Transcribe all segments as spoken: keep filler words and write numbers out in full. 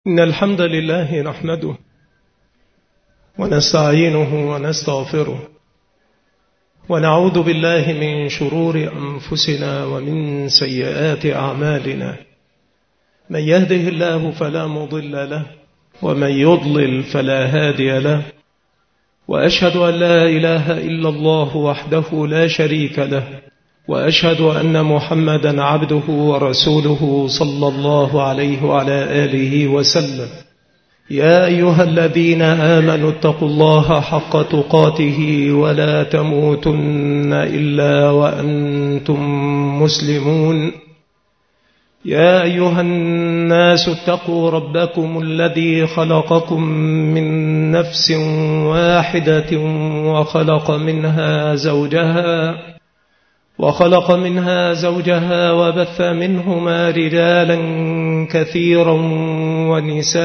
إن الحمد لله نحمده ونستعينه ونستغفره ونعوذ بالله من شرور أنفسنا ومن سيئات أعمالنا. من يهده الله فلا مضل له ومن يضلل فلا هادي له، وأشهد أن لا إله إلا الله وحده لا شريك له، وأشهد أن محمدا عبده ورسوله صلى الله عليه وعلى آله وسلم. يا أيها الذين آمنوا اتقوا الله حق تقاته ولا تموتن إلا وأنتم مسلمون. يا أيها الناس اتقوا ربكم الذي خلقكم من نفس واحدة وخلق منها زوجها وخلق منها زوجها وبث منهما رجالا كثيرا ونساء،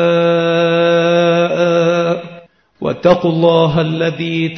واتقوا الله الذي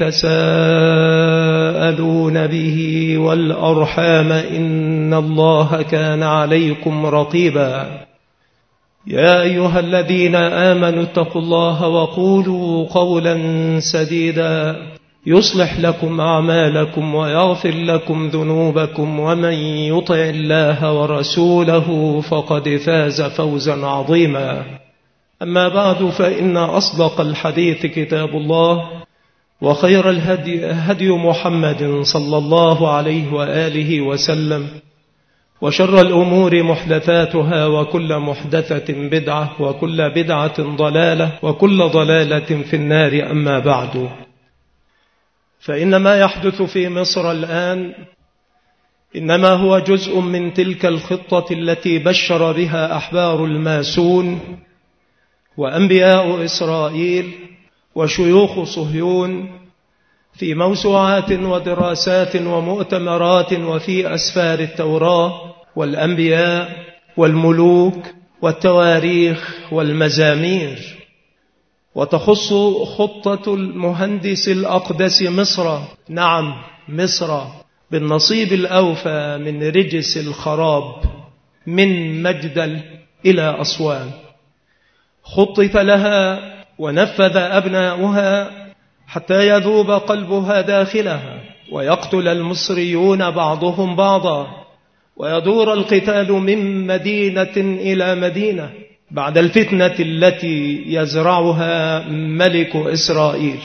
تساءلون به والأرحام إن الله كان عليكم رقيبا. يا أيها الذين آمنوا اتقوا الله وقولوا قولا سديدا يصلح لكم أعمالكم ويغفر لكم ذنوبكم، ومن يطع الله ورسوله فقد فاز فوزا عظيما. أما بعد، فإن أصدق الحديث كتاب الله، وخير الهدي هدي محمد صلى الله عليه وآله وسلم، وشر الأمور محدثاتها، وكل محدثة بدعة، وكل بدعة ضلالة، وكل ضلالة في النار. أما بعد، فإن ما يحدث في مصر الآن إنما هو جزء من تلك الخطة التي بشر بها أحبار الماسون وأنبياء إسرائيل وشيوخ صهيون في موسوعات ودراسات ومؤتمرات وفي أسفار التوراة والأنبياء والملوك والتواريخ والمزامير. وتخص خطة المهندس الأقدس مصر، نعم مصر، بالنصيب الأوفى من رجس الخراب من مجدل إلى أسوان. خطط لها ونفذ أبناؤها حتى يذوب قلبها داخلها، ويقتل المصريون بعضهم بعضا، ويدور القتال من مدينة إلى مدينة بعد الفتنة التي يزرعها ملك إسرائيل.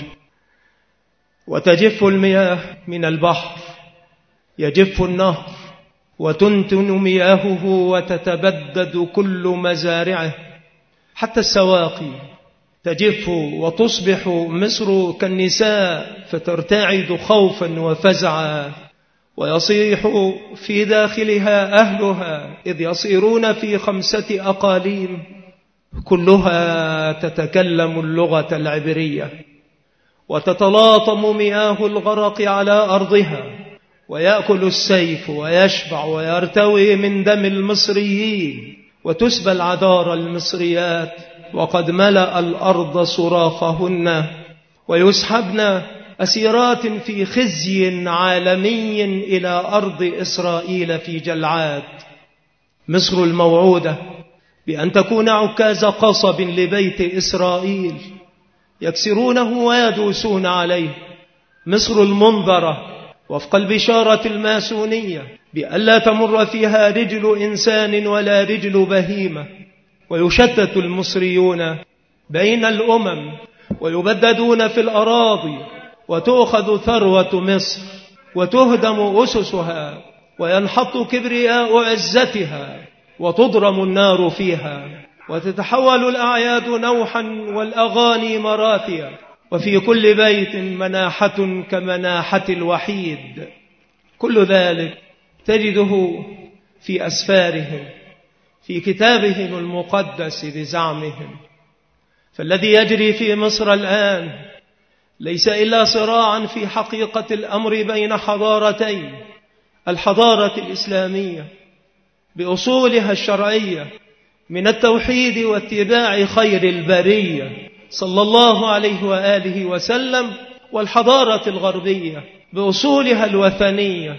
وتجف المياه من البحر، يجف النهر وتنتن مياهه وتتبدد كل مزارعه حتى السواقي تجف، وتصبح مصر كالنساء فترتعد خوفا وفزعا، ويصيح في داخلها أهلها إذ يصيرون في خمسة أقاليم كلها تتكلم اللغة العبرية، وتتلاطم مياه الغرق على أرضها، ويأكل السيف ويشبع ويرتوي من دم المصريين، وتسبى العذار المصريات وقد ملأ الأرض صراخهن، ويسحبن أسيرات في خزي عالمي إلى أرض إسرائيل في جلعاد. مصر الموعودة بأن تكون عكاز قصب لبيت إسرائيل يكسرونه ويدوسون عليه. مصر المنذرة وفق البشارة الماسونية بألا تمر فيها رجل إنسان ولا رجل بهيمة، ويشتت المصريون بين الأمم ويبددون في الأراضي، وتؤخذ ثروة مصر وتهدم أسسها، وينحط كبرياء عزتها، وتضرم النار فيها، وتتحول الأعياد نوحا والأغاني مراتيا، وفي كل بيت مناحة كمناحة الوحيد. كل ذلك تجده في أسفارهم، في كتابهم المقدس بزعمهم. فالذي يجري في مصر الآن ليس إلا صراعا في حقيقة الأمر بين حضارتين: الحضارة الإسلامية بأصولها الشرعية من التوحيد واتباع خير البرية صلى الله عليه وآله وسلم، والحضارة الغربية بأصولها الوثنية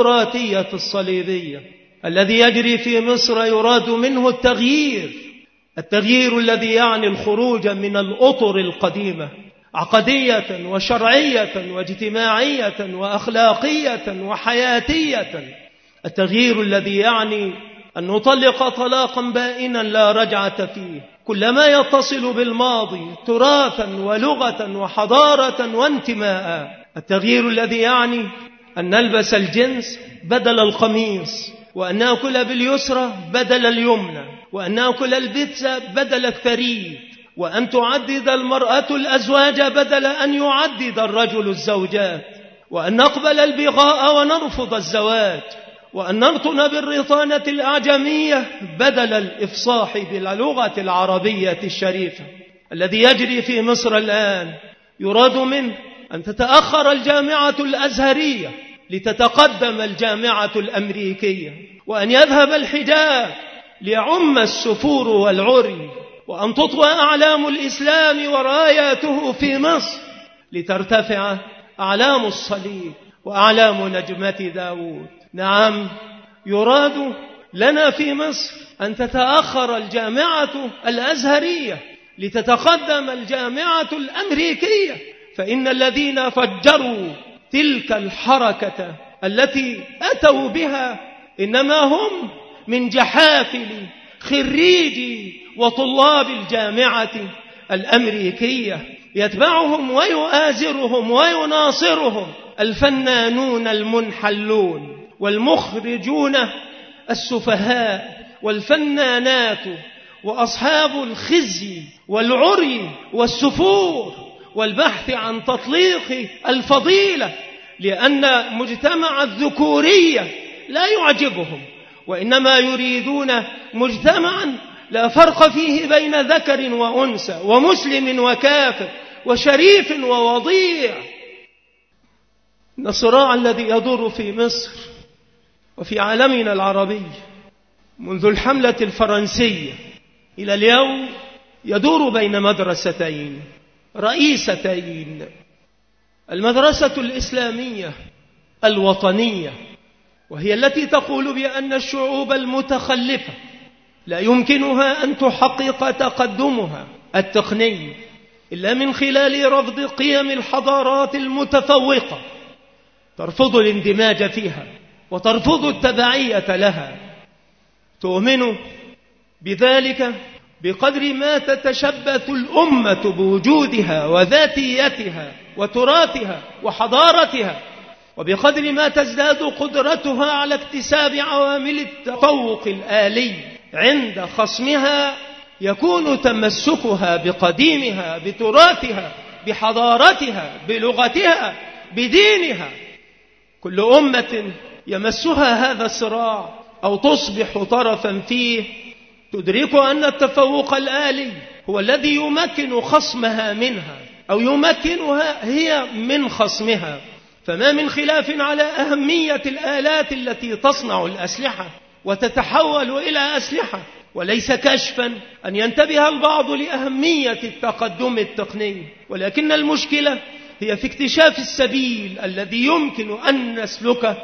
التوراتية الصليبية. الذي يجري في مصر يراد منه التغيير التغيير الذي يعني الخروج من الأطر القديمة عقدية وشرعية واجتماعية وأخلاقية وحياتية. التغيير الذي يعني أن نطلق طلاقا بائنا لا رجعة فيه كل ما يتصل بالماضي تراثا ولغة وحضارة وانتماء. التغيير الذي يعني أن نلبس الجنس بدل القميص، وأن نأكل باليسرى بدل اليمنى، وأن نأكل البيتزا بدل الثريد، وأن تعدد المرأة الأزواج بدل أن يعدد الرجل الزوجات، وأن نقبل البغاء ونرفض الزواج، وأن نرطن بالرطانة الأعجمية بدل الإفصاح باللغة العربية الشريفة. الذي يجري في مصر الآن يراد منه أن تتأخر الجامعة الأزهرية لتتقدم الجامعة الأمريكية، وأن يذهب الحجاب ليعم السفور والعري، وأن تطوى أعلام الإسلام وراياته في مصر لترتفع أعلام الصليب وأعلام نجمة داود. نعم، يراد لنا في مصر أن تتأخر الجامعة الأزهرية لتتقدم الجامعة الأمريكية، فإن الذين فجروا تلك الحركة التي أتوا بها إنما هم من جحافل خريجي وطلاب الجامعة الأمريكية، يتبعهم ويؤازرهم ويناصرهم الفنانون المنحلون والمخرجون السفهاء والفنانات وأصحاب الخزي والعري والسفور والبحث عن تطليق الفضيلة، لأن مجتمع الذكورية لا يعجبهم، وإنما يريدون مجتمعا لا فرق فيه بين ذكر وأنثى ومسلم وكافر وشريف ووضيع. الصراع الذي يدور في مصر وفي عالمنا العربي منذ الحملة الفرنسية إلى اليوم يدور بين مدرستين رئيستين: المدرسة الإسلامية الوطنية، وهي التي تقول بأن الشعوب المتخلفة لا يمكنها أن تحقق تقدمها التقني إلا من خلال رفض قيم الحضارات المتفوقة، ترفض الاندماج فيها وترفض التبعية لها. تؤمن بذلك بقدر ما تتشبث الأمة بوجودها وذاتيتها وتراثها وحضارتها، وبقدر ما تزداد قدرتها على اكتساب عوامل التفوق الآلي عند خصمها، يكون تمسكها بقديمها بتراثها بحضارتها بلغتها بدينها. كل أمة يمسها هذا الصراع أو تصبح طرفا فيه تدرك أن التفوق الآلي هو الذي يمكن خصمها منها أو يمكنها هي من خصمها. فما من خلاف على أهمية الآلات التي تصنع الأسلحة وتتحول إلى أسلحة، وليس كشفا أن ينتبه البعض لأهمية التقدم التقني، ولكن المشكلة هي في اكتشاف السبيل الذي يمكن أن نسلكه،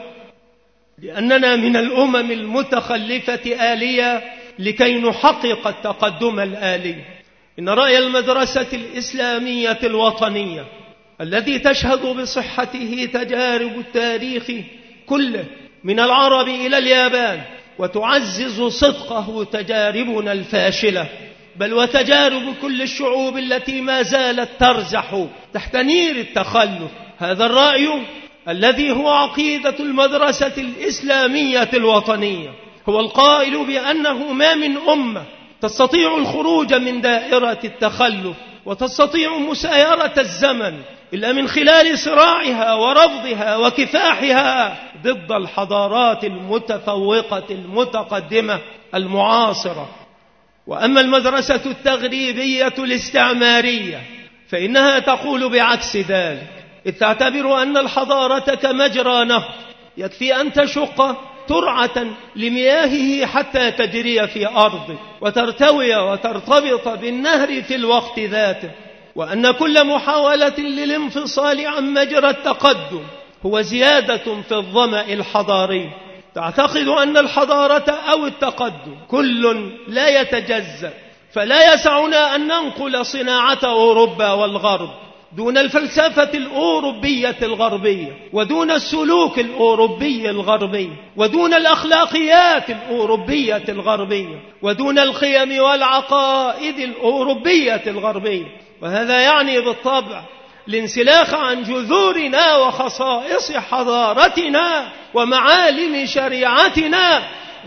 لأننا من الأمم المتخلفة آلية لكي نحقق التقدم الآلي. إن رأي المدرسة الإسلامية الوطنية الذي تشهد بصحته تجارب التاريخ كله من العرب إلى اليابان، وتعزز صدقه تجاربنا الفاشلة، بل وتجارب كل الشعوب التي ما زالت ترزح تحت نير التخلف. هذا الرأي الذي هو عقيدة المدرسة الإسلامية الوطنية هو القائل بأنه ما من أمة تستطيع الخروج من دائرة التخلف وتستطيع مسايرة الزمن إلا من خلال صراعها ورفضها وكفاحها ضد الحضارات المتفوقة المتقدمة المعاصرة. وأما المدرسة التغريبية الاستعمارية فإنها تقول بعكس ذلك، إذ تعتبر أن الحضارة كمجرى نهر يكفي أن تشق ترعة لمياهه حتى تجري في أرضه وترتوي وترتبط بالنهر في الوقت ذاته، وأن كل محاولة للانفصال عن مجرى التقدم هو زيادة في الظمأ الحضاري. تعتقد أن الحضارة أو التقدم كل لا يتجزأ فلا يسعنا أن ننقل صناعة أوروبا والغرب دون الفلسفة الأوروبية الغربية، ودون السلوك الأوروبي الغربي، ودون الأخلاقيات الأوروبية الغربية، ودون القيم والعقائد الأوروبية الغربية. وهذا يعني بالطبع الانسلاخ عن جذورنا وخصائص حضارتنا ومعالم شريعتنا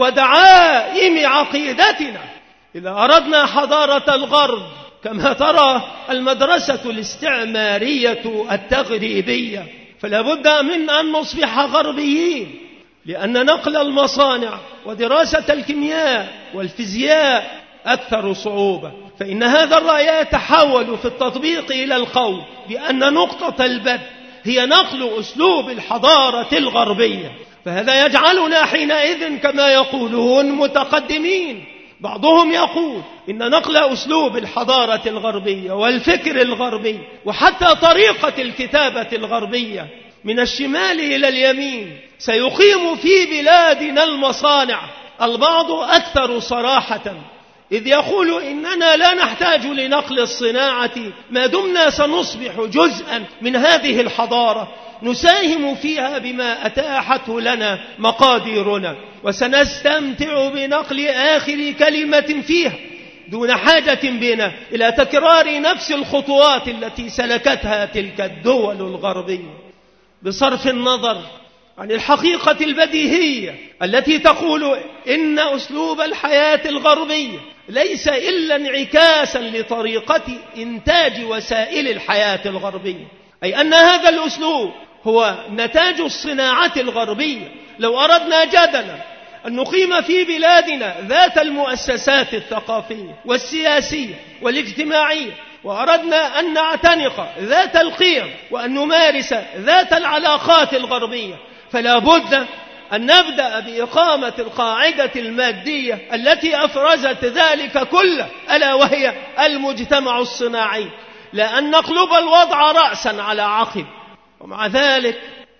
ودعائم عقيدتنا. إذا أردنا حضارة الغرب كما ترى المدرسة الاستعمارية التغريبية، فلا بد من أن نصبح غربيين، لأن نقل المصانع ودراسة الكيمياء والفيزياء أكثر صعوبة. فإن هذا الرأي يتحول في التطبيق إلى القول بأن نقطة البدء هي نقل أسلوب الحضارة الغربية، فهذا يجعلنا حينئذ كما يقولون متقدمين. بعضهم يقول إن نقل أسلوب الحضارة الغربية والفكر الغربي وحتى طريقة الكتابة الغربية من الشمال إلى اليمين سيقيم في بلادنا المصانع. البعض أكثر صراحة، إذ يقول إننا لا نحتاج لنقل الصناعة ما دمنا سنصبح جزءا من هذه الحضارة، نساهم فيها بما أتاحته لنا مقاديرنا، وسنستمتع بنقل آخر كلمة فيها دون حاجة بنا إلى تكرار نفس الخطوات التي سلكتها تلك الدول الغربية، بصرف النظر عن الحقيقة البديهية التي تقول إن أسلوب الحياة الغربية ليس إلا انعكاسا لطريقة إنتاج وسائل الحياة الغربية، أي أن هذا الأسلوب هو نتاج الصناعة الغربية. لو أردنا جدلا أن نقيم في بلادنا ذات المؤسسات الثقافية والسياسية والاجتماعية، وأردنا أن نعتنق ذات القيم وأن نمارس ذات العلاقات الغربية، فلا بد أن نبدأ بإقامة القاعدة المادية التي أفرزت ذلك كله، ألا وهي المجتمع الصناعي، لأن نقلب الوضع رأسا على عقب. ومع ذلك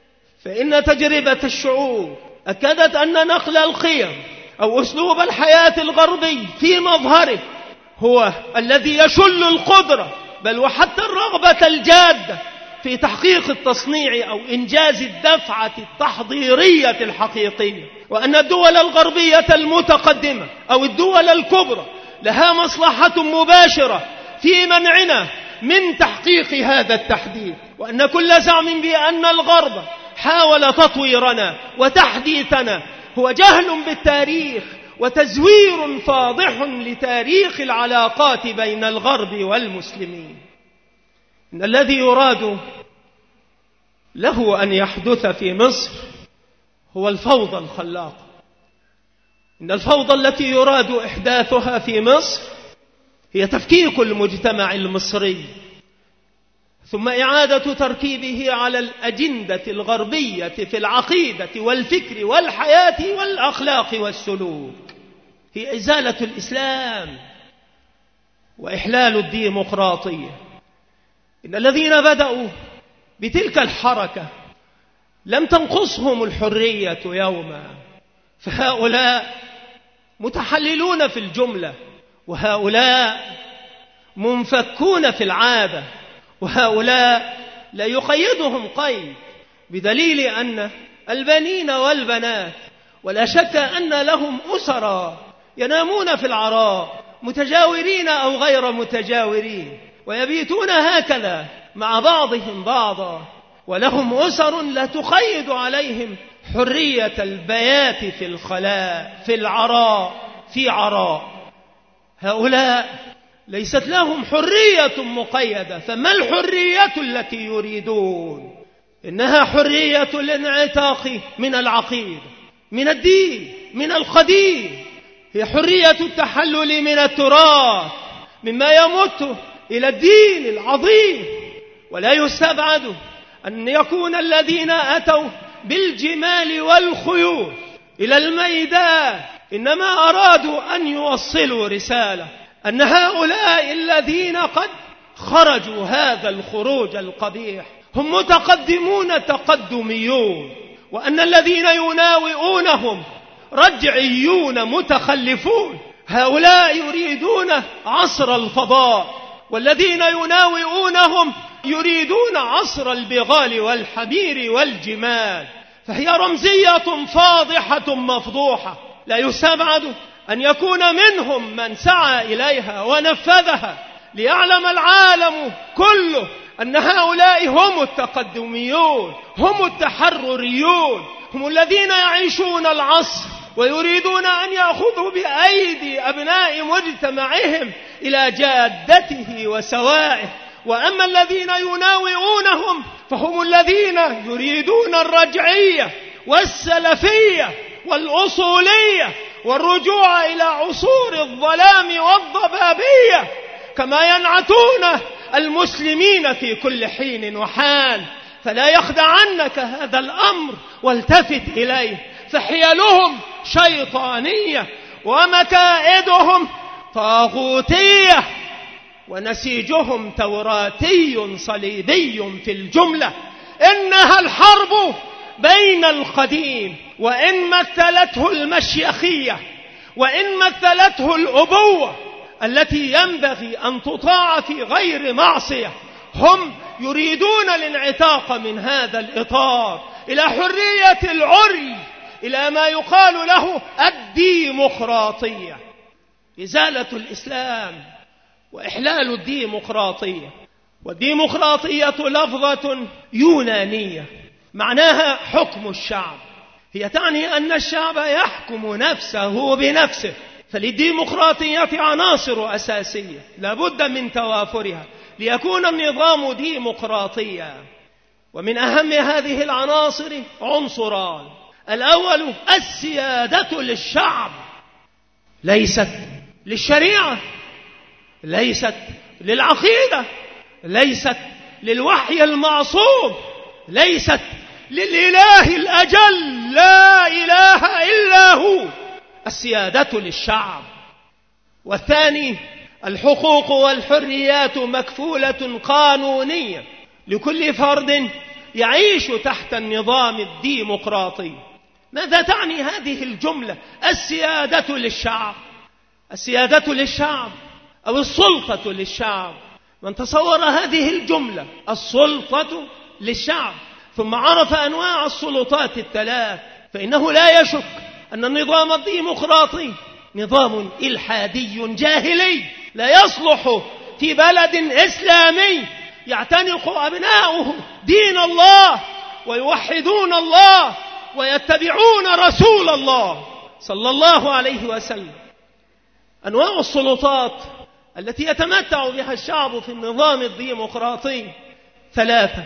فإن تجربة الشعوب أكدت أن نقل القيم أو أسلوب الحياة الغربي في مظهره هو الذي يشل القدرة بل وحتى الرغبة الجادة في تحقيق التصنيع أو إنجاز الدفعة التحضيرية الحقيقية، وأن الدول الغربية المتقدمة أو الدول الكبرى لها مصلحة مباشرة في منعنا من تحقيق هذا التحديث، وأن كل زعم بأن الغرب حاول تطويرنا وتحديثنا هو جهل بالتاريخ وتزوير فاضح لتاريخ العلاقات بين الغرب والمسلمين. إن الذي يراد له أن يحدث في مصر هو الفوضى الخلاقة. إن الفوضى التي يراد إحداثها في مصر هي تفكيك المجتمع المصري، ثم إعادة تركيبه على الأجندة الغربية في العقيدة والفكر والحياة والأخلاق والسلوك، هي إزالة الإسلام وإحلال الديمقراطية. إن الذين بدأوا بتلك الحركة لم تنقصهم الحرية يوما، فهؤلاء متحللون في الجملة، وهؤلاء منفكون في العادة، وهؤلاء لا يقيدهم قيد، بدليل أن البنين والبنات ولا شك أن لهم أسرا ينامون في العراء متجاورين أو غير متجاورين، ويبيتون هكذا مع بعضهم بعضا، ولهم أسر لا تقيد عليهم حرية البيات في الخلاء في العراء في عراء. هؤلاء ليست لهم حرية مقيدة، فما الحرية التي يريدون؟ إنها حرية الانعتاق من العقيدة، من الدين، من القديم، هي حرية التحلل من التراث مما يمت إلى الدين العظيم. ولا يستبعد أن يكون الذين أتوا بالجمال والخيول إلى الميدان إنما أرادوا أن يوصلوا رسالة أن هؤلاء الذين قد خرجوا هذا الخروج القبيح هم متقدمون تقدميون، وأن الذين يناوئونهم رجعيون متخلفون، هؤلاء يريدون عصر الفضاء، والذين يناوئونهم يريدون عصر البغال والحمير والجمال. فهي رمزية فاضحة مفضوحة، لا يستبعد أن يكون منهم من سعى إليها ونفذها، ليعلم العالم كله أن هؤلاء هم التقدميون، هم التحرريون، هم الذين يعيشون العصر ويريدون أن يأخذوا بأيدي أبناء مجتمعهم إلى جادته وسوائه. وأما الذين يناوئونهم فهم الذين يريدون الرجعية والسلفية والأصولية والرجوع إلى عصور الظلام والضبابية، كما ينعتون المسلمين في كل حين وحال. فلا يخدعنك هذا الأمر والتفت إليه، فحيلهم شيطانية ومكائدهم طاغوتية ونسيجهم توراتي صليبي في الجملة. إنها الحرب بين القديم، وإن مثلته المشيخية وإن مثلته الأبوة التي ينبغي أن تطاع في غير معصية، هم يريدون الانعتاق من هذا الإطار إلى حرية العري، إلى ما يقال له الديمقراطية، إزالة الإسلام وإحلال الديمقراطية. والديمقراطية لفظة يونانية معناها حكم الشعب، هي تعني أن الشعب يحكم نفسه بنفسه. فللديمقراطية عناصر أساسية لا بد من توافرها ليكون النظام ديمقراطيا، ومن أهم هذه العناصر عنصران: الأول السيادة للشعب، ليست للشريعة، ليست للعقيدة، ليست للوحي المعصوم، ليست للإله الأجل لا إله إلا هو، السيادة للشعب. والثاني الحقوق والحريات مكفولة قانونية لكل فرد يعيش تحت النظام الديمقراطي. ماذا تعني هذه الجملة السيادة للشعب؟ السيادة للشعب أو السلطة للشعب، من تصور هذه الجملة السلطة للشعب ثم عرف أنواع السلطات الثلاث، فإنه لا يشك أن النظام الديمقراطي نظام إلحادي جاهلي لا يصلح في بلد إسلامي يعتنق أبناؤه دين الله ويوحدون الله ويتبعون رسول الله صلى الله عليه وسلم. أنواع السلطات التي يتمتع بها الشعب في النظام الديمقراطي ثلاثة: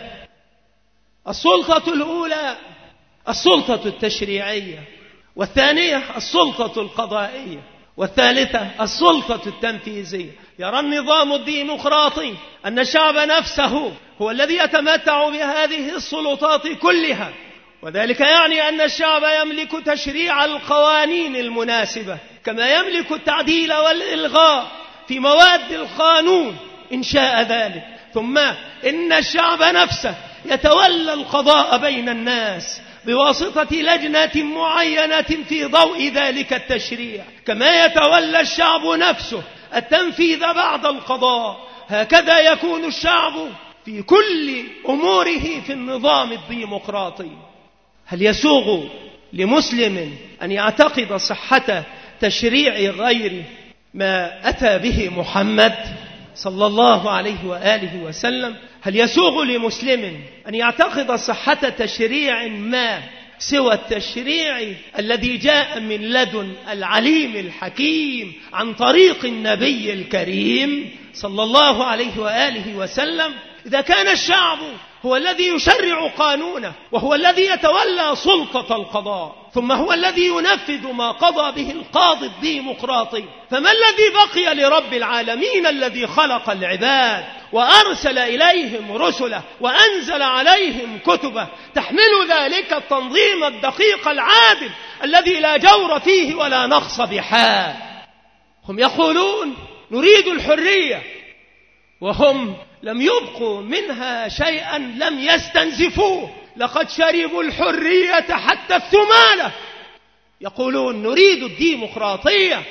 السلطة الأولى السلطة التشريعية، والثانية السلطة القضائية، والثالثة السلطة التنفيذية. يرى النظام الديمقراطي أن الشعب نفسه هو الذي يتمتع بهذه السلطات كلها، وذلك يعني أن الشعب يملك تشريع القوانين المناسبة، كما يملك التعديل والإلغاء في مواد القانون إن شاء ذلك. ثم إن الشعب نفسه يتولى القضاء بين الناس بواسطة لجنة معينة في ضوء ذلك التشريع، كما يتولى الشعب نفسه التنفيذ بعد القضاء. هكذا يكون الشعب في كل أموره في النظام الديمقراطي. هل يسوغ لمسلم أن يعتقد صحة تشريع غير ما أتى به محمد صلى الله عليه وآله وسلم؟ هل يسوغ لمسلم أن يعتقد صحة تشريع ما سوى التشريع الذي جاء من لدن العليم الحكيم عن طريق النبي الكريم صلى الله عليه وآله وسلم؟ إذا كان الشعب هو الذي يشرع قانونه، وهو الذي يتولى سلطة القضاء، ثم هو الذي ينفذ ما قضى به القاضي الديمقراطي، فما الذي بقي لرب العالمين الذي خلق العباد وأرسل إليهم رسله وأنزل عليهم كتبه تحمل ذلك التنظيم الدقيق العادل الذي لا جور فيه ولا نقص بحال؟ هم يقولون نريد الحرية، وهم لم يبقوا منها شيئا لم يستنزفوه، لقد شربوا الحرية حتى الثمالة. يقولون نريد الديمقراطية،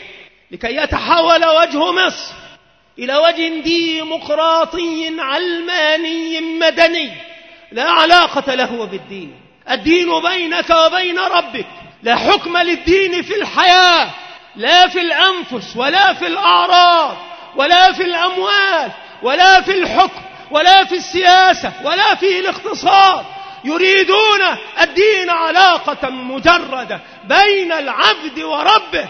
لكي يتحول وجه مصر إلى وجه ديمقراطي علماني مدني لا علاقة له بالدين. الدين بينك وبين ربك، لا حكم للدين في الحياة، لا في الأنفس ولا في الأعراض ولا في الأموال ولا في الحكم ولا في السياسة ولا في الاقتصاد. يريدون الدين علاقة مجردة بين العبد وربه،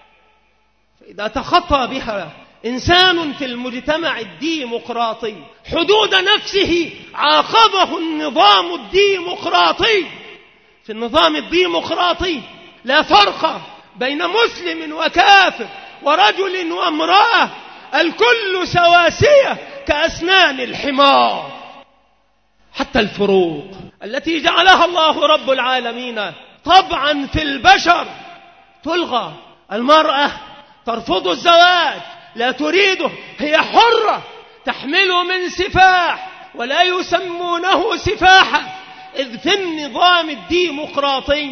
فإذا تخطى بها إنسان في المجتمع الديمقراطي حدود نفسه عاقبه النظام الديمقراطي. في النظام الديمقراطي لا فرق بين مسلم وكافر ورجل وامرأة، الكل سواسية كأسنان الحمار. حتى الفروق التي جعلها الله رب العالمين طبعا في البشر تلغى. المرأة ترفض الزواج، لا تريده، هي حرة، تحمل من سفاح ولا يسمونه سفاحا، إذ في النظام الديمقراطي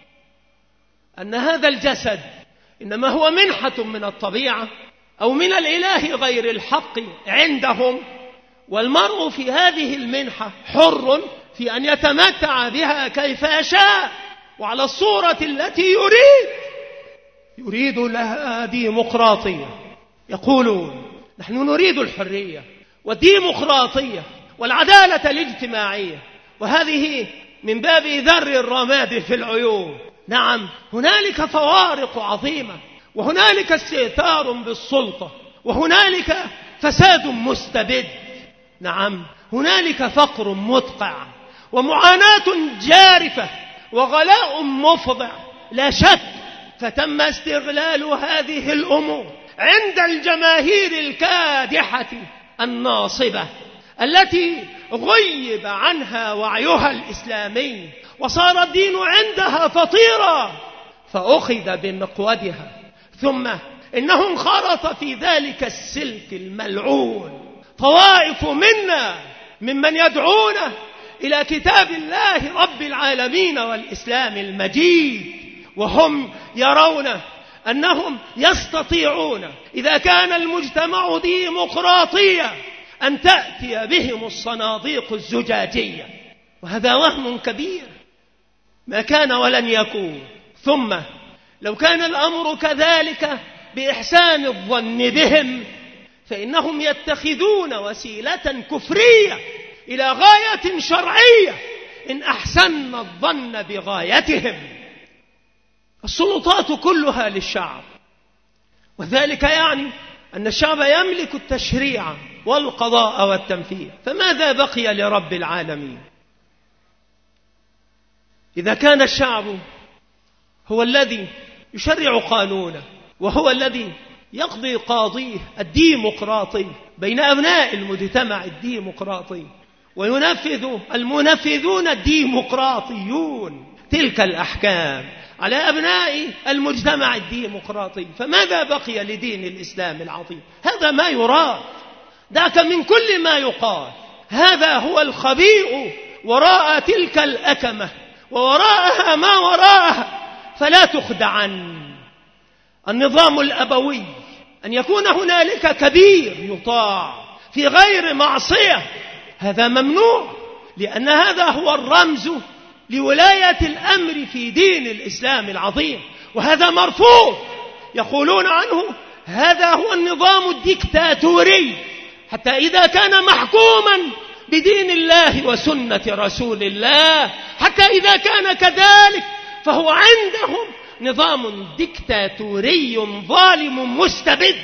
أن هذا الجسد إنما هو منحة من الطبيعة أو من الإله غير الحق عندهم، والمرء في هذه المنحة حر في أن يتمتع بها كيف يشاء وعلى الصورة التي يريد. يريد لها ديمقراطية، يقولون نحن نريد الحرية والديمقراطية والعدالة الاجتماعية، وهذه من باب ذر الرماد في العيون. نعم، هنالك فوارق عظيمة، وهنالك استئثار بالسلطة، وهنالك فساد مستبد. نعم، هنالك فقر مدقع ومعاناة جارفة وغلاء مفضع لا شك. فتم استغلال هذه الأمور عند الجماهير الكادحة الناصبة التي غيب عنها وعيها الإسلامي، وصار الدين عندها فطيرا فأخذ بمقودها. ثم إنه انخرط في ذلك السلك الملعون طوائف منا ممن يدعون إلى كتاب الله رب العالمين والإسلام المجيد، وهم يرون أنهم يستطيعون إذا كان المجتمع ديمقراطيا أن تأتي بهم الصناديق الزجاجية، وهذا وهم كبير ما كان ولن يكون. ثم لو كان الأمر كذلك بإحسان الظن بهم، فإنهم يتخذون وسيلة كفرية إلى غاية شرعية إن أحسن الظن بغايتهم. السلطات كلها للشعب، وذلك يعني أن الشعب يملك التشريع والقضاء والتنفيذ، فماذا بقي لرب العالمين؟ إذا كان الشعب هو الذي يشرع قانونه وهو الذي يقضي قاضيه الديمقراطي بين أبناء المجتمع الديمقراطي، وينفذ المنفذون الديمقراطيون تلك الأحكام على أبناء المجتمع الديمقراطي، فماذا بقي لدين الإسلام العظيم؟ هذا ما يراد. دعك من كل ما يقال، هذا هو الخبيء وراء تلك الأكمة ووراءها ما وراءها. فلا تخدعن. النظام الأبوي أن يكون هنالك كبير يطاع في غير معصية، هذا ممنوع، لأن هذا هو الرمز لولاية الأمر في دين الإسلام العظيم، وهذا مرفوض. يقولون عنه هذا هو النظام الديكتاتوري، حتى إذا كان محكوما بدين الله وسنة رسول الله، حتى إذا كان كذلك فهو عندهم نظام ديكتاتوري ظالم مستبد.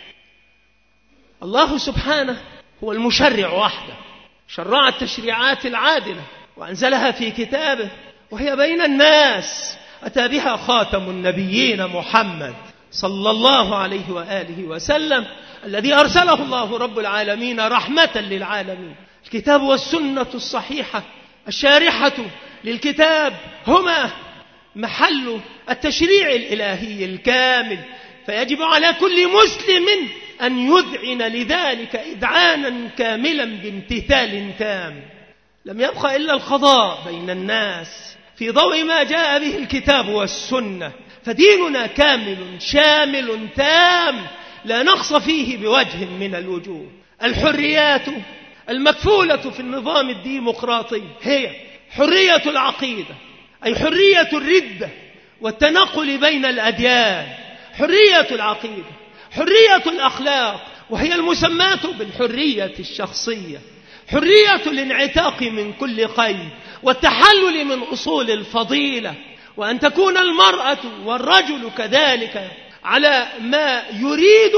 الله سبحانه هو المشرع وحده، شرع التشريعات العادلة وأنزلها في كتابه، وهي بين الناس، أتى بها خاتم النبيين محمد صلى الله عليه وآله وسلم، الذي أرسله الله رب العالمين رحمة للعالمين. الكتاب والسنة الصحيحة الشارحة للكتاب هما محل التشريع الإلهي الكامل، فيجب على كل مسلم أن يذعن لذلك إذعانا كاملا بامتثال تام. لم يبقى إلا القضاء بين الناس في ضوء ما جاء به الكتاب والسنة، فديننا كامل شامل تام لا نقص فيه بوجه من الوجوه. الحريات المكفولة في النظام الديمقراطي هي حرية العقيدة، أي حرية الردة والتنقل بين الأديان، حرية العقيدة، حرية الأخلاق وهي المسماة بالحرية الشخصية، حرية الانعتاق من كل قيد والتحلل من أصول الفضيلة، وأن تكون المرأة والرجل كذلك على ما يريد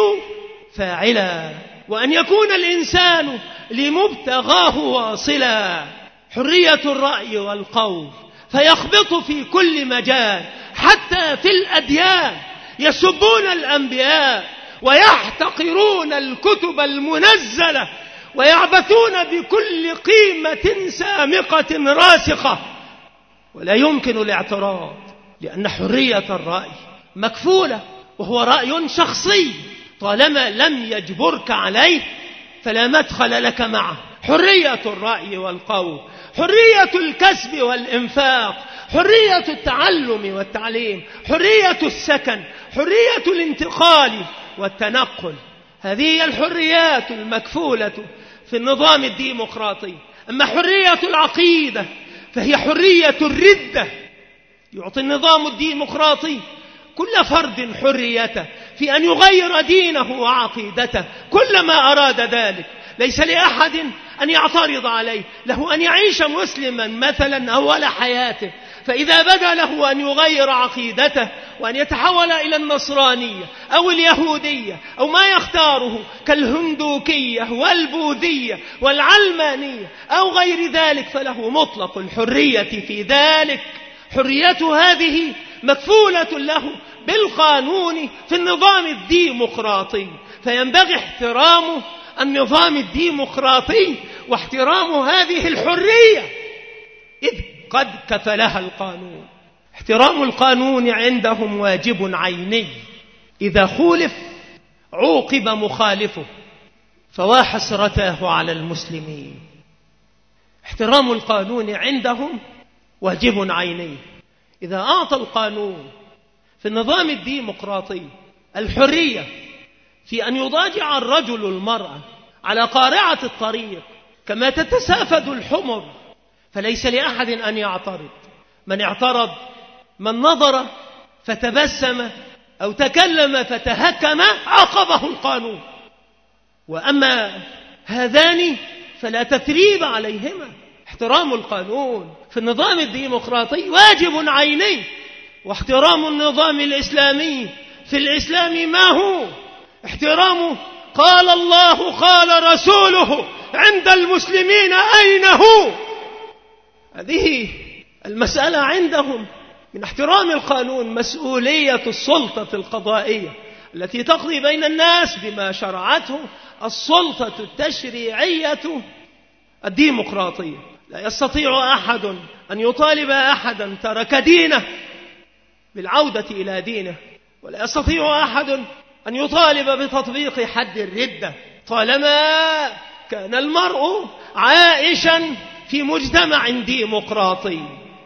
فاعلا، وأن يكون الإنسان لمبتغاه واصلا، حرية الرأي والقول فيخبط في كل مجال حتى في الأديان، يسبون الأنبياء ويحتقرون الكتب المنزلة ويعبثون بكل قيمة سامقة راسخة، ولا يمكن الاعتراض لأن حرية الرأي مكفولة، وهو رأي شخصي طالما لم يجبرك عليه فلا مدخل لك معه. حرية الرأي والقول، حرية الكسب والإنفاق، حرية التعلم والتعليم، حرية السكن، حرية الانتقال والتنقل، هذه هي الحريات المكفولة في النظام الديمقراطي. أما حرية العقيدة فهي حرية الردة، يعطي النظام الديمقراطي كل فرد حريته في أن يغير دينه وعقيدته كلما أراد ذلك، ليس لأحد أن يعترض عليه، له أن يعيش مسلما مثلا أول حياته، فإذا بدا له أن يغير عقيدته وأن يتحول إلى النصرانية أو اليهودية أو ما يختاره كالهندوكية والبوذية والعلمانية أو غير ذلك فله مطلق الحرية في ذلك. حريته هذه مكفولة له بالقانون في النظام الديمقراطي، فينبغي احترام النظام الديمقراطي واحترام هذه الحرية إذ قد كفلها القانون. احترام القانون عندهم واجب عيني، إذا خولف عوقب مخالفه، فوا حسرته على المسلمين. احترام القانون عندهم واجب عيني، إذا أعطى القانون في النظام الديمقراطي الحرية في أن يضاجع الرجل المرأة على قارعة الطريق كما تتسافد الحمر، فليس لأحد أن يعترض. من اعترض، من نظر فتبسم أو تكلم فتهكم عاقبه القانون. وأما هذان فلا تثريب عليهما. احترام القانون في النظام الديمقراطي واجب عيني، واحترام النظام الإسلامي في الإسلام ما هو؟ احترامه قال الله قال رسوله عند المسلمين أين هو؟ هذه المسألة عندهم من احترام القانون مسؤولية السلطة القضائية التي تقضي بين الناس بما شرعته السلطة التشريعية الديمقراطية. لا يستطيع أحد أن يطالب أحدا ترك دينه بالعودة إلى دينه، ولا يستطيع أحد أن يطالب بتطبيق حد الردة طالما كان المرء عائشا في مجتمع ديمقراطي.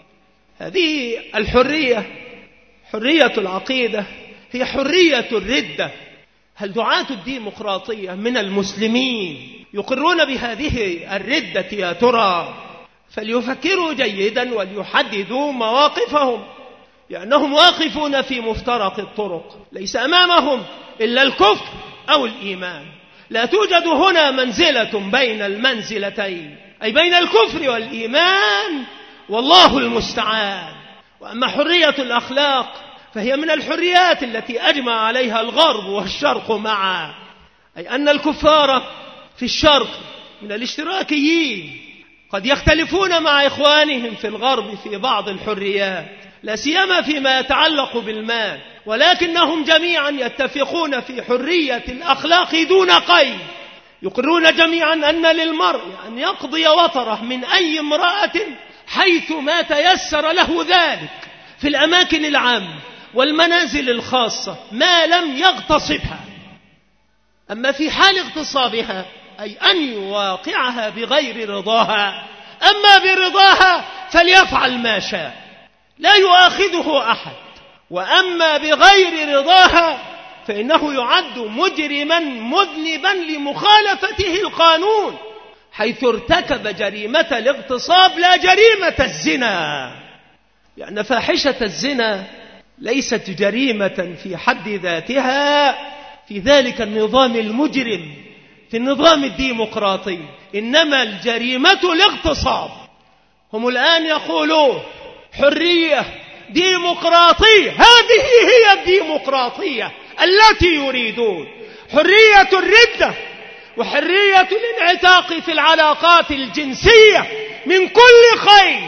هذه الحرية، حرية العقيدة، هي حرية الردة. هل دعاة الديمقراطية من المسلمين يقرون بهذه الردة يا ترى؟ فليفكروا جيدا وليحددوا مواقفهم، لأنهم واقفون في مفترق الطرق، ليس أمامهم إلا الكفر أو الإيمان. لا توجد هنا منزلة بين المنزلتين، أي بين الكفر والإيمان، والله المستعان. وأما حرية الأخلاق فهي من الحريات التي أجمع عليها الغرب والشرق معا، أي أن الكفار في الشرق من الاشتراكيين قد يختلفون مع إخوانهم في الغرب في بعض الحريات، لا سيما فيما يتعلق بالمال، ولكنهم جميعا يتفقون في حرية الأخلاق دون قيد. يقرون جميعا أن للمرء أن يقضي وطره من أي امرأة حيث ما تيسر له ذلك في الأماكن العامة والمنازل الخاصة ما لم يغتصبها. أما في حال اغتصابها أي أن يواقعها بغير رضاها، أما برضاها فليفعل ما شاء، لا يؤاخذه أحد وأما بغير رضاها فإنه يعد مجرما مذنبا لمخالفته القانون، حيث ارتكب جريمة الاغتصاب لا جريمة الزنا، لأن فاحشة الزنا ليست جريمة في حد ذاتها في ذلك النظام المجرم، في النظام الديمقراطي، إنما الجريمة الاغتصاب. هم الآن يقولون حرية ديمقراطية، هذه هي الديمقراطية التي يريدون، حرية الردة وحرية الانعتاق في العلاقات الجنسية من كل خير.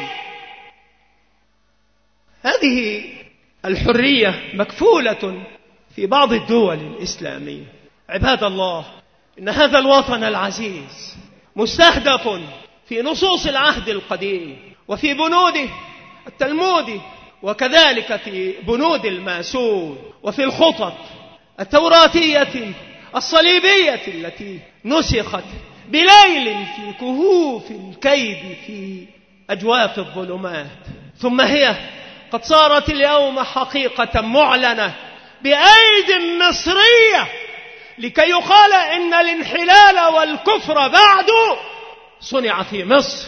هذه الحرية مكفولة في بعض الدول الإسلامية. عباد الله، إن هذا الوطن العزيز مستهدف في نصوص العهد القديم وفي بنوده التلمودي، وكذلك في بنود الماسون، وفي الخطط التوراتية الصليبية التي نسخت بليل في كهوف الكيد في أجواف الظلمات، ثم هي قد صارت اليوم حقيقة معلنة بأيد مصرية، لكي يقال إن الانحلال والكفر بعد صنع في مصر.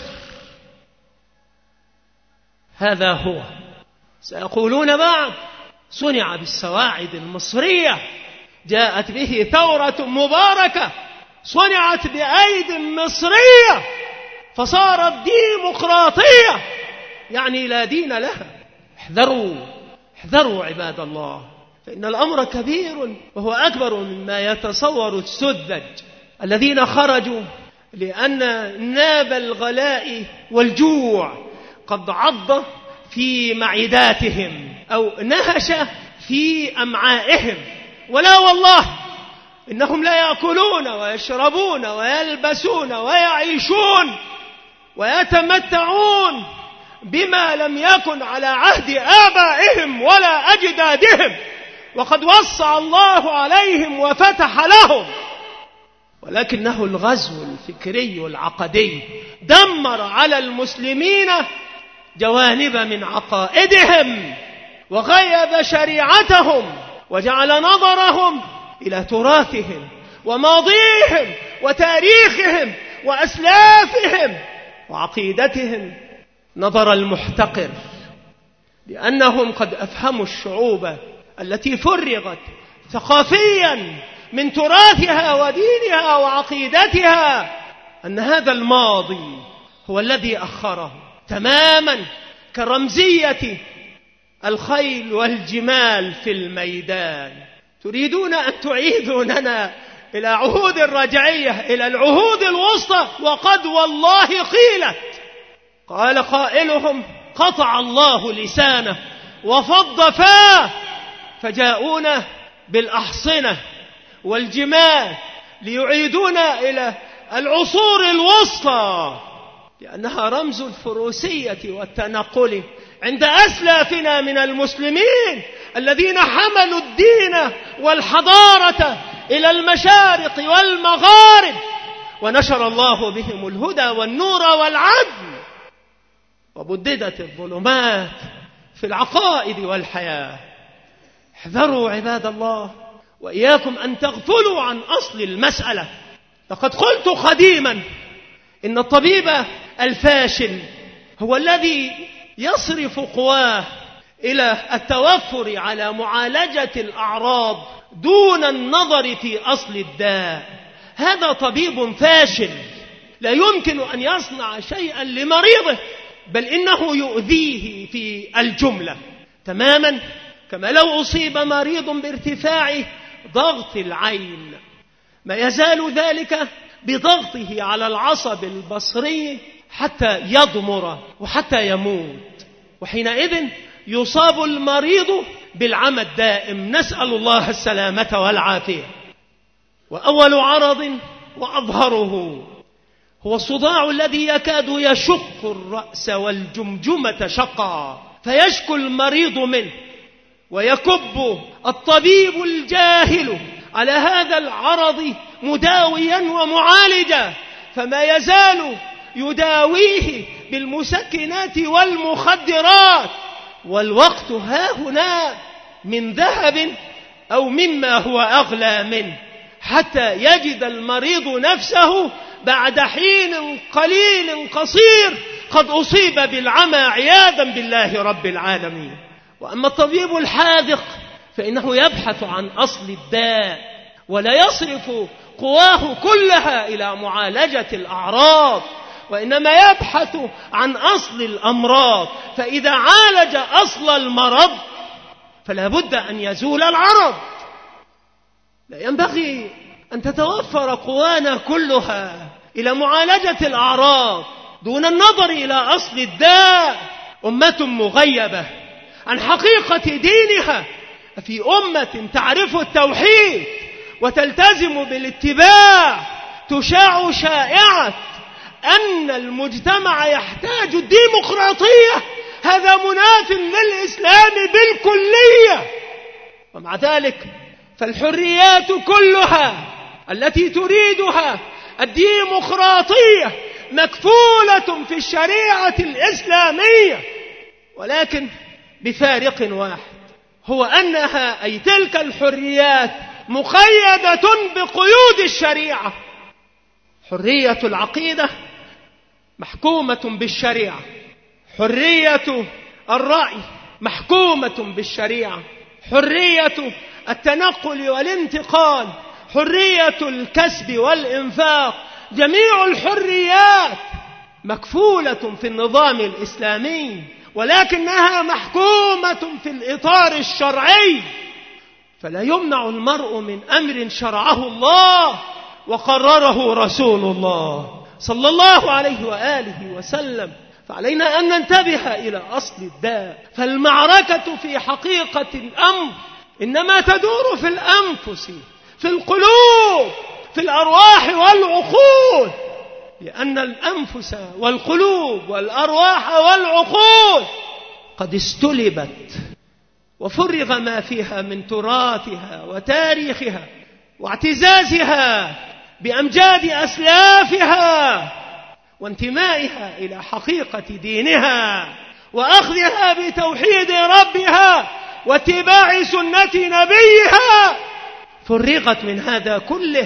هذا هو. سيقولون بعد صنع بالسواعد المصرية، جاءت به ثورة مباركة صنعت بأيد مصرية فصارت ديمقراطية، يعني لا دين لها. احذروا احذروا عباد الله، فإن الأمر كبير وهو أكبر مما يتصور السذج الذين خرجوا لأن ناب الغلاء والجوع قد عض في معداتهم أو نهش في أمعائهم. ولا والله، إنهم لا يأكلون ويشربون ويلبسون ويعيشون ويتمتعون بما لم يكن على عهد آبائهم ولا أجدادهم، وقد وسع الله عليهم وفتح لهم، ولكنه الغزو الفكري العقدي دمر على المسلمين جوانب من عقائدهم وغيب شريعتهم، وجعل نظرهم إلى تراثهم وماضيهم وتاريخهم وأسلافهم وعقيدتهم نظر المحتقر، لأنهم قد أفهموا الشعوب التي فرغت ثقافيا من تراثها ودينها وعقيدتها أن هذا الماضي هو الذي أخره تماما، كرمزية الخيل والجمال في الميدان. تريدون أن تعيدوننا إلى عهود الرجعية، إلى العهود الوسطى، وقد والله قيلت. قال قائلهم: قطع الله لسانه وفض فاه، فجاءونا بالأحصنة والجمال ليعيدونا إلى العصور الوسطى، لأنها رمز الفروسية والتنقل عند أسلافنا من المسلمين الذين حملوا الدين والحضارة إلى المشارق والمغارب، ونشر الله بهم الهدى والنور والعدل، وبددت الظلمات في العقائد والحياة. احذروا عباد الله، وإياكم أن تغفلوا عن أصل المسألة. لقد قلت قديما إن الطبيب الفاشل هو الذي يصرف قواه إلى التوفر على معالجة الأعراض دون النظر في أصل الداء. هذا طبيب فاشل لا يمكن أن يصنع شيئا لمريضه، بل إنه يؤذيه في الجملة تماما، كما لو أصيب مريض بارتفاع ضغط العين ما يزال ذلك بضغطه على العصب البصري حتى يضمر وحتى يموت، وحينئذ يصاب المريض بالعمى الدائم، نسأل الله السلامة والعافية. وأول عرض وأظهره هو الصداع الذي يكاد يشق الرأس والجمجمة شقا، فيشكو المريض منه، ويكب الطبيب الجاهل على هذا العرض مداويا ومعالجا، فما يزال يداويه بالمسكنات والمخدرات، والوقت ها هنا من ذهب أو مما هو أغلى منه، حتى يجد المريض نفسه بعد حين قليل قصير قد أصيب بالعمى عياذا بالله رب العالمين. وأما الطبيب الحاذق فإنه يبحث عن أصل الداء ولا يصرف قواه كلها إلى معالجة الأعراض، وإنما يبحث عن أصل الأمراض، فإذا عالج أصل المرض فلا بد أن يزول العرض. لا ينبغي أن تتوفر قوانا كلها إلى معالجة الأعراض دون النظر إلى أصل الداء. أمة مغيبة عن حقيقة دينها، في أمة تعرف التوحيد وتلتزم بالاتباع تشاع شائعة أن المجتمع يحتاج الديمقراطية، هذا مناف للإسلام بالكلية. ومع ذلك فالحريات كلها التي تريدها الديمقراطية مكفولة في الشريعة الإسلامية، ولكن بفارق واحد، هو أنها أي تلك الحريات مقيدة بقيود الشريعة. حرية العقيدة محكومة بالشريعة، حرية الرأي محكومة بالشريعة، حرية التنقل والانتقال، حرية الكسب والإنفاق، جميع الحريات مكفولة في النظام الإسلامي، ولكنها محكومة في الإطار الشرعي. فلا يمنع المرء من أمر شرعه الله وقرره رسول الله صلى الله عليه وآله وسلم. فعلينا أن ننتبه إلى أصل الداء، فالمعركة في حقيقة الأمر إنما تدور في الأنفس، في القلوب، في الأرواح والعقول، لأن الأنفس والقلوب والأرواح والعقول قد استلبت وفرغ ما فيها من تراثها وتاريخها واعتزازها بأمجاد أسلافها وانتمائها إلى حقيقة دينها وأخذها بتوحيد ربها واتباع سنة نبيها. فرغت من هذا كله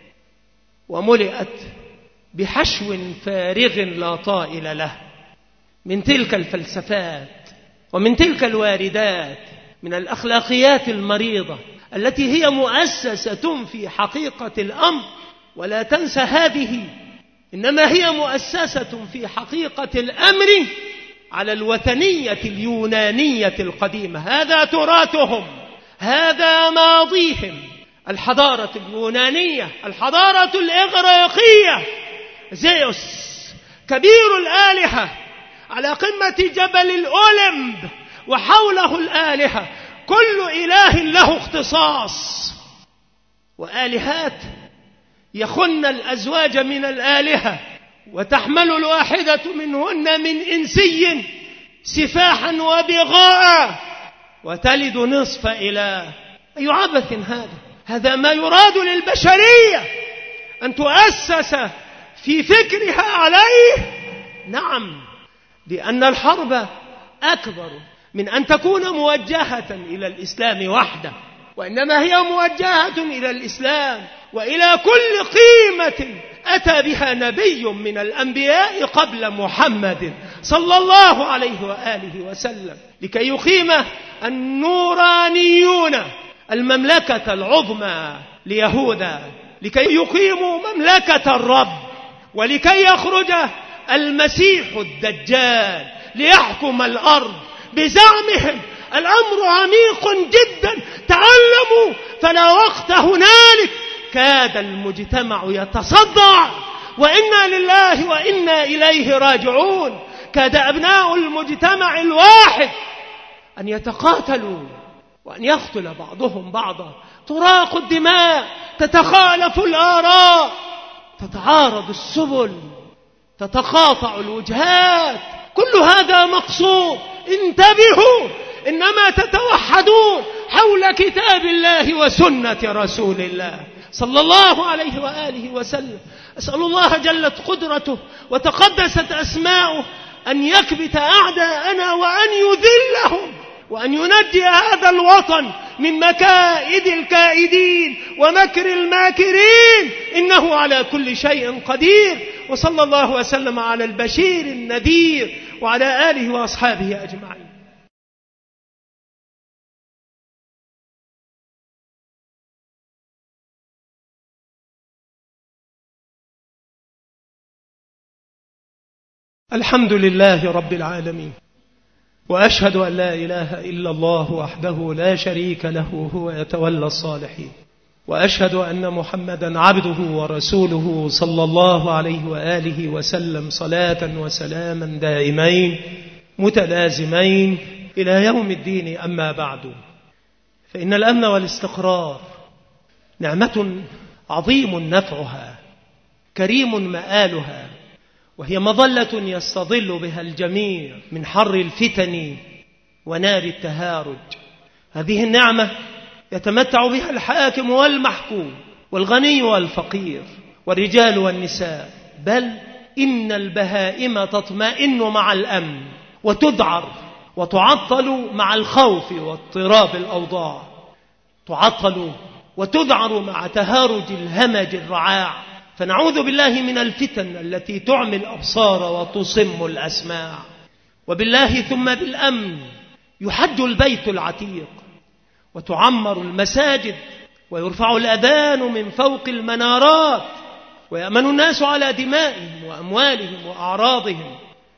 وملئت بحشو فارغ لا طائل له من تلك الفلسفات ومن تلك الواردات، من الأخلاقيات المريضة التي هي مؤسسة في حقيقة الأمر. ولا تنسى هذه إنما هي مؤسسة في حقيقة الأمر على الوثنية اليونانية القديمة. هذا تراثهم، هذا ماضيهم، الحضارة اليونانية، الحضارة الإغريقية. زيوس كبير الآلهة على قمة جبل الأولمب وحوله الآلهة، كل إله له اختصاص، وآلهات يخن الأزواج من الآلهة وتحمل الواحدة منهن من إنسي سفاحا وبغاء وتلد نصف إله. أي عبث هذا؟ هذا ما يراد للبشرية أن تؤسس في فكرها عليه. نعم، لأن الحرب أكبر من أن تكون موجهة إلى الإسلام وحده، وإنما هي موجهة إلى الإسلام وإلى كل قيمة أتى بها نبي من الأنبياء قبل محمد صلى الله عليه وآله وسلم، لكي يقيم النورانيون المملكة العظمى ليهوذا، لكي يقيموا مملكة الرب، ولكي يخرج المسيح الدجال ليحكم الأرض بزعمهم. الأمر عميق جدا، تعلموا، فلا وقت هنالك. كاد المجتمع يتصدع، وإنا لله وإنا إليه راجعون. كاد أبناء المجتمع الواحد أن يتقاتلوا وأن يقتل بعضهم بعضا، تراق الدماء، تتخالف الآراء، تتعارض السبل، تتقاطع الوجهات. كل هذا مقصود. انتبهوا، إنما تتوحدون حول كتاب الله وسنة رسول الله صلى الله عليه وآله وسلم. أسأل الله جلت قدرته وتقدست أسماؤه أن يكبت أعداءنا وأن يذلهم وأن ينجي هذا الوطن من مكائد الكائدين ومكر الماكرين، إنه على كل شيء قدير. وصلى الله وسلم على البشير النذير وعلى آله وأصحابه أجمعين. الحمد لله رب العالمين، وأشهد أن لا إله إلا الله وحده لا شريك له هو يتولى الصالحين، وأشهد أن محمدا عبده ورسوله صلى الله عليه وآله وسلم صلاة وسلاما دائمين متلازمين إلى يوم الدين. أما بعد، فإن الأمن والاستقرار نعمة عظيم نفعها كريم مآلها، وهي مظلة يستظل بها الجميع من حر الفتن ونار التهارج. هذه النعمة يتمتع بها الحاكم والمحكوم والغني والفقير والرجال والنساء، بل إن البهائم تطمئن مع الأمن وتذعر وتعطل مع الخوف واضطراب الأوضاع، تعطل وتذعر مع تهارج الهمج الرعاع. فنعوذ بالله من الفتن التي تعمي الأبصار وتصم الأسماع. وبالله ثم بالأمن يحج البيت العتيق وتعمر المساجد ويرفع الأذان من فوق المنارات ويأمن الناس على دمائهم وأموالهم وأعراضهم،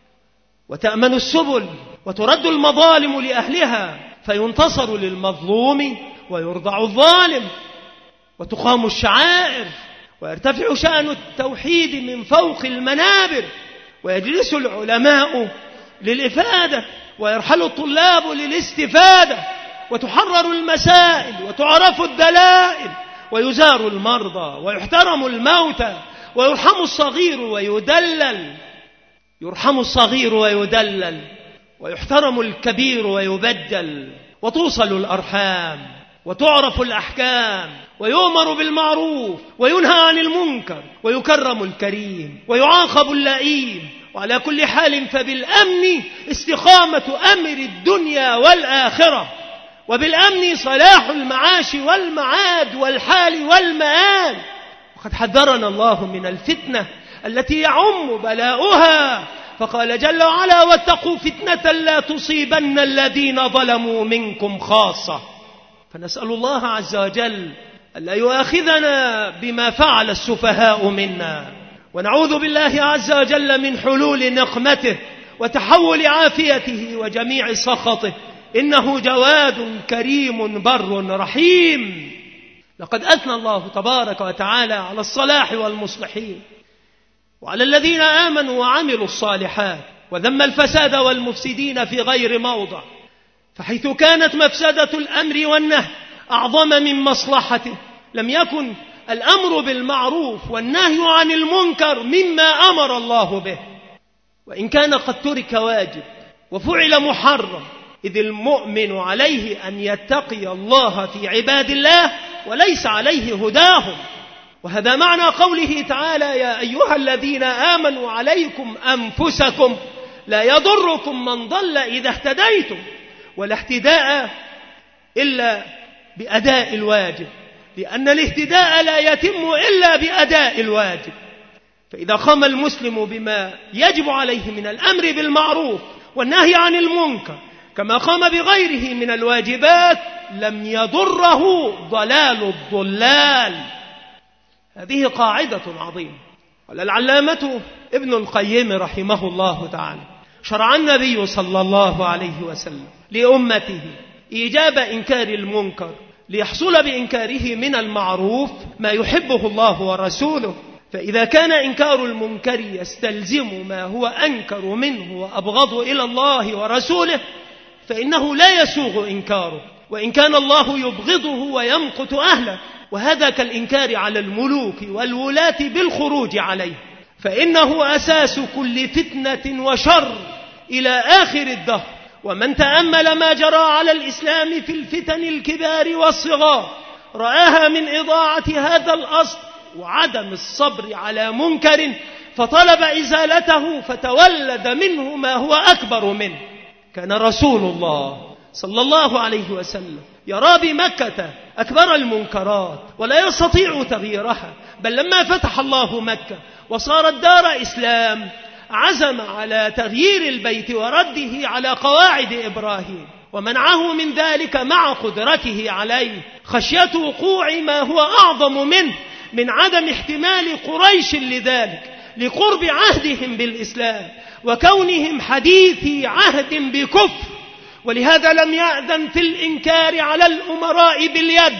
وتأمن السبل وترد المظالم لأهلها فينتصر للمظلوم ويرضع الظالم، وتقام الشعائر ويرتفع شأن التوحيد من فوق المنابر، ويجلس العلماء للإفادة ويرحل الطلاب للاستفادة، وتحرر المسائل وتعرف الدلائل ويزار المرضى ويحترم الموتى ويرحم الصغير ويدلل يرحم الصغير ويدلل ويحترم الكبير ويبجل، وتوصل الأرحام وتعرف الأحكام ويؤمر بالمعروف وينهى عن المنكر ويكرم الكريم ويعاقب اللئيم. وعلى كل حال فبالأمن استقامة أمر الدنيا والآخرة، وبالأمن صلاح المعاش والمعاد والحال والمآل. وقد حذرنا الله من الفتنة التي يعم بلاؤها، فقال جل وعلا: واتقوا فتنة لا تصيبن الذين ظلموا منكم خاصة. فنسأل الله عز وجل ألا يؤاخذنا بما فعل السفهاء منا، ونعوذ بالله عز وجل من حلول نقمته وتحول عافيته وجميع سخطه، إنه جواد كريم بر رحيم. لقد أثنى الله تبارك وتعالى على الصلاح والمصلحين وعلى الذين آمنوا وعملوا الصالحات، وذم الفساد والمفسدين في غير موضع. فحيث كانت مفسدة الأمر والنهي أعظم من مصلحته، لم يكن الأمر بالمعروف والنهي عن المنكر مما أمر الله به، وإن كان قد ترك واجب وفعل محرم، إذ المؤمن عليه أن يتقي الله في عباد الله وليس عليه هداهم. وهذا معنى قوله تعالى: يا أيها الذين آمنوا عليكم أنفسكم لا يضركم من ضل إذا اهتديتم. ولا اهتداء إلا بأداء الواجب، لأن الاهتداء لا يتم إلا بأداء الواجب. فإذا قام المسلم بما يجب عليه من الأمر بالمعروف والنهي عن المنكر كما قام بغيره من الواجبات، لم يضره ضلال الضلال. هذه قاعدة عظيمة. قال العلامة ابن القيم رحمه الله تعالى: شرع النبي صلى الله عليه وسلم لأمته إيجاب إنكار المنكر ليحصل بإنكاره من المعروف ما يحبه الله ورسوله. فإذا كان إنكار المنكر يستلزم ما هو أنكر منه وأبغض إلى الله ورسوله، فإنه لا يسوغ إنكاره، وإن كان الله يبغضه ويمقت أهله. وهذا كالإنكار على الملوك والولاة بالخروج عليه، فإنه أساس كل فتنة وشر إلى آخر الدهر. ومن تأمل ما جرى على الإسلام في الفتن الكبار والصغار رآها من إضاعة هذا الأصل وعدم الصبر على منكر فطلب إزالته فتولد منه ما هو أكبر منه. كان رسول الله صلى الله عليه وسلم يرى بمكة أكبر المنكرات ولا يستطيع تغييرها، بل لما فتح الله مكة وصارت دار إسلام عزم على تغيير البيت ورده على قواعد إبراهيم، ومنعه من ذلك مع قدرته عليه خشية وقوع ما هو أعظم منه من عدم احتمال قريش لذلك لقرب عهدهم بالإسلام وكونهم حديثي عهد بكفر، ولهذا لم يأذن في الإنكار على الأمراء باليد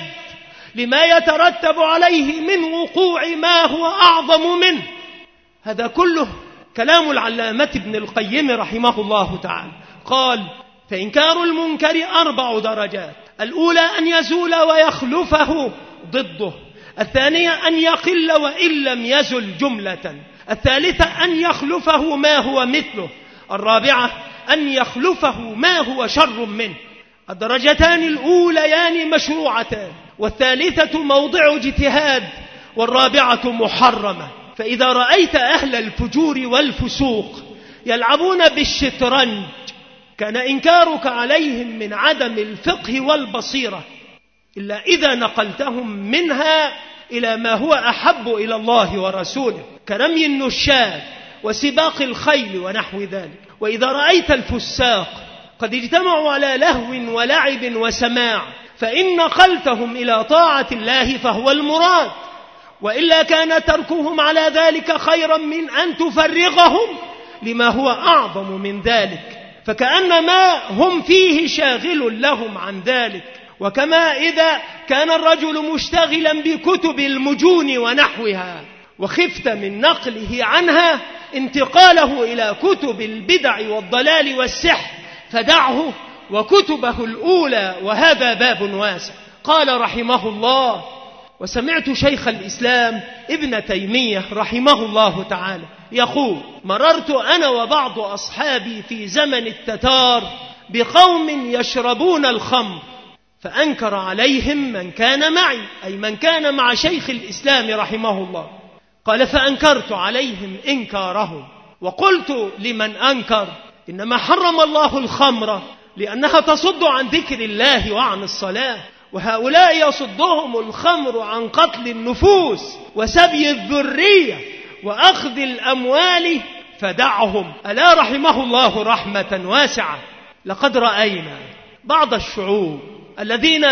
لما يترتب عليه من وقوع ما هو أعظم منه. هذا كله كلام العلامة ابن القيم رحمه الله تعالى. قال: فإنكار المنكر أربع درجات: الأولى أن يزول ويخلفه ضده، الثانية أن يقل وإن لم يزل جملة، الثالثة أن يخلفه ما هو مثله، الرابعة أن يخلفه ما هو شر منه. الدرجتان الأوليان مشروعتان، والثالثة موضع اجتهاد، والرابعة محرمة. فإذا رأيت أهل الفجور والفسوق يلعبون بالشطرنج كان إنكارك عليهم من عدم الفقه والبصيرة، إلا إذا نقلتهم منها إلى ما هو أحب إلى الله ورسوله كرمي النشاء وسباق الخيل ونحو ذلك. وإذا رأيت الفساق قد اجتمعوا على لهو ولعب وسماع فإن نقلتهم إلى طاعة الله فهو المراد، وإلا كان تركهم على ذلك خيرا من أن تفرغهم لما هو أعظم من ذلك، فكأن ما هم فيه شاغل لهم عن ذلك. وكما إذا كان الرجل مشتغلا بكتب المجون ونحوها وخفت من نقله عنها انتقاله إلى كتب البدع والضلال والسحر فدعه وكتبه الأولى، وهذا باب واسع. قال رحمه الله: وسمعت شيخ الإسلام ابن تيمية رحمه الله تعالى يقول: مررت أنا وبعض أصحابي في زمن التتار بقوم يشربون الخمر، فأنكر عليهم من كان معي، أي من كان مع شيخ الإسلام رحمه الله. قال: فأنكرت عليهم إنكارهم، وقلت لمن أنكر: إنما حرم الله الخمر لأنها تصد عن ذكر الله وعن الصلاة، وهؤلاء يصدهم الخمر عن قتل النفوس وسبي الذرية وأخذ الأموال، فدعهم. ألا رحمه الله رحمة واسعة. لقد رأينا بعض الشعوب الذين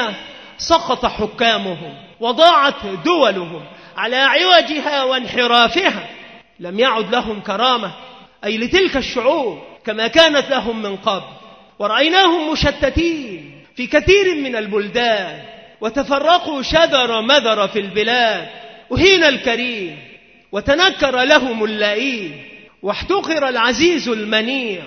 سقط حكامهم وضاعت دولهم على عوجها وانحرافها لم يعد لهم كرامة، أي لتلك الشعوب كما كانت لهم من قبل، ورأيناهم مشتتين في كثير من البلدان وتفرقوا شذر مذر في البلاد، أهين الكريم وتنكر لهم اللئيم واحتقر العزيز المنيع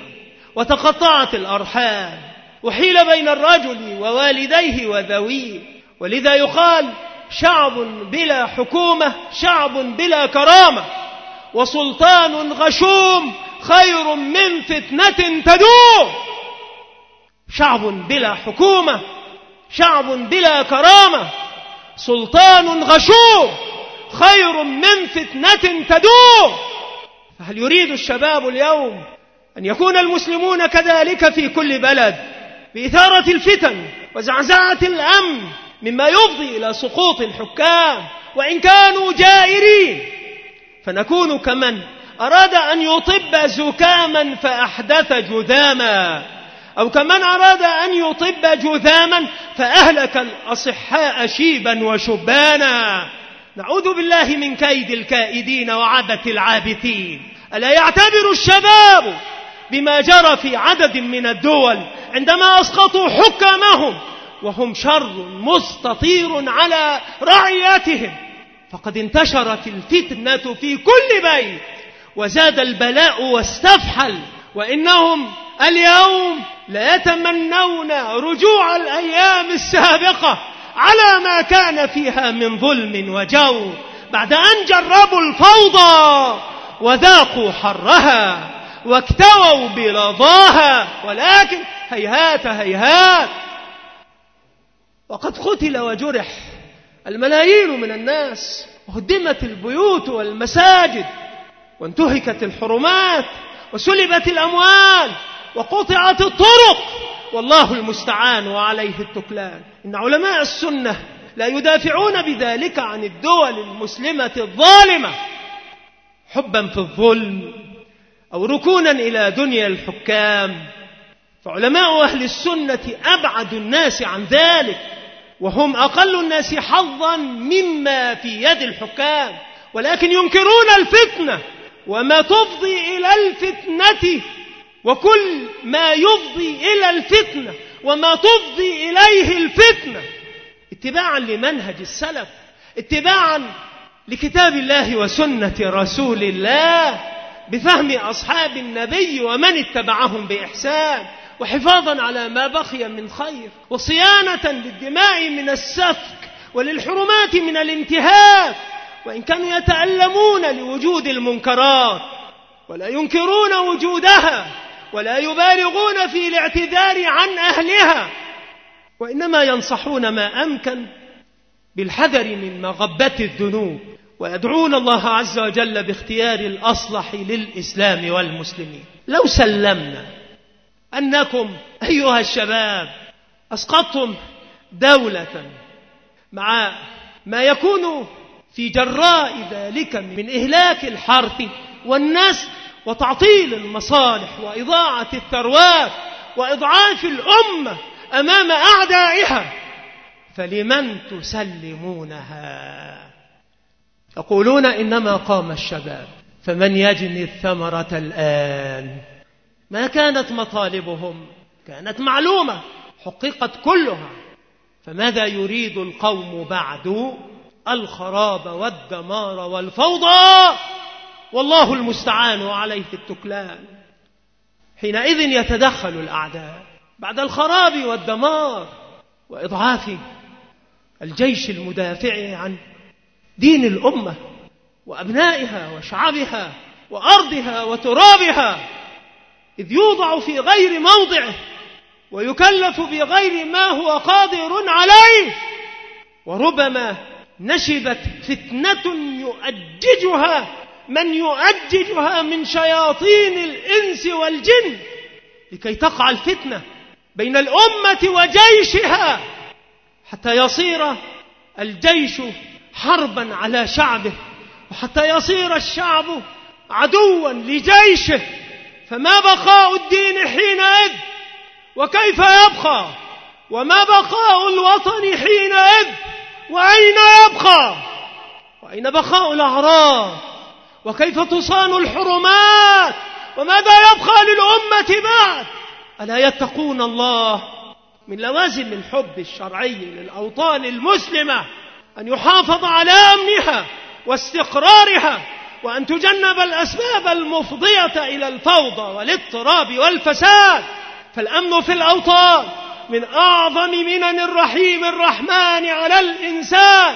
وتقطعت الأرحام وحيل بين الرجل ووالديه وذويه. ولذا يقال: شعب بلا حكومة شعب بلا كرامة، وسلطان غشوم خير من فتنة تدوم. شعب بلا حكومة شعب بلا كرامة، سلطان غشوم خير من فتنة تدوم. فهل يريد الشباب اليوم أن يكون المسلمون كذلك في كل بلد بإثارة الفتن وزعزعة الأمن مما يفضي إلى سقوط الحكام وإن كانوا جائرين، فنكون كمن أراد أن يطب زكاما فأحدث جذاما، أو كمن أراد أن يطب جذاما فأهلك الأصحاء شيبا وشبانا. نعوذ بالله من كيد الكائدين وعبث العابثين. ألا يعتبر الشباب بما جرى في عدد من الدول عندما أسقطوا حكامهم وهم شر مستطير على رعيتهم؟ فقد انتشرت الفتنة في كل بيت وزاد البلاء واستفحل، وإنهم اليوم لا يتمنون رجوع الأيام السابقة على ما كان فيها من ظلم وجور، بعد أن جربوا الفوضى وذاقوا حرها واكتووا بلظاها، ولكن هيهات هيهات. وقد قتل وجرح الملايين من الناس، وهدمت البيوت والمساجد، وانتهكت الحرمات، وسلبت الأموال، وقطعت الطرق، والله المستعان وعليه التكلان. إن علماء السنة لا يدافعون بذلك عن الدول المسلمة الظالمة حبا في الظلم أو ركونا إلى دنيا الحكام، فعلماء أهل السنة أبعد الناس عن ذلك، وهم أقل الناس حظا مما في يد الحكام، ولكن ينكرون الفتنة وما تفضي إلى الفتنة، وكل ما يفضي إلى الفتنة وما تفضي إليه الفتنة، اتباعا لمنهج السلف، اتباعا لكتاب الله وسنة رسول الله بفهم أصحاب النبي ومن اتبعهم بإحسان، وحفاظا على ما بقي من خير، وصيانة للدماء من السفك وللحرمات من الانتهاك، وإن كانوا يتألمون لوجود المنكرات ولا ينكرون وجودها ولا يبالغون في الاعتذار عن أهلها، وإنما ينصحون ما أمكن بالحذر من مغبة الذنوب، ويدعون الله عز وجل باختيار الأصلح للإسلام والمسلمين. لو سلمنا أنكم أيها الشباب أسقطتم دولة مع ما يكون في جراء ذلك من إهلاك الحرث والنسل وتعطيل المصالح وإضاعة الثروات وإضعاف الأمة أمام أعدائها، فلمن تسلمونها؟ يقولون إنما قام الشباب، فمن يجني الثمرة الآن؟ ما كانت مطالبهم كانت معلومة حققت كلها، فماذا يريد القوم بعد؟ الخراب والدمار والفوضى، والله المستعان وعليه التكلان. حينئذ يتدخل الأعداء بعد الخراب والدمار وإضعاف الجيش المدافع عن دين الأمة وأبنائها وشعبها وأرضها وترابها، إذ يوضع في غير موضعه ويكلف بغير ما هو قادر عليه، وربما نشبت فتنة يؤججها من يؤججها من شياطين الإنس والجن لكي تقع الفتنة بين الأمة وجيشها، حتى يصير الجيش حربا على شعبه، وحتى يصير الشعب عدوا لجيشه، فما بقاء الدين حينئذ؟ وكيف يبقى؟ وما بقاء الوطن حينئذ؟ وأين يبقى؟ وأين بقاء الأعراض؟ وكيف تصان الحرمات؟ وماذا يبقى للأمة بعد؟ ألا يتقون الله؟ من لوازم الحب الشرعي للأوطان المسلمة أن يحافظ على أمنها واستقرارها، وأن تجنب الأسباب المفضية إلى الفوضى والاضطراب والفساد، فالأمن في الأوطان من أعظم منن الرحيم الرحمن على الإنسان.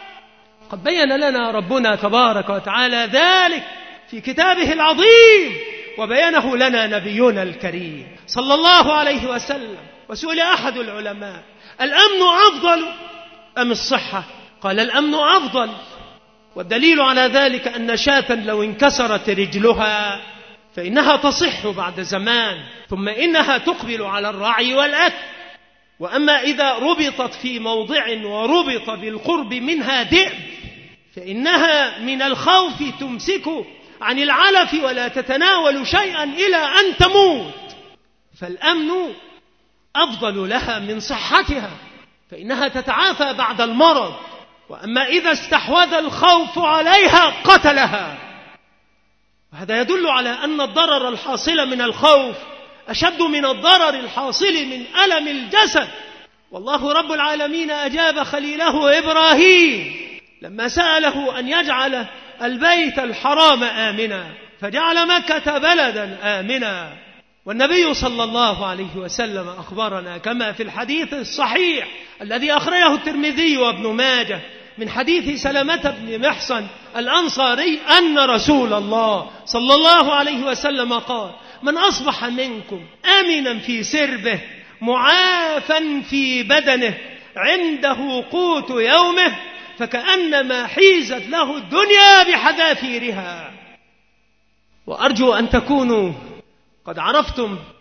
قد بين لنا ربنا تبارك وتعالى ذلك في كتابه العظيم، وبينه لنا نبينا الكريم صلى الله عليه وسلم. وسئل أحد العلماء: الأمن أفضل أم الصحة؟ قال: الأمن أفضل، والدليل على ذلك أن شاة لو انكسرت رجلها فإنها تصح بعد زمان، ثم إنها تقبل على الرعي والأكل. وأما إذا ربطت في موضع وربط بالقرب منها ذئب فإنها من الخوف تمسك عن العلف ولا تتناول شيئا إلى أن تموت، فالأمن أفضل لها من صحتها، فإنها تتعافى بعد المرض. وأما إذا استحوذ الخوف عليها قتلها. وهذا يدل على أن الضرر الحاصل من الخوف أشد من الضرر الحاصل من ألم الجسد. والله رب العالمين أجاب خليله إبراهيم لما سأله أن يجعل البيت الحرام آمنا، فجعل مكة بلدا آمنا. والنبي صلى الله عليه وسلم أخبرنا كما في الحديث الصحيح الذي أخرجه الترمذي وابن ماجه من حديث سلمة بن محصن الأنصاري أن رسول الله صلى الله عليه وسلم قال: من أصبح منكم آمنا في سربه معافا في بدنه عنده قوت يومه فكأنما حيزت له الدنيا بحذافيرها. وأرجو أن تكونوا قد عرفتم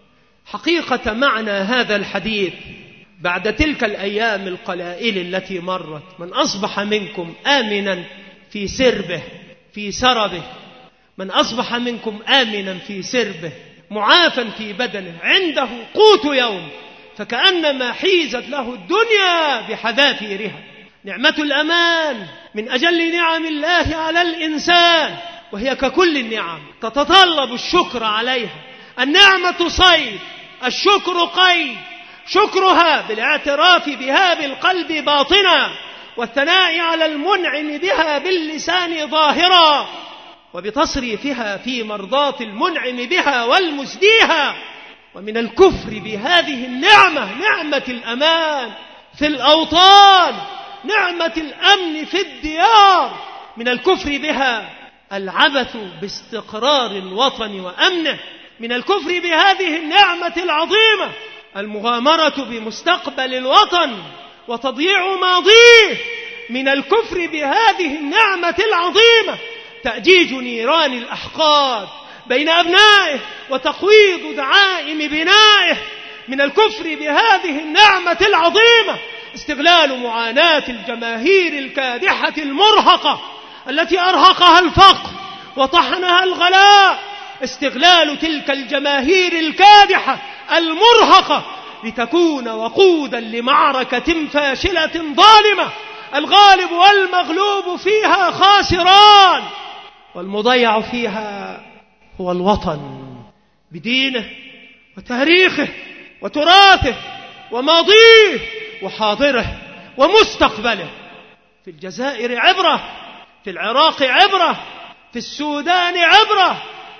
حقيقة معنى هذا الحديث بعد تلك الأيام القلائل التي مرت: من أصبح منكم آمنا في سربه في سربه، من أصبح منكم آمنا في سربه معافا في بدنه عنده قوت يوم، فكأنما حيزت له الدنيا بحذافيرها. نعمة الأمان من أجل نعم الله على الإنسان، وهي ككل النعم تتطلب الشكر عليها. النعمة صيد، الشكر قيد، شكرها بالاعتراف بها بالقلب باطنا، والثناء على المنعم بها باللسان ظاهرا، وبتصريفها في مرضاة المنعم بها والمسديها. ومن الكفر بهذه النعمة نعمة الأمان في الأوطان، نعمة الأمن في الديار، من الكفر بها العبث باستقرار الوطن وأمنه، من الكفر بهذه النعمة العظيمة المغامرة بمستقبل الوطن وتضييع ماضيه، من الكفر بهذه النعمة العظيمة تأجيج نيران الأحقاد بين أبنائه وتقويض دعائم بنائه، من الكفر بهذه النعمة العظيمة استغلال معاناة الجماهير الكادحة المرهقة التي أرهقها الفقر وطحنها الغلاء، استغلال تلك الجماهير الكادحة المرهقة لتكون وقودا لمعركة فاشلة ظالمة الغالب والمغلوب فيها خاسران، والمضيع فيها هو الوطن بدينه وتاريخه وتراثه وماضيه وحاضره ومستقبله. في الجزائر عبرة، في العراق عبرة، في السودان عبرة،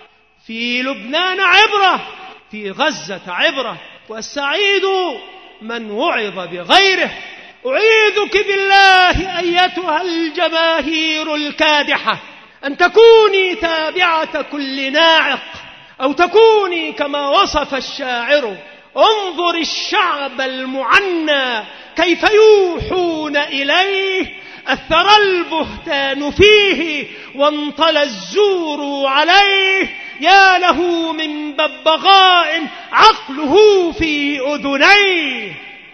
في لبنان عبرة، في غزة عبرة، والسعيد من وعظ بغيره. أعيذك بالله أيتها الجماهير الكادحة أن تكوني تابعة كل ناعق، أو تكوني كما وصف الشاعر: انظر الشعب المعنى كيف يوحون إليه، أثر البهتان فيه وانطلى الزور عليه، يا له من ببغاء عقله في أذنيه.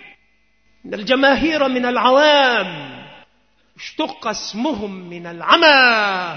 إن الجماهير من العوام اشتق اسمهم من العمى،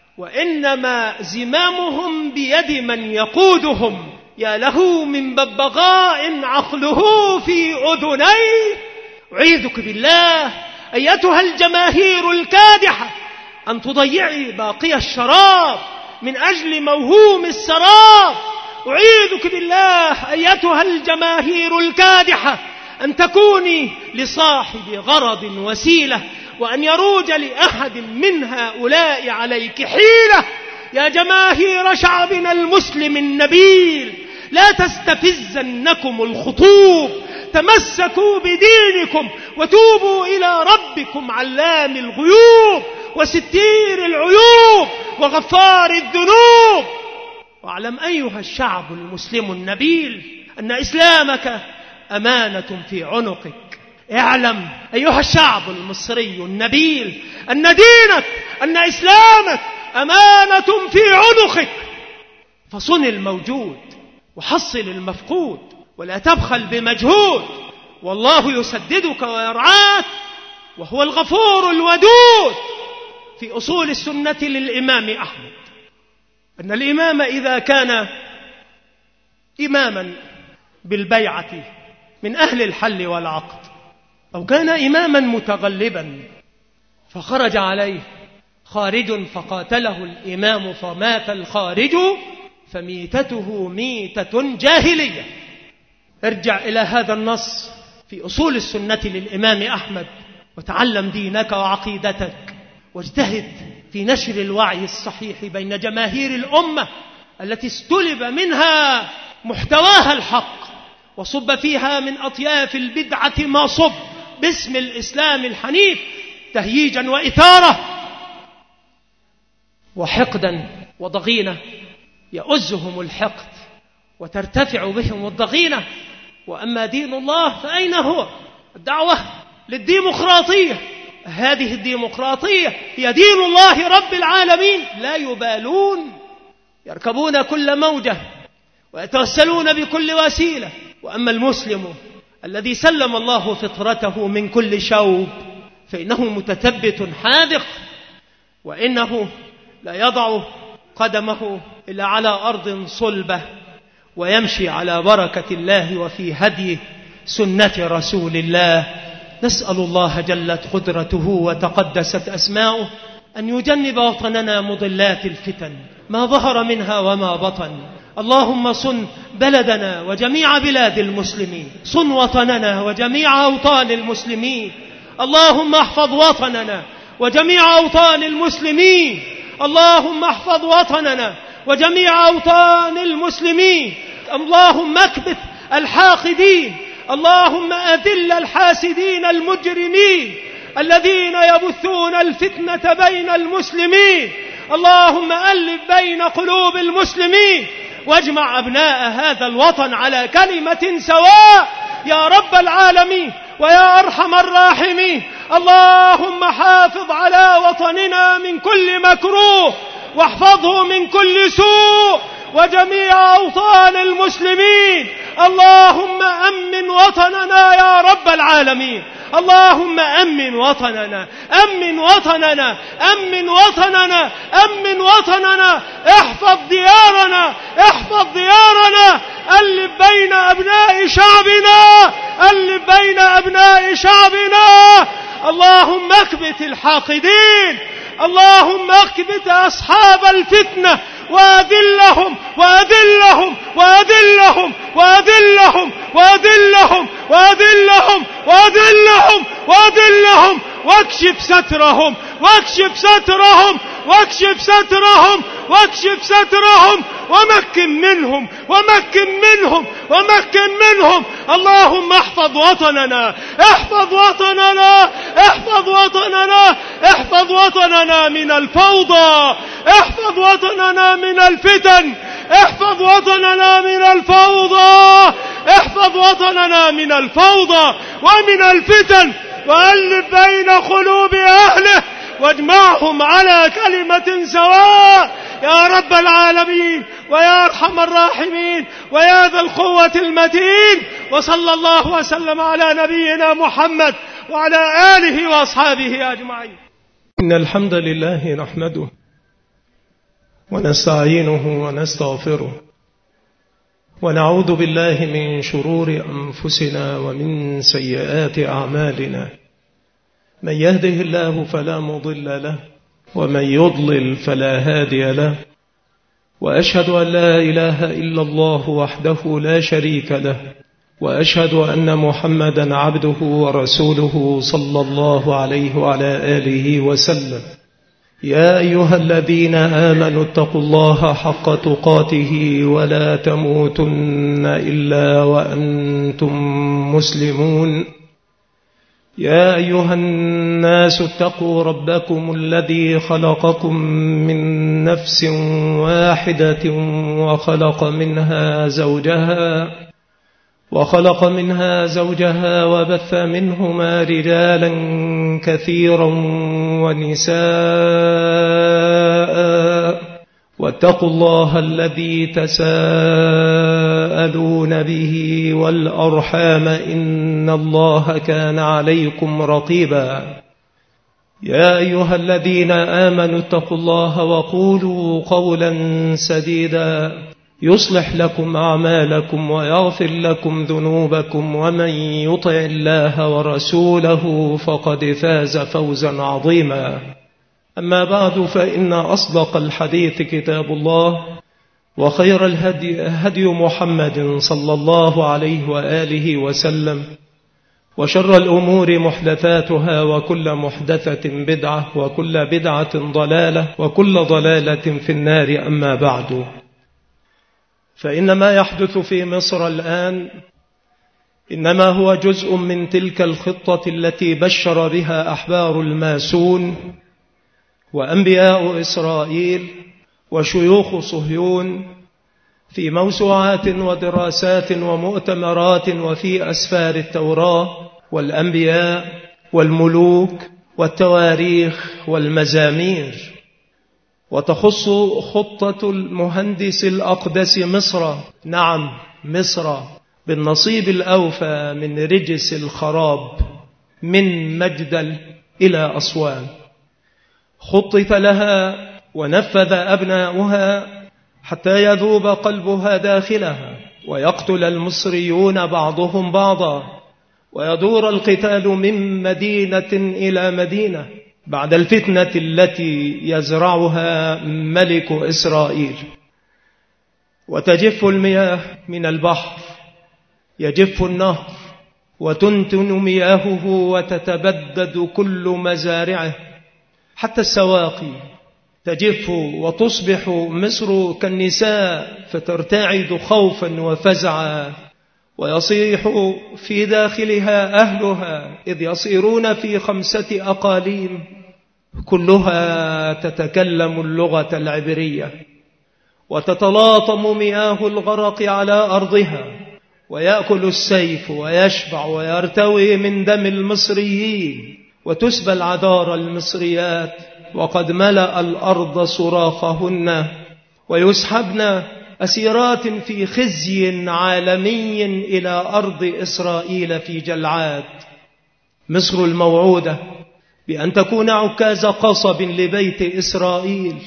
وإنما زمامهم بيد من يقودهم، يا له من ببغاء عقله في أذنيه. أعيذك بالله أيتها الجماهير الكادحة أن تضيعي باقي الشراب من أجل موهوم السراب. أعيذك بالله أيتها الجماهير الكادحة أن تكوني لصاحب غرض وسيلة، وأن يروج لأحد من هؤلاء عليك حيلة. يا جماهير شعبنا المسلم النبيل، لا تستفزنكم الخطوب، تمسكوا بدينكم وتوبوا إلى ربكم علام الغيوب وستير العيوب وغفار الذنوب. واعلم أيها الشعب المسلم النبيل أن إسلامك أمانة في عنقك. اعلم أيها الشعب المصري النبيل أن دينك، أن إسلامك أمانة في عنقك. فصن الموجود وحصل المفقود، ولا تبخل بمجهود، والله يسددك ويرعاك، وهو الغفور الودود. في أصول السنة للإمام أحمد أن الإمام إذا كان إماما بالبيعة من أهل الحل والعقد، أو كان إماما متغلبا فخرج عليه خارج فقاتله الإمام فمات الخارج، فميتته ميتة جاهلية. ارجع إلى هذا النص في أصول السنة للإمام أحمد وتعلم دينك وعقيدتك، واجتهد في نشر الوعي الصحيح بين جماهير الأمة التي استلب منها محتواها الحق، وصب فيها من أطياف البدعة ما صب باسم الإسلام الحنيف تهييجا وإثارة وحقدا وضغينة، يؤزهم الحقد وترتفع بهم الضغينة. وأما دين الله فأين هو؟ الدعوة للديمقراطية، هذه الديمقراطية هي دين الله رب العالمين. لا يبالون، يركبون كل موجة ويتوسلون بكل وسيلة. وأما المسلم الذي سلم الله فطرته من كل شوب فإنه متثبت حاذق، وإنه لا يضع قدمه إلا على أرض صلبة، ويمشي على بركة الله وفي هدي سنة رسول الله. نسأل الله جلت قدرته وتقدست أسماؤه أن يجنب وطننا مضلات الفتن ما ظهر منها وما بطن. اللهم صن بلدنا وجميع بلاد المسلمين، صن وطننا وجميع أوطان المسلمين. اللهم احفظ وطننا وجميع أوطان المسلمين. اللهم احفظ وطننا وجميع أوطان المسلمين. اللهم اكبت الحاقدين. اللهم أذل الحاسدين المجرمين الذين يبثون الفتنة بين المسلمين. اللهم ألف بين قلوب المسلمين واجمع أبناء هذا الوطن على كلمة سواء يا رب العالمين ويا أرحم الراحمين. اللهم حافظ على وطننا من كل مكروه واحفظه من كل سوء وجميع أوطان المسلمين. اللهم أمن وطننا يا رب العالمين. اللهم أمن وطننا، أمن وطننا، أمن وطننا، أمن وطننا. احفظ ديارنا، احفظ ديارنا. ألف بين أبناء شعبنا، ألف بين أبناء شعبنا. اللهم اكبت الحاقدين. اللهم اكبت أصحاب الفتنة وأذلهم وأذلهم وأذلهم وأذلهم وأذلهم وأذلهم وأذلهم وأذلهم واكشف سترهم واكشف سترهم واكشف سترهم واكشف سترهم ومكن منهم ومكن منهم ومكن منهم. اللهم احفظ وطننا، احفظ وطننا، احفظ وطننا، احفظ وطننا من الفوضى، احفظ وطننا من الفتن، احفظ وطننا من الفوضى، احفظ وطننا من الفوضى ومن الفتن، وألف بين قلوب أهله واجمعهم على كلمة سواء يا رب العالمين ويا أرحم الراحمين ويا ذا القوة المتين. وصلى الله وسلم على نبينا محمد وعلى آله وأصحابه أجمعين. إن الحمد لله نحمده ونستعينه ونستغفره ونعوذ بالله من شرور أنفسنا ومن سيئات أعمالنا. من يهده الله فلا مضل له ومن يضلل فلا هادي له، وأشهد أن لا إله إلا الله وحده لا شريك له، وأشهد أن محمدا عبده ورسوله صلى الله عليه وعلى آله وسلم. يا أيها الذين آمنوا اتقوا الله حق تقاته ولا تموتن إلا وأنتم مسلمون. يا أيها الناس اتقوا ربكم الذي خلقكم من نفس واحدة وخلق منها زوجها وخلق منها زوجها وبث منهما رجالا كثيرا ونساء، واتقوا الله الذي تساءلون به والأرحام إن الله كان عليكم رقيبا. يا أيها الذين آمنوا اتقوا الله وقولوا قولا سديدا يصلح لكم أعمالكم ويغفر لكم ذنوبكم، ومن يطع الله ورسوله فقد فاز فوزا عظيما. أما بعد، فإن أصدق الحديث كتاب الله، وخير الهدي هدي محمد صلى الله عليه وآله وسلم، وشر الأمور محدثاتها، وكل محدثة بدعة، وكل بدعة ضلالة، وكل ضلالة في النار. أما بعد، فإن ما يحدث في مصر الآن إنما هو جزء من تلك الخطة التي بشر بها أحبار الماسون وأنبياء إسرائيل وشيوخ صهيون في موسوعات ودراسات ومؤتمرات وفي أسفار التوراة والأنبياء والملوك والتواريخ والمزامير. وتخص خطة المهندس الأقدس مصر، نعم مصر، بالنصيب الأوفى من رجس الخراب من مجدل إلى أسوان. خطط لها ونفذ أبناؤها حتى يذوب قلبها داخلها، ويقتل المصريون بعضهم بعضا، ويدور القتال من مدينة إلى مدينة بعد الفتنة التي يزرعها ملك إسرائيل. وتجف المياه من البحر، يجف النهر وتنتن مياهه وتتبدد كل مزارعه حتى السواقي، تجف وتصبح مصر كالنساء فترتعد خوفا وفزعا، ويصيح في داخلها أهلها إذ يصيرون في خمسة أقاليم كلها تتكلم اللغة العبرية، وتتلاطم مياه الغرق على أرضها، ويأكل السيف ويشبع ويرتوي من دم المصريين، وتسبى العذار المصريات وقد ملأ الأرض صراخهن، ويسحبن أسيرات في خزي عالمي إلى أرض إسرائيل في جلعاد. مصر الموعودة بأن تكون عكاز قصب لبيت إسرائيل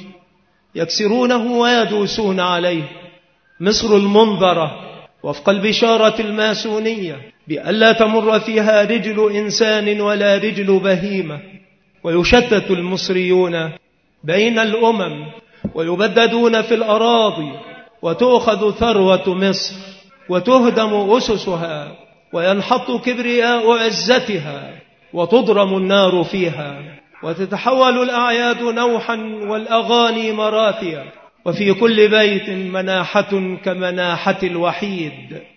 يكسرونه ويدوسون عليه. مصر المنذرة وفق البشارة الماسونية بألا تمر فيها رجل إنسان ولا رجل بهيمة، ويشتت المصريون بين الأمم ويبددون في الأراضي، وتؤخذ ثروة مصر وتهدم أسسها، وينحط كبرياء عزتها، وتضرم النار فيها، وتتحول الأعياد نوحا والأغاني مراتيا، وفي كل بيت مناحة كمناحة الوحيد.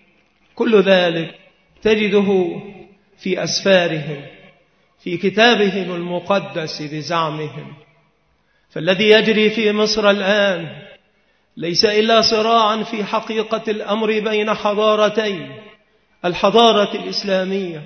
كل ذلك تجده في أسفارهم، في كتابهم المقدس بزعمهم. فالذي يجري في مصر الآن ليس إلا صراعا في حقيقة الأمر بين حضارتين: الحضارة الإسلامية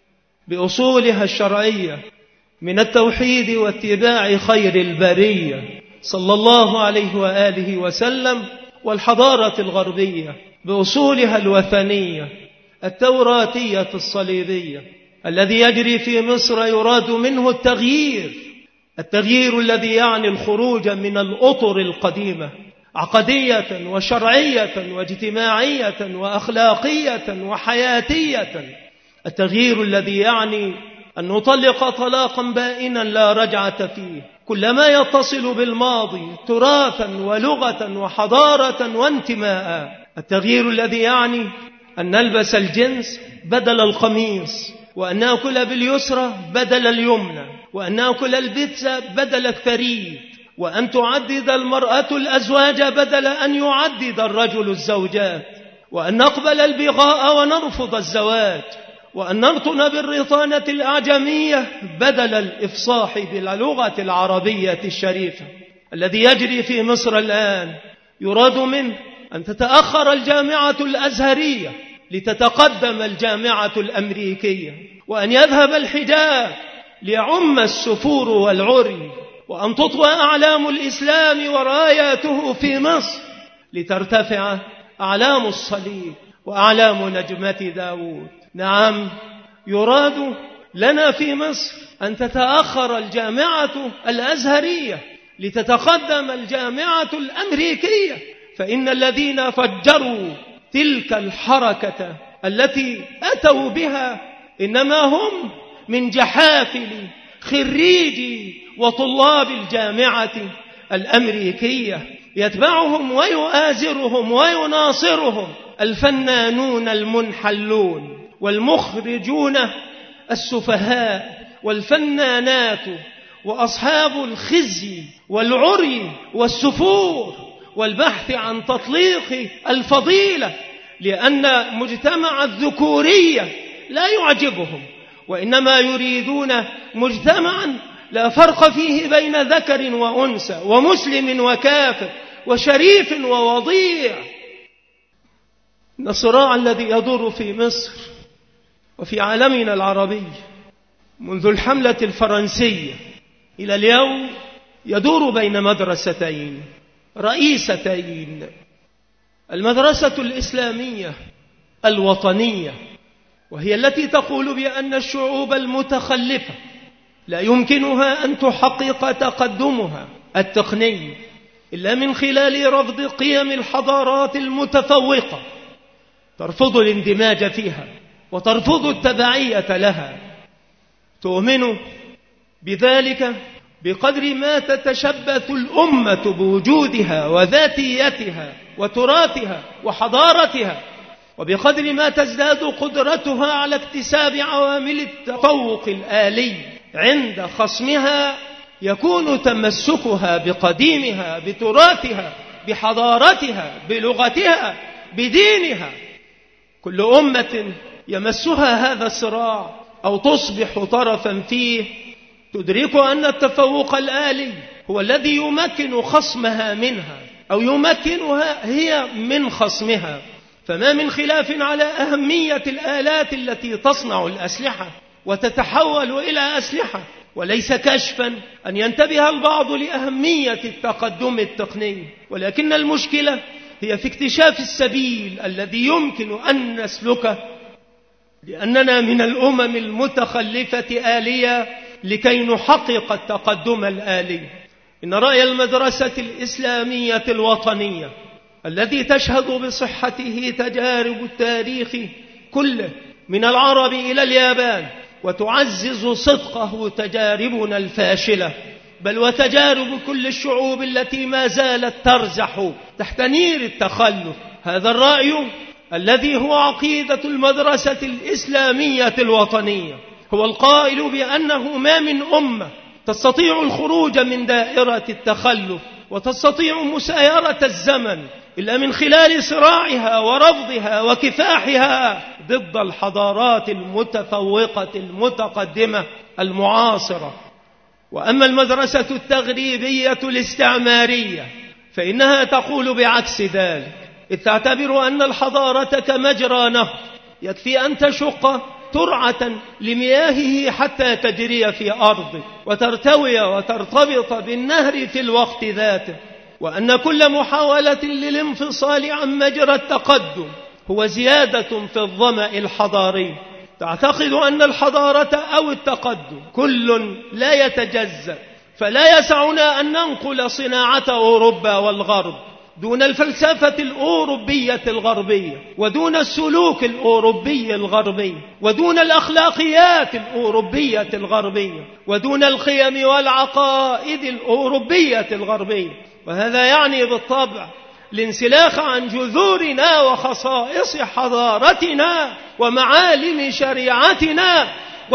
بأصولها الشرعية من التوحيد واتباع خير البرية صلى الله عليه وآله وسلم، والحضارة الغربية بأصولها الوثنية التوراتية الصليبية. الذي يجري في مصر يراد منه التغيير، التغيير الذي يعني الخروج من الأطر القديمة عقدية وشرعية واجتماعية وأخلاقية وحياتية، التغيير الذي يعني أن نطلق طلاقا بائنا لا رجعة فيه كل ما يتصل بالماضي تراثا ولغة وحضارة وانتماء، التغيير الذي يعني أن نلبس الجنس بدل القميص، وأن نأكل باليسرى بدل اليمنى، وأن نأكل البيتزا بدل الثريد، وأن تعدد المرأة الأزواج بدل أن يعدد الرجل الزوجات، وأن نقبل البغاء ونرفض الزواج، وأن نرطن بالرطانة الأعجمية بدل الإفصاح باللغة العربية الشريفة. الذي يجري في مصر الآن يراد منه أن تتأخر الجامعة الأزهرية لتتقدم الجامعة الأمريكية، وأن يذهب الحجاب ليعم السفور والعري، وأن تطوى أعلام الإسلام وراياته في مصر لترتفع أعلام الصليب وأعلام نجمة داود. نعم، يراد لنا في مصر أن تتأخر الجامعة الأزهرية لتتقدم الجامعة الأمريكية، فإن الذين فجروا تلك الحركة التي أتوا بها إنما هم من جحافل خريجي وطلاب الجامعة الأمريكية، يتبعهم ويؤازرهم ويناصرهم الفنانون المنحلون والمخرجون السفهاء والفنانات وأصحاب الخزي والعري والسفور والبحث عن تطليق الفضيلة، لأن مجتمع الذكورية لا يعجبهم، وإنما يريدون مجتمعا لا فرق فيه بين ذكر وأنثى ومسلم وكافر وشريف ووضيع. الصراع الذي يدور في مصر وفي عالمنا العربي منذ الحملة الفرنسية إلى اليوم يدور بين مدرستين رئيستين: المدرسة الإسلامية الوطنية، وهي التي تقول بأن الشعوب المتخلفة لا يمكنها أن تحقق تقدمها التقني إلا من خلال رفض قيم الحضارات المتفوقة، ترفض الاندماج فيها وترفض التبعية لها. تؤمن بذلك بقدر ما تتشبث الأمة بوجودها وذاتيتها وتراثها وحضارتها، وبقدر ما تزداد قدرتها على اكتساب عوامل التفوق الآلي عند خصمها، يكون تمسكها بقديمها بتراثها بحضارتها بلغتها بدينها. كل أمة يمسها هذا الصراع أو تصبح طرفا فيه تدرك أن التفوق الآلي هو الذي يمكن خصمها منها أو يمكنها هي من خصمها. فما من خلاف على أهمية الآلات التي تصنع الأسلحة وتتحول إلى أسلحة، وليس كشفا أن ينتبه البعض لأهمية التقدم التقني، ولكن المشكلة هي في اكتشاف السبيل الذي يمكن أن نسلكه، لأننا من الأمم المتخلفة آلية لكي نحقق التقدم الآلي. إن رأي المدرسة الإسلامية الوطنية الذي تشهد بصحته تجارب التاريخ كله من العرب إلى اليابان، وتعزز صدقه تجاربنا الفاشلة، بل وتجارب كل الشعوب التي ما زالت ترزح تحت نير التخلف. هذا الرأي الذي هو عقيدة المدرسة الإسلامية الوطنية هو القائل بأنه ما من أمة تستطيع الخروج من دائرة التخلف وتستطيع مسايرة الزمن إلا من خلال صراعها ورفضها وكفاحها ضد الحضارات المتفوقة المتقدمة المعاصرة. وأما المدرسة التغريبية الاستعمارية فإنها تقول بعكس ذلك، إذ تعتبر أن الحضارة كمجرى نهر يكفي أن تشق ترعة لمياهه حتى تجري في أرضه وترتوي وترتبط بالنهر في الوقت ذاته، وأن كل محاولة للانفصال عن مجرى التقدم هو زيادة في الظمأ الحضاري. تعتقد أن الحضارة أو التقدم كل لا يتجزأ، فلا يسعنا أن ننقل صناعة أوروبا والغرب دون الفلسفة الأوروبية الغربية، ودون السلوك الأوروبي الغربي، ودون الأخلاقيات الأوروبية الغربية، ودون القيم والعقائد الأوروبية الغربية. وهذا يعني بالطبع الانسلاخ عن جذورنا وخصائص حضارتنا ومعالم شريعتنا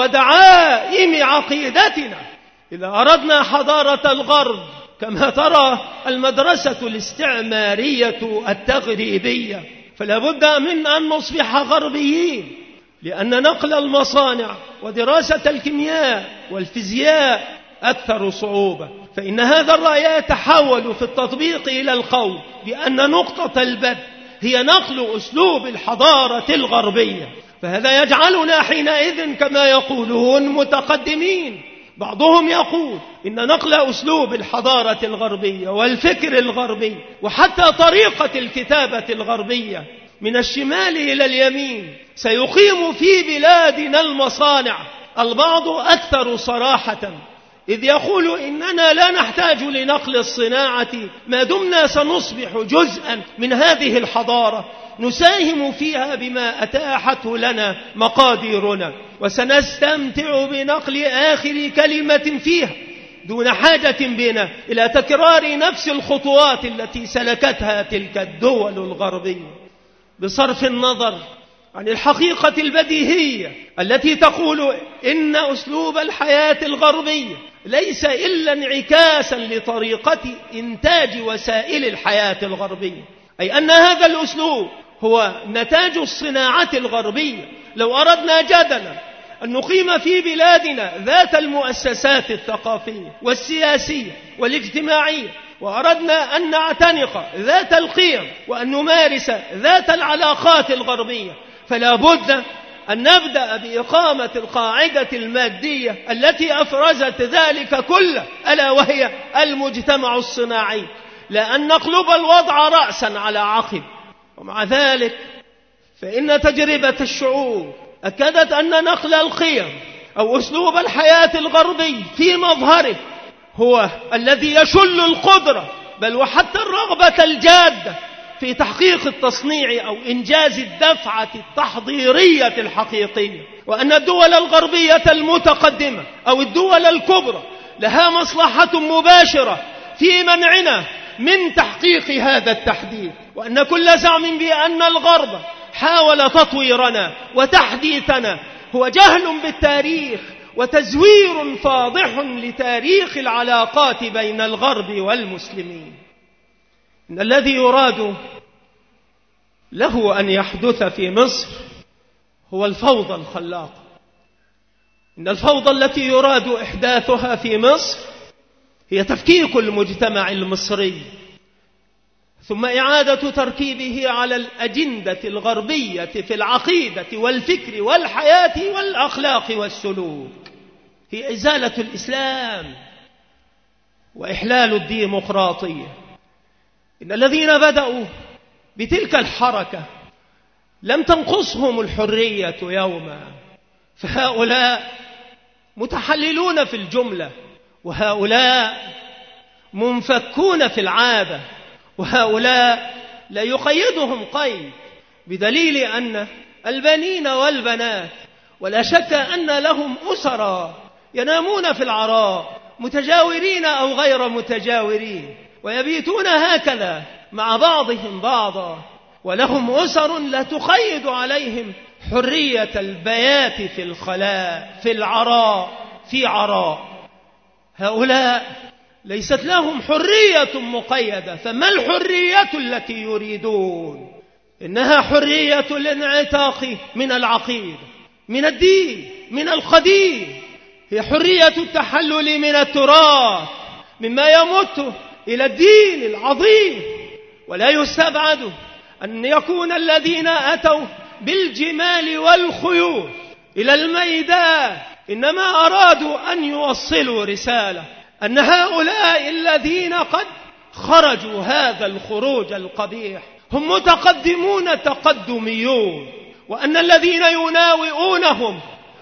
ودعائم عقيدتنا. إذا أردنا حضارة الغرب كما ترى المدرسة الاستعمارية التغريبية، فلا بد من أن نصبح غربيين، لأن نقل المصانع ودراسة الكيمياء والفيزياء أكثر صعوبة. فإن هذا الرأي يتحول في التطبيق إلى القول بأن نقطة البدء هي نقل أسلوب الحضارة الغربية، فهذا يجعلنا حينئذ كما يقولون متقدمين. بعضهم يقول إن نقل أسلوب الحضارة الغربية والفكر الغربي وحتى طريقة الكتابة الغربية من الشمال إلى اليمين سيقيم في بلادنا المصانع. البعض أكثر صراحة، إذ يقول إننا لا نحتاج لنقل الصناعة ما دمنا سنصبح جزءا من هذه الحضارة، نساهم فيها بما أتاحته لنا مقاديرنا، وسنستمتع بنقل آخر كلمة فيها دون حاجة بنا إلى تكرار نفس الخطوات التي سلكتها تلك الدول الغربية، بصرف النظر عن الحقيقة البديهية التي تقول إن أسلوب الحياة الغربية ليس إلا انعكاسا لطريقة إنتاج وسائل الحياة الغربية، أي أن هذا الأسلوب هو نتاج الصناعة الغربية. لو أردنا جدلا أن نقيم في بلادنا ذات المؤسسات الثقافية والسياسية والاجتماعية، وأردنا أن نعتنق ذات القيم وأن نمارس ذات العلاقات الغربية، فلا بد أن نبدأ بإقامة القاعدة المادية التي أفرزت ذلك كله، ألا وهي المجتمع الصناعي، لأن نقلب الوضع رأسا على عقب. ومع ذلك فإن تجربة الشعوب أكدت أن نقل القيم أو أسلوب الحياة الغربي في مظهره هو الذي يشل القدرة بل وحتى الرغبة الجادة في تحقيق التصنيع أو إنجاز الدفعة التحضيرية الحقيقية، وأن الدول الغربية المتقدمة أو الدول الكبرى لها مصلحة مباشرة في منعنا من تحقيق هذا التحديث، وأن كل زعم بأن الغرب حاول تطويرنا وتحديثنا هو جهل بالتاريخ وتزوير فاضح لتاريخ العلاقات بين الغرب والمسلمين. إن الذي يراد له أن يحدث في مصر هو الفوضى الخلاقة. إن الفوضى التي يراد إحداثها في مصر هي تفكيك المجتمع المصري، ثم إعادة تركيبه على الأجندة الغربية في العقيدة والفكر والحياة والأخلاق والسلوك، هي إزالة الإسلام وإحلال الديمقراطية. إن الذين بدأوا بتلك الحركة لم تنقصهم الحرية يوما، فهؤلاء متحللون في الجملة، وهؤلاء منفكون في العادة، وهؤلاء لا يقيدهم قيد، بدليل أن البنين والبنات ولا شك أن لهم أسرا ينامون في العراء متجاورين أو غير متجاورين، ويبيتون هكذا مع بعضهم بعضا، ولهم أسر لا تقيد عليهم حرية البيات في الخلاء في العراء في عراء. هؤلاء ليست لهم حرية مقيدة، فما الحرية التي يريدون؟ إنها حرية الانعتاق من العقيدة، من الدين، من القديم، هي حرية التحلل من التراث مما يمت إلى الدين العظيم. ولا يستبعد أن يكون الذين أتوا بالجمال والخيول إلى الميدان إنما أرادوا أن يوصلوا رسالة أن هؤلاء الذين قد خرجوا هذا الخروج القبيح هم متقدمون تقدميون، وأن الذين يناوئونهم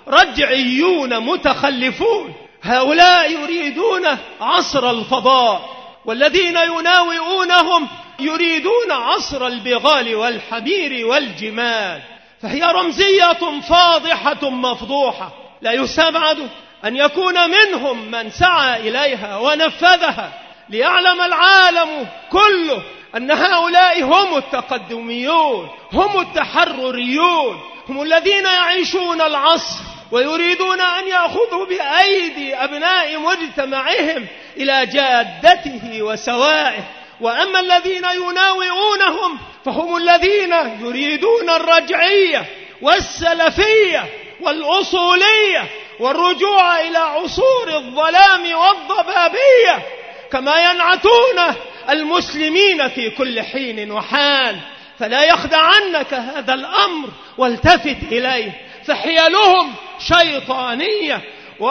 رجعيون متخلفون. هؤلاء يريدون عصر الفضاء، والذين يناوئونهم يريدون عصر البغال والحمير والجمال. فهي رمزية فاضحة مفضوحة، لا يستبعد أن يكون منهم من سعى إليها ونفذها ليعلم العالم كله أن هؤلاء هم التقدميون، هم التحرريون، هم الذين يعيشون العصر ويريدون أن يأخذوا بأيدي أبناء مجتمعهم إلى جادته وسوائه. وأما الذين يناوئونهم فهم الذين يريدون الرجعية والسلفية والأصولية والرجوع إلى عصور الظلام والضبابية، كما ينعتون المسلمين في كل حين وحال. فلا يخدعنك هذا الأمر والتفت إليه، فحيلهم شيطانية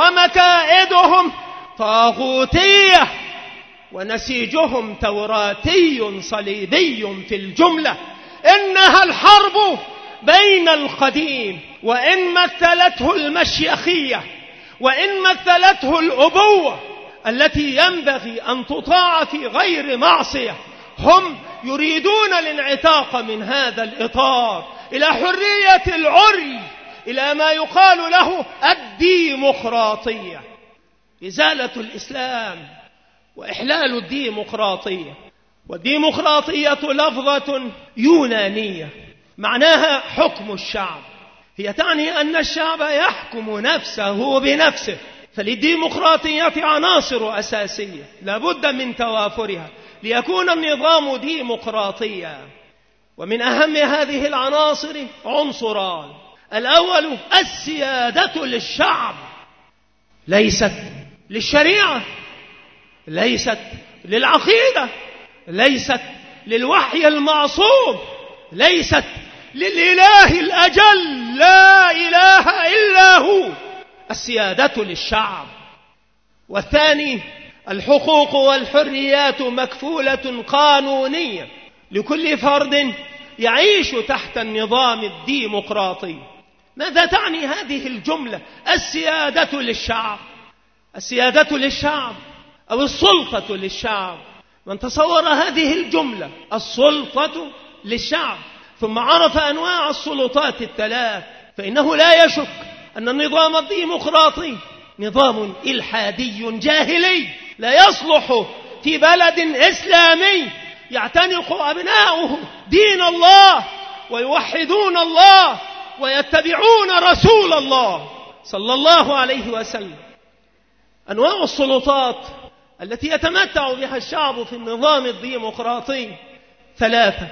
ومكائدهم طاغوتية ونسيجهم توراتي صليبي في الجملة. إنها الحرب بين القديم، وإن مثلته المشيخية وإن مثلته الأبوة التي ينبغي أن تطاع في غير معصية، هم يريدون الانعتاق من هذا الإطار إلى حرية العري، إلى ما يقال له الديمقراطية، إزالة الإسلام وإحلال الديمقراطية. والديمقراطية لفظة يونانية معناها حكم الشعب، هي تعني أن الشعب يحكم نفسه بنفسه. فللديمقراطية عناصر أساسية لا بد من توافرها ليكون النظام ديمقراطيا، ومن أهم هذه العناصر عنصران: الأول السيادة للشعب، ليست للشريعة، ليست للعقيدة، ليست للوحي المعصوم، ليست للإله الأجل لا إله إلا هو السيادة للشعب. والثاني الحقوق والحريات مكفولة قانونية لكل فرد يعيش تحت النظام الديمقراطي. ماذا تعني هذه الجملة السيادة للشعب؟ السيادة للشعب أو السلطة للشعب. من تصور هذه الجملة السلطة للشعب ثم عرف أنواع السلطات الثلاث فإنه لا يشك أن النظام الديمقراطي نظام إلحادي جاهلي لا يصلح في بلد إسلامي يعتنق أبناؤه دين الله ويوحدون الله ويتبعون رسول الله صلى الله عليه وسلم. أنواع السلطات التي يتمتع بها الشعب في النظام الديمقراطي ثلاثة.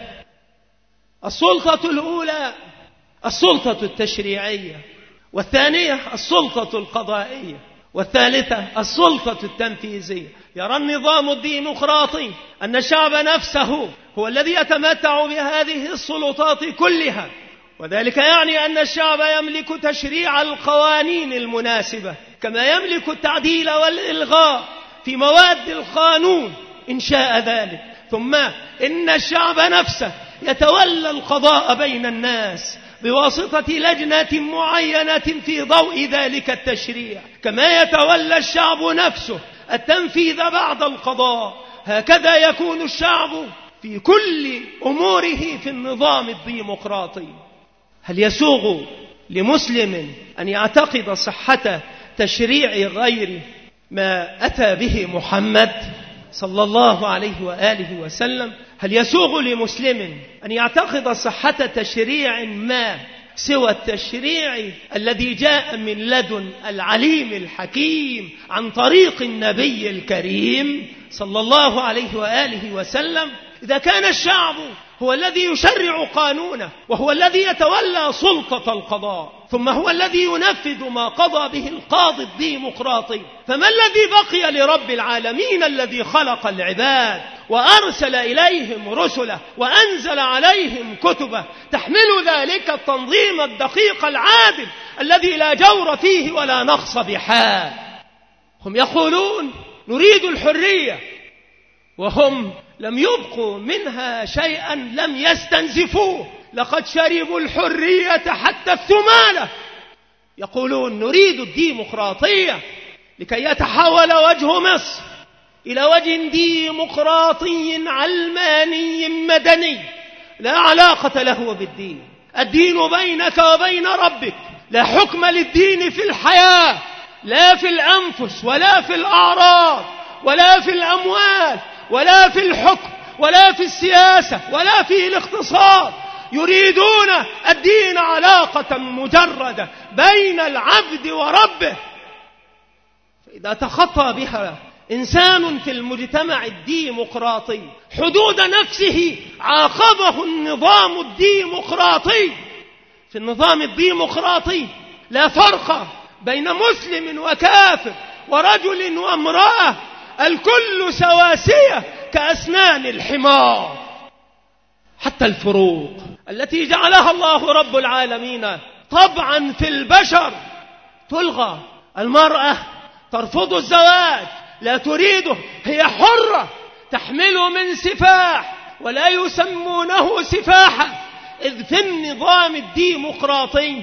السلطة الأولى السلطة التشريعية، والثانية السلطة القضائية، والثالثة السلطة التنفيذية. يرى النظام الديمقراطي أن الشعب نفسه هو الذي يتمتع بهذه السلطات كلها، وذلك يعني أن الشعب يملك تشريع القوانين المناسبة كما يملك التعديل والإلغاء في مواد القانون إن شاء ذلك. ثم إن الشعب نفسه يتولى القضاء بين الناس بواسطة لجنة معينة في ضوء ذلك التشريع، كما يتولى الشعب نفسه التنفيذ بعد القضاء. هكذا يكون الشعب في كل أموره في النظام الديمقراطي. هل يسوغ لمسلم أن يعتقد صحة تشريع غير ما أتى به محمد صلى الله عليه وآله وسلم؟ هل يسوغ لمسلم أن يعتقد صحة تشريع ما سوى التشريع الذي جاء من لدن العليم الحكيم عن طريق النبي الكريم صلى الله عليه وآله وسلم؟ إذا كان الشعب هو الذي يشرع قانونه وهو الذي يتولى سلطة القضاء ثم هو الذي ينفذ ما قضى به القاضي الديمقراطي، فما الذي بقي لرب العالمين الذي خلق العباد وأرسل إليهم رسله وأنزل عليهم كتبه تحمل ذلك التنظيم الدقيق العادل الذي لا جور فيه ولا نقص بحال؟ هم يقولون نريد الحرية، وهم لم يبقوا منها شيئا لم يستنزفوه، لقد شربوا الحرية حتى الثمالة. يقولون نريد الديمقراطية لكي يتحول وجه مصر إلى وجه ديمقراطي علماني مدني لا علاقة له بالدين. الدين بينك وبين ربك، لا حكم للدين في الحياة، لا في الأنفس ولا في الأعراض ولا في الأموال ولا في الحكم ولا في السياسة ولا في الاقتصاد. يريدون الدين علاقة مجردة بين العبد وربه، فإذا تخطى بها إنسان في المجتمع الديمقراطي حدود نفسه عاقبه النظام الديمقراطي. في النظام الديمقراطي لا فرق بين مسلم وكافر ورجل وامرأة، الكل سواسية كأسنان الحمار. حتى الفروق التي جعلها الله رب العالمين طبعا في البشر تلغى. المرأة ترفض الزواج، لا تريده، هي حرة، تحمل من سفاح ولا يسمونه سفاحا، إذ في النظام الديمقراطي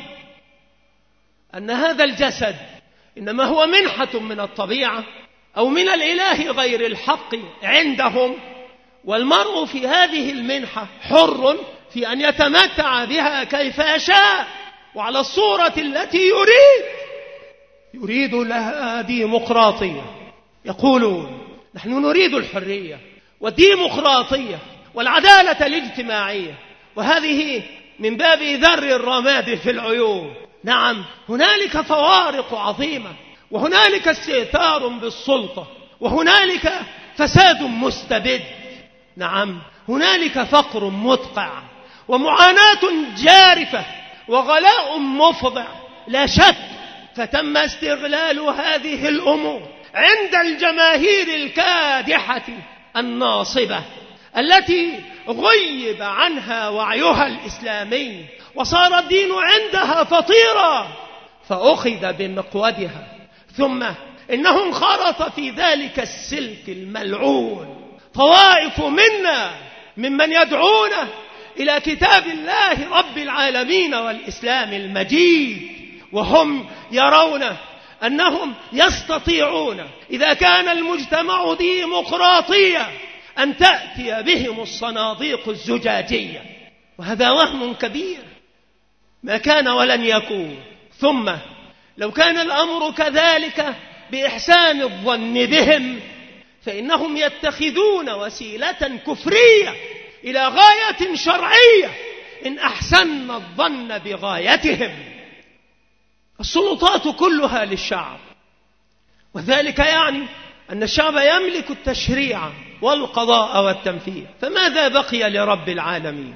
أن هذا الجسد إنما هو منحة من الطبيعة أو من الإله غير الحق عندهم، والمرء في هذه المنحة حر في أن يتمتع بها كيف يشاء وعلى الصورة التي يريد. يريد لها ديمقراطية. يقولون نحن نريد الحرية والديمقراطية والعدالة الاجتماعية، وهذه من باب ذر الرماد في العيون. نعم، هنالك فوارق عظيمة، وهنالك استئثار بالسلطة، وهنالك فساد مستبد. نعم، هنالك فقر مدقع ومعاناة جارفة وغلاء مفضع لا شك. فتم استغلال هذه الأمور عند الجماهير الكادحة الناصبة التي غيب عنها وعيها الإسلامي، وصار الدين عندها فطيرا فأخذ بمقودها، ثم إنه انخرط في ذلك السلك الملعون طوائف منا ممن يدعون إلى كتاب الله رب العالمين والإسلام المجيد، وهم يرون أنهم يستطيعون إذا كان المجتمع ديمقراطيا أن تأتي بهم الصناديق الزجاجية، وهذا وهم كبير ما كان ولن يكون. ثم لو كان الأمر كذلك بإحسان الظن بهم، فإنهم يتخذون وسيلة كفرية إلى غاية شرعية إن أحسن الظن بغايتهم. السلطات كلها للشعب، وذلك يعني أن الشعب يملك التشريع والقضاء والتنفيذ، فماذا بقي لرب العالمين؟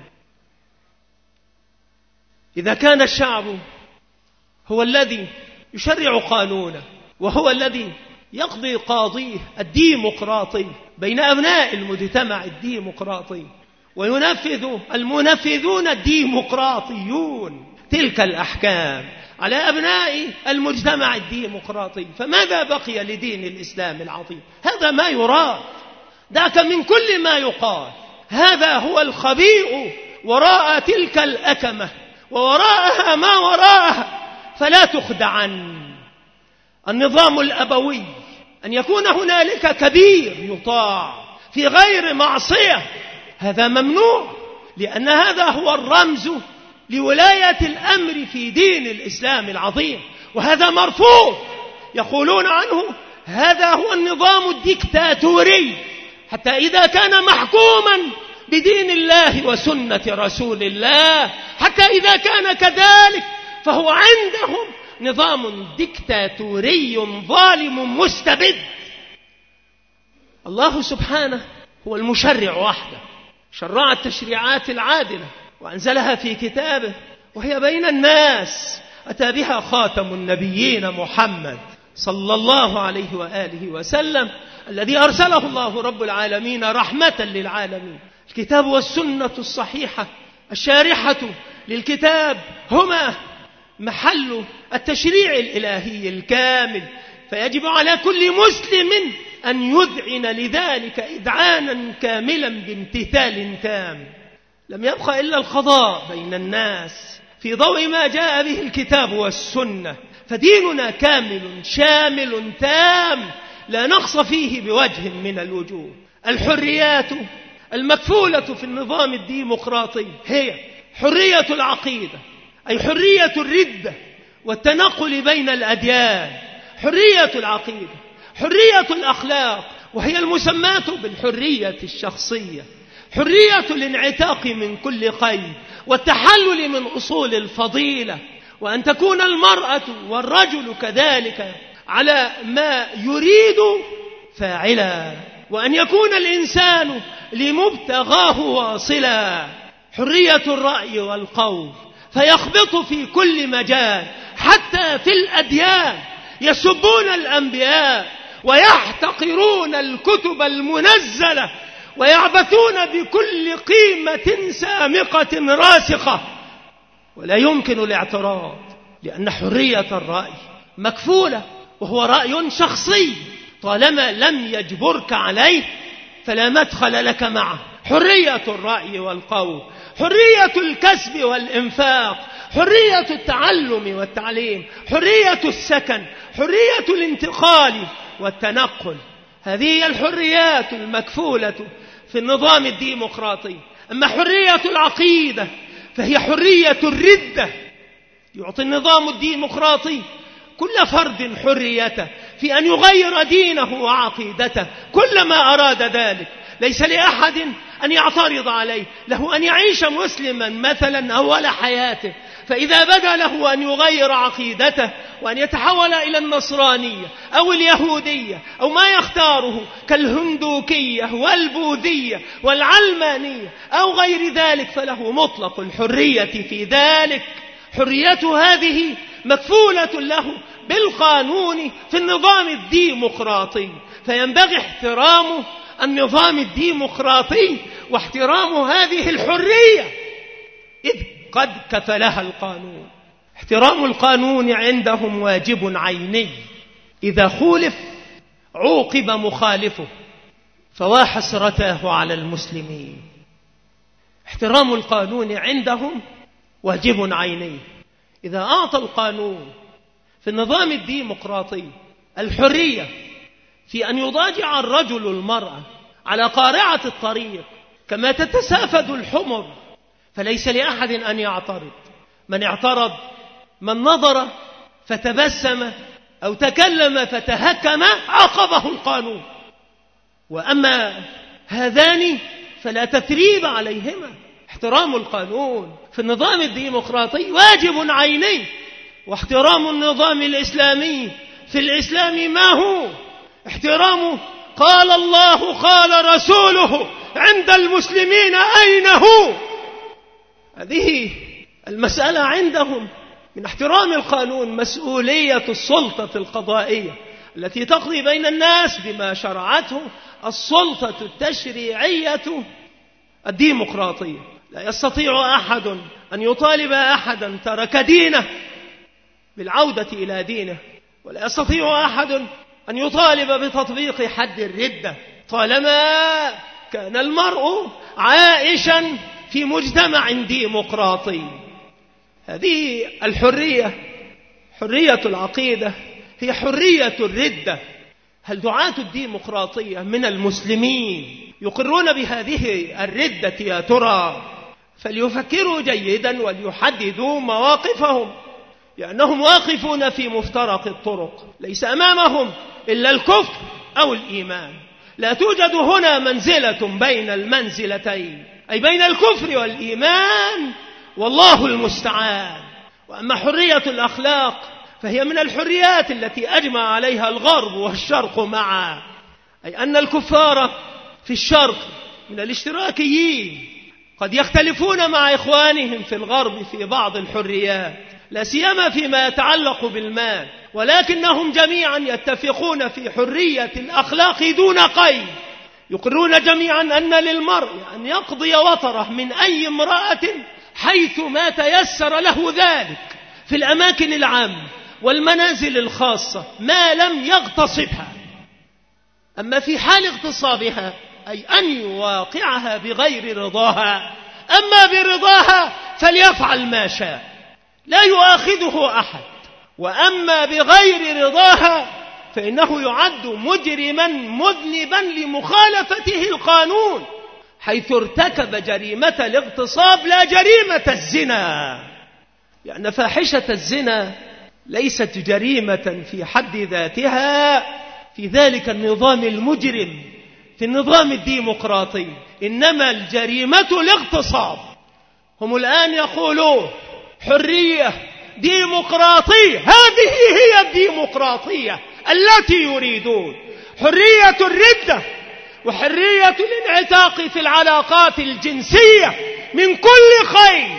إذا كان الشعب هو الذي يشرع قانونه، وهو الذي يقضي قاضيه الديمقراطي بين أبناء المجتمع الديمقراطي، وينفذ المنفذون الديمقراطيون تلك الأحكام على أبناء المجتمع الديمقراطي، فماذا بقي لدين الإسلام العظيم؟ هذا ما يراد. دعك من كل ما يقال، هذا هو الخبيء وراء تلك الأكمة ووراءها ما وراءها، فلا تخدعن. النظام الأبوي أن يكون هنالك كبير يطاع في غير معصية، هذا ممنوع، لأن هذا هو الرمز لولاية الأمر في دين الإسلام العظيم، وهذا مرفوض. يقولون عنه هذا هو النظام الديكتاتوري، حتى إذا كان محكوما بدين الله وسنة رسول الله، حتى إذا كان كذلك فهو عندهم نظام ديكتاتوري ظالم مستبد. الله سبحانه هو المشرع وحده، شرع التشريعات العادلة وأنزلها في كتابه، وهي بين الناس، أتى بها خاتم النبيين محمد صلى الله عليه وآله وسلم، الذي أرسله الله رب العالمين رحمة للعالمين. الكتاب والسنة الصحيحة الشارحة للكتاب هما محل التشريع الإلهي الكامل، فيجب على كل مسلم أن يذعن لذلك إذعانا كاملا بامتثال تام. لم يبقى إلا القضاء بين الناس في ضوء ما جاء به الكتاب والسنة، فديننا كامل شامل تام لا نقص فيه بوجه من الوجوه. الحريات المكفولة في النظام الديمقراطي هي حرية العقيدة، أي حرية الردة والتنقل بين الأديان، حرية العقيدة، حرية الأخلاق وهي المسماة بالحرية الشخصية، حرية الانعتاق من كل قيد والتحلل من أصول الفضيلة، وأن تكون المرأة والرجل كذلك على ما يريد فاعلا، وأن يكون الإنسان لمبتغاه واصلا، حرية الرأي والقول، فيخبط في كل مجال حتى في الأديان، يسبون الأنبياء ويحتقرون الكتب المنزلة ويعبثون بكل قيمة سامقة راسخة، ولا يمكن الاعتراض، لأن حرية الرأي مكفولة، وهو رأي شخصي، طالما لم يجبرك عليه فلا مدخل لك معه. حرية الرأي والقول، حرية الكسب والإنفاق، حرية التعلم والتعليم، حرية السكن، حرية الانتقال والتنقل، هذه هي الحريات المكفولة في النظام الديمقراطي. أما حرية العقيدة فهي حرية الردة. يعطي النظام الديمقراطي كل فرد حريته في أن يغير دينه وعقيدته كلما أراد ذلك، ليس لأحد أن يعترض عليه، له أن يعيش مسلما مثلا أول حياته، فإذا بدا له أن يغير عقيدته وأن يتحول إلى النصرانية أو اليهودية أو ما يختاره كالهندوكية والبوذية والعلمانية أو غير ذلك، فله مطلق الحرية في ذلك. حريته هذه مكفولة له بالقانون في النظام الديمقراطي، فينبغي احترامه النظام الديمقراطي واحترام هذه الحرية، إذ قد كفلها القانون. احترام القانون عندهم واجب عيني، إذا خولف عوقب مخالفه، فوا حسرته على المسلمين. احترام القانون عندهم واجب عيني، إذا أعطى القانون في النظام الديمقراطي الحرية في أن يضاجع الرجل المرأة على قارعة الطريق كما تتسافد الحمر، فليس لأحد أن يعترض. من اعترض، من نظر فتبسم أو تكلم فتهكم، عاقبه القانون. وأما هذان فلا تثريب عليهما. احترام القانون في النظام الديمقراطي واجب عيني، واحترام النظام الإسلامي في الإسلام ما هو؟ احترامه قال الله قال رسوله، عند المسلمين أين هو؟ هذه المسألة عندهم. من احترام القانون مسؤولية السلطة القضائية التي تقضي بين الناس بما شرعته السلطة التشريعية الديمقراطية. لا يستطيع أحد أن يطالب أحدا ترك دينه بالعودة إلى دينه، ولا يستطيع أحد أن يطالب بتطبيق حد الردة طالما كان المرء عائشا في مجتمع ديمقراطي. هذه الحرية، حرية العقيدة، هي حرية الردة. هل دعاة الديمقراطية من المسلمين يقرون بهذه الردة يا ترى؟ فليفكروا جيدا وليحددوا مواقفهم، لأنهم واقفون في مفترق الطرق، ليس أمامهم إلا الكفر أو الإيمان. لا توجد هنا منزلة بين المنزلتين، أي بين الكفر والإيمان، والله المستعان. وأما حرية الأخلاق فهي من الحريات التي أجمع عليها الغرب والشرق معا، أي أن الكفار في الشرق من الاشتراكيين قد يختلفون مع إخوانهم في الغرب في بعض الحريات، لا سيما فيما يتعلق بالمال، ولكنهم جميعا يتفقون في حرية الأخلاق دون قيد. يقرون جميعا أن للمرء أن يقضي وطره من أي امرأة حيث ما تيسر له ذلك في الأماكن العامة والمنازل الخاصة ما لم يغتصبها. أما في حال اغتصابها أي أن يواقعها بغير رضاها، أما برضاها فليفعل ما شاء لا يؤاخذه أحد، وأما بغير رضاها فإنه يعد مجرما مذنبا لمخالفته القانون، حيث ارتكب جريمة الاغتصاب لا جريمة الزنا، لأن فاحشة الزنا ليست جريمة في حد ذاتها في ذلك النظام المجرم في النظام الديمقراطي، إنما الجريمة الاغتصاب. هم الآن يقولون حرية ديمقراطية، هذه هي الديمقراطية التي يريدون، حرية الردة وحرية الانعتاق في العلاقات الجنسية من كل خير.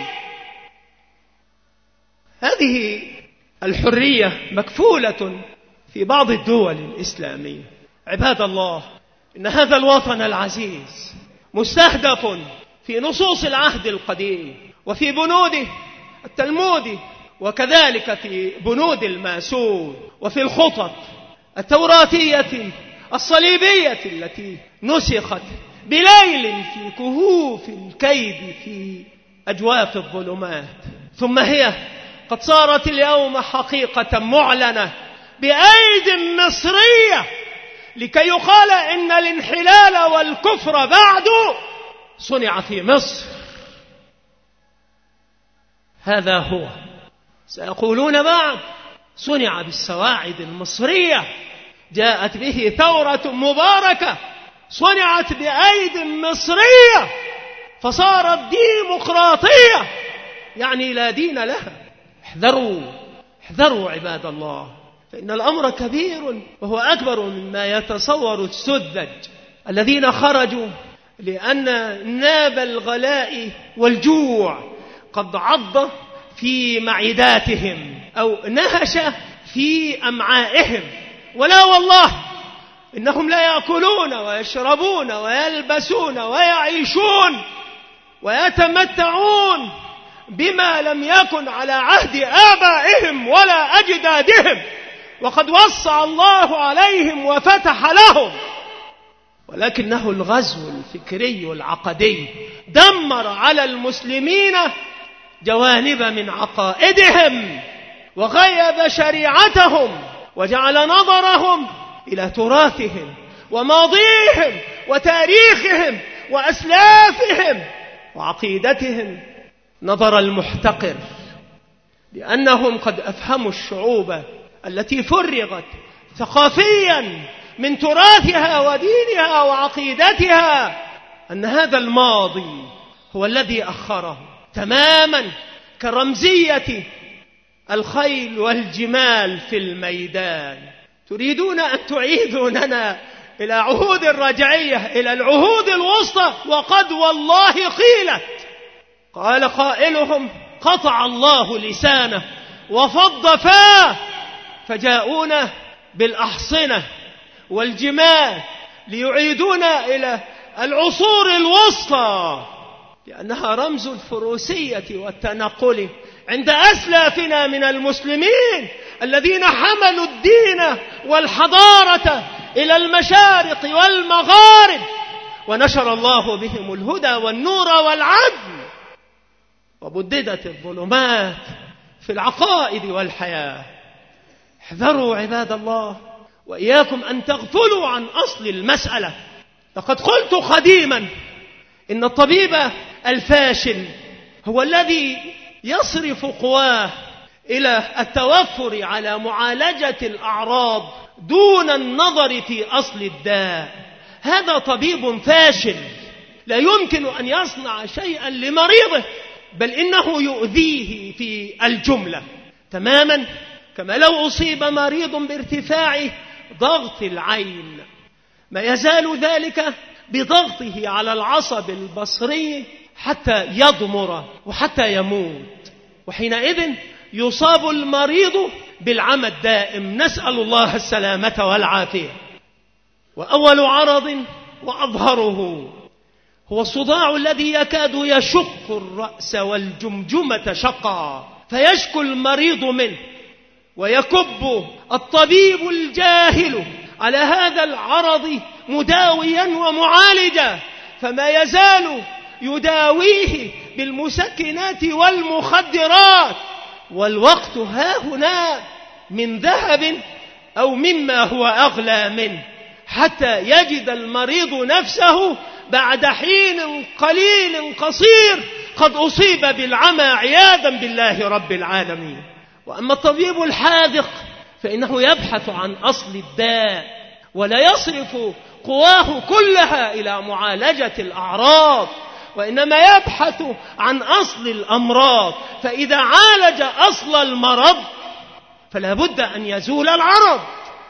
هذه الحرية مكفولة في بعض الدول الإسلامية. عباد الله، إن هذا الوطن العزيز مستهدف في نصوص العهد القديم وفي بنوده التلمودي، وكذلك في بنود الماسون وفي الخطط التوراتية الصليبية التي نسخت بليل في كهوف الكيد في أجواف الظلمات، ثم هي قد صارت اليوم حقيقة معلنة بأيد مصرية، لكي يقال إن الانحلال والكفر بعد صنع في مصر. هذا هو. سيقولون بعد صنع بالسواعد المصرية، جاءت به ثورة مباركة صنعت بأيد مصرية فصارت ديمقراطية، يعني لا دين لها. احذروا احذروا عباد الله، فإن الأمر كبير وهو أكبر مما يتصور السذج الذين خرجوا لأن ناب الغلاء والجوع قد عض في معداتهم أو نهش في أمعائهم. ولا والله، إنهم لا يأكلون ويشربون ويلبسون ويعيشون ويتمتعون بما لم يكن على عهد آبائهم ولا أجدادهم، وقد وسع الله عليهم وفتح لهم، ولكنه الغزو الفكري العقدي دمر على المسلمين جوانب من عقائدهم وغيب شريعتهم وجعل نظرهم إلى تراثهم وماضيهم وتاريخهم وأسلافهم وعقيدتهم نظر المحتقر، لأنهم قد أفهموا الشعوب التي فرغت ثقافيا من تراثها ودينها وعقيدتها أن هذا الماضي هو الذي أخره، تماما كرمزية الخيل والجمال في الميدان. تريدون أن تعيدوننا إلى عهود الرجعية، إلى العهود الوسطى، وقد والله قيلت. قال قائلهم: قطع الله لسانه وفض فاه، فجاءونا بالأحصنة والجمال ليعيدونا إلى العصور الوسطى، لأنها رمز الفروسية والتنقل عند أسلافنا من المسلمين الذين حملوا الدين والحضارة إلى المشارق والمغارب، ونشر الله بهم الهدى والنور والعدل، وبددت الظلمات في العقائد والحياة. احذروا عباد الله وإياكم أن تغفلوا عن أصل المسألة. لقد قلت قديما إن الطبيب الفاشل هو الذي يصرف قواه إلى التوفر على معالجة الأعراض دون النظر في أصل الداء. هذا طبيب فاشل لا يمكن أن يصنع شيئا لمريضه، بل إنه يؤذيه في الجملة، تماما كما لو أصيب مريض بارتفاع ضغط العين، ما يزال ذلك بضغطه على العصب البصري حتى يضمر وحتى يموت، وحينئذ يصاب المريض بالعمى الدائم، نسأل الله السلامة والعافية. وأول عرض وأظهره هو الصداع الذي يكاد يشق الرأس والجمجمة شقا، فيشكو المريض منه، ويكب الطبيب الجاهل على هذا العرض مداويا ومعالجا، فما يزال يداويه بالمسكنات والمخدرات، والوقت ها هنا من ذهب أو مما هو أغلى منه، حتى يجد المريض نفسه بعد حين قليل قصير قد أصيب بالعمى عياذا بالله رب العالمين. وأما الطبيب الحاذق فإنه يبحث عن أصل الداء، ولا يصرف قواه كلها إلى معالجة الأعراض، وإنما يبحث عن أصل الأمراض، فإذا عالج أصل المرض فلا بد أن يزول العرض.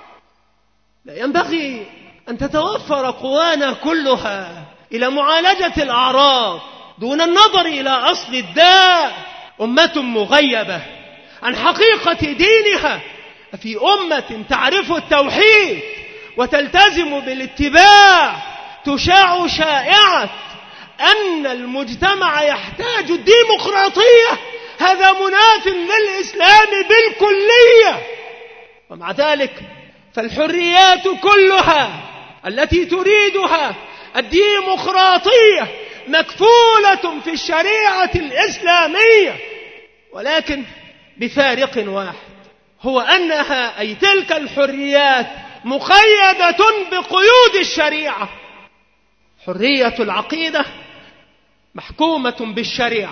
لا ينبغي أن تتوفر قوانا كلها إلى معالجة الأعراض دون النظر إلى أصل الداء. أمة مغيبة عن حقيقة دينها، في أمة تعرف التوحيد وتلتزم بالاتباع تشاع شائعة أن المجتمع يحتاج الديمقراطية، هذا مناف للإسلام بالكلية. ومع ذلك فالحريات كلها التي تريدها الديمقراطية مكفولة في الشريعة الإسلامية، ولكن بفارق واحد، هو أنها أي تلك الحريات مقيدة بقيود الشريعة. حرية العقيدة محكومة بالشريعة،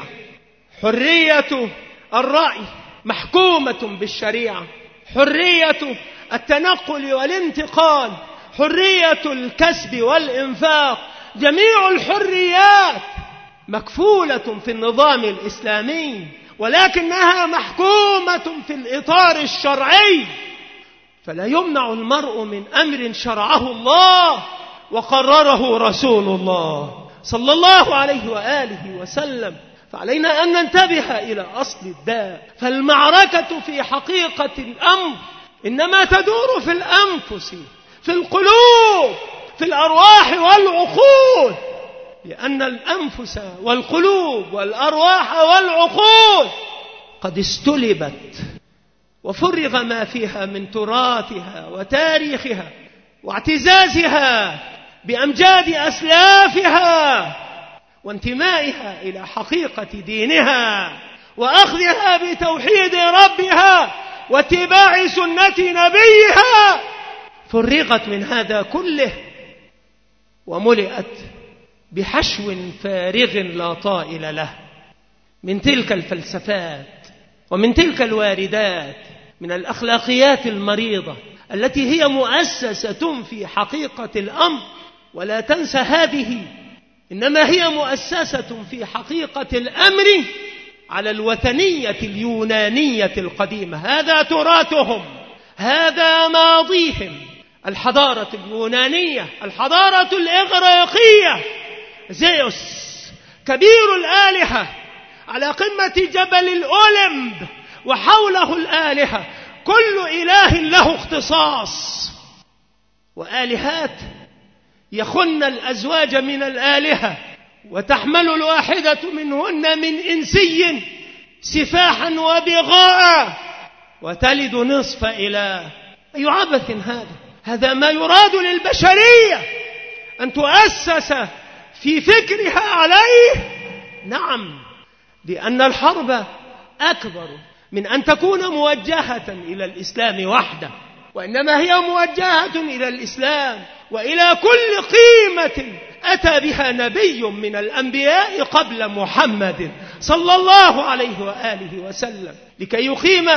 حرية الرأي محكومة بالشريعة، حرية التنقل والانتقال، حرية الكسب والإنفاق، جميع الحريات مكفولة في النظام الإسلامي، ولكنها محكومة في الإطار الشرعي، فلا يمنع المرء من أمر شرعه الله وقرره رسول الله صلى الله عليه وآله وسلم. فعلينا أن ننتبه إلى أصل الداء، فالمعركة في حقيقة الأمر إنما تدور في الأنفس، في القلوب، في الأرواح والعقول، لأن الأنفس والقلوب والأرواح والعقول قد استلبت وفرغ ما فيها من تراثها وتاريخها واعتزازها بأمجاد أسلافها وانتمائها إلى حقيقة دينها وأخذها بتوحيد ربها واتباع سنة نبيها. فرغت من هذا كله وملئت بحشو فارغ لا طائل له من تلك الفلسفات ومن تلك الواردات، من الأخلاقيات المريضة التي هي مؤسسة في حقيقة الأمر. ولا تنسى هذه، إنما هي مؤسسة في حقيقة الأمر على الوثنية اليونانية القديمة. هذا تراثهم، هذا ماضيهم، الحضارة اليونانية، الحضارة الإغريقية. زيوس كبير الآلهة على قمة جبل الأولمب وحوله الآلهة، كل إله له اختصاص، وآلهات يخن الأزواج من الآلهة وتحمل الواحدة منهن من إنسي سفاحا وبغاء وتلد نصف إله. أي عبث هذا؟ هذا ما يراد للبشرية أن تؤسس في فكرها عليه. نعم، لأن الحرب أكبر من أن تكون موجهة إلى الإسلام وحده، وإنما هي موجهة إلى الإسلام وإلى كل قيمة أتى بها نبي من الأنبياء قبل محمد صلى الله عليه وآله وسلم، لكي يقيم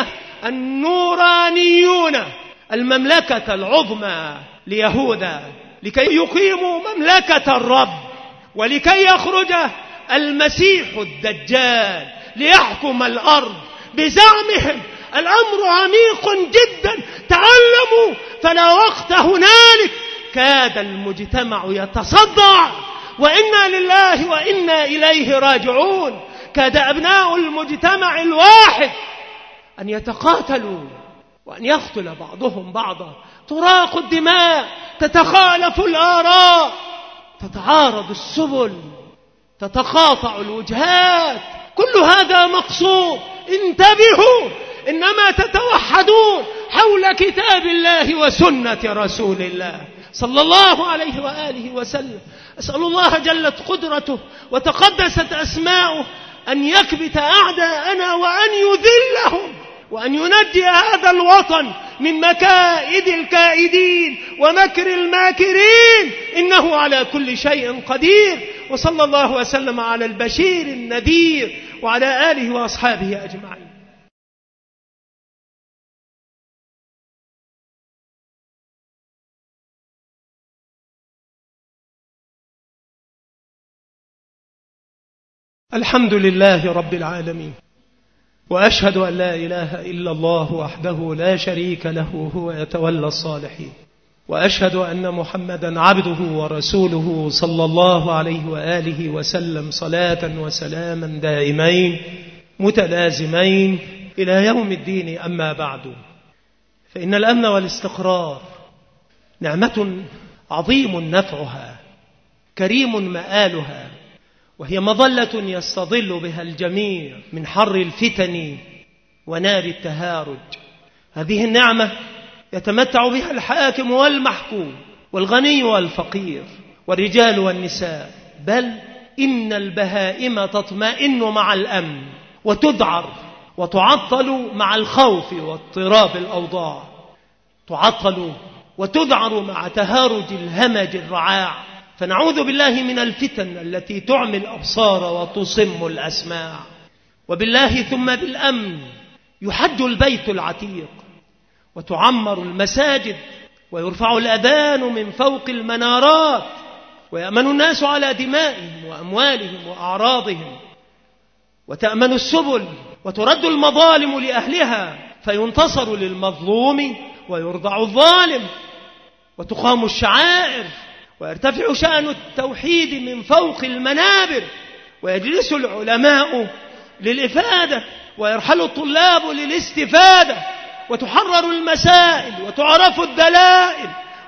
النورانيون المملكة العظمى ليهوذا، لكي يقيموا مملكة الرب، ولكي يخرج المسيح الدجال ليحكم الأرض بزعمهم. الأمر عميق جدا، تعلموا، فلا وقت هنالك. كاد المجتمع يتصدع، وإنا لله وإنا إليه راجعون. كاد أبناء المجتمع الواحد أن يتقاتلوا وأن يقتل بعضهم بعضا، تراق الدماء، تتخالف الآراء، تتعارض السبل، تتقاطع الوجهات. كل هذا مقصود. انتبهوا، إنما تتوحدون حول كتاب الله وسنة رسول الله صلى الله عليه وآله وسلم. أسأل الله جلت قدرته وتقدست أسماؤه أن يكبت أعداءنا وأن يذلهم، وأن ينجي هذا الوطن من مكائد الكائدين ومكر الماكرين، إنه على كل شيء قدير. وصلى الله وسلم على البشير النذير وعلى آله وأصحابه أجمعين. الحمد لله رب العالمين، وأشهد أن لا إله إلا الله وحده لا شريك له، هو يتولى الصالحين. وأشهد أن محمدا عبده ورسوله صلى الله عليه وآله وسلم، صلاة وسلاما دائمين متلازمين إلى يوم الدين. أما بعد، فإن الأمن والاستقرار نعمة عظيم نفعها، كريم مآلها، وهي مظلة يستظل بها الجميع من حر الفتن ونار التهارج. هذه النعمة يتمتع بها الحاكم والمحكوم والغني والفقير والرجال والنساء، بل إن البهائم تطمئن مع الأمن وتذعر وتعطل مع الخوف واضطراب الأوضاع، تعطل وتذعر مع تهارج الهمج الرعاع. فنعوذ بالله من الفتن التي تعمي الأبصار وتصم الأسماع. وبالله ثم بالأمن يحج البيت العتيق وتعمر المساجد ويرفع الأذان من فوق المنارات، ويأمن الناس على دمائهم وأموالهم وأعراضهم، وتأمن السبل وترد المظالم لأهلها، فينتصر للمظلوم ويرضع الظالم، وتقام الشعائر ويرتفع شأن التوحيد من فوق المنابر، ويجلس العلماء للإفادة ويرحل الطلاب للاستفادة، وتحرر المسائل وتعرف الدلائل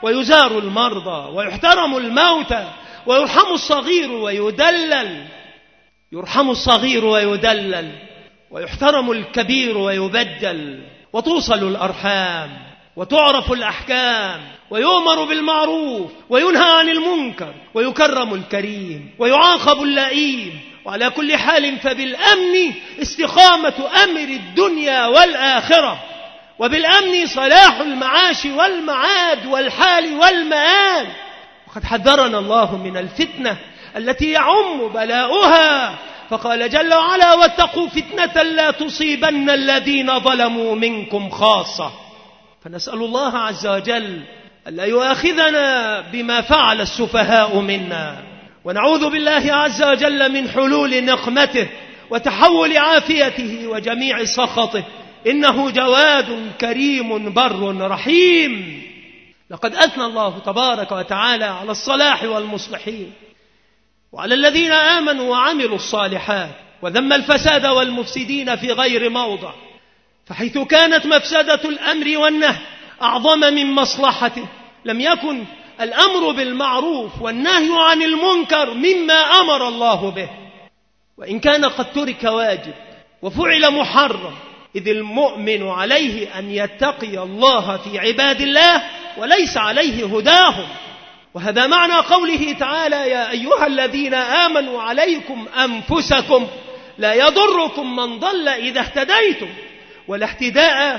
ويزار المرضى ويحترم الموتى ويرحم الصغير ويدلل يرحم الصغير ويدلل ويحترم الكبير ويبجل، وتوصل الأرحام وتعرف الأحكام ويؤمر بالمعروف وينهى عن المنكر ويكرم الكريم ويعاقب اللئيم. وعلى كل حال فبالأمن استقامة أمر الدنيا والآخرة، وبالأمن صلاح المعاش والمعاد والحال والمآل. وقد حذرنا الله من الفتنة التي يعم بلاؤها، فقال جل وعلا: واتقوا فتنة لا تصيبن الذين ظلموا منكم خاصة. فنسأل الله عز وجل ألا يؤاخذنا بما فعل السفهاء منا، ونعوذ بالله عز وجل من حلول نقمته وتحول عافيته وجميع سخطه، إنه جواد كريم بر رحيم. لقد أثنى الله تبارك وتعالى على الصلاح والمصلحين وعلى الذين آمنوا وعملوا الصالحات، وذم الفساد والمفسدين في غير موضع. فحيث كانت مفسدة الأمر والنهي أعظم من مصلحته، لم يكن الأمر بالمعروف والنهي عن المنكر مما أمر الله به، وإن كان قد ترك واجب وفعل محرم، إذ المؤمن عليه أن يتقي الله في عباد الله وليس عليه هداهم. وهذا معنى قوله تعالى: يا أيها الذين آمنوا عليكم أنفسكم لا يضركم من ضل إذا اهتديتم. ولا اهتداء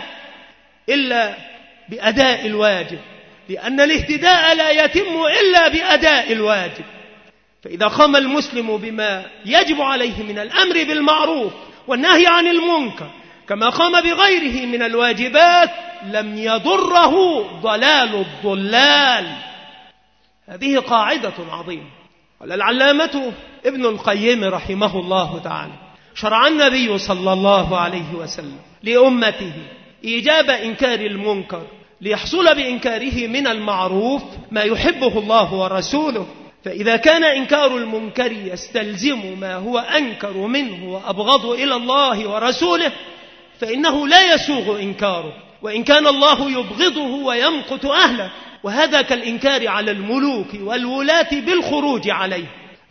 إلا بأداء الواجب، لأن الاهتداء لا يتم إلا بأداء الواجب. فإذا قام المسلم بما يجب عليه من الأمر بالمعروف والنهي عن المنكر كما قام بغيره من الواجبات، لم يضره ضلال الضلال. هذه قاعدة عظيمة. قال العلامة ابن القيم رحمه الله تعالى: شرع النبي صلى الله عليه وسلم لأمته إيجاب إنكار المنكر ليحصل بإنكاره من المعروف ما يحبه الله ورسوله. فإذا كان إنكار المنكر يستلزم ما هو أنكر منه وأبغض إلى الله ورسوله، فإنه لا يسوغ إنكاره، وإن كان الله يبغضه ويمقت أهله. وهذا كالإنكار على الملوك والولاة بالخروج عليه،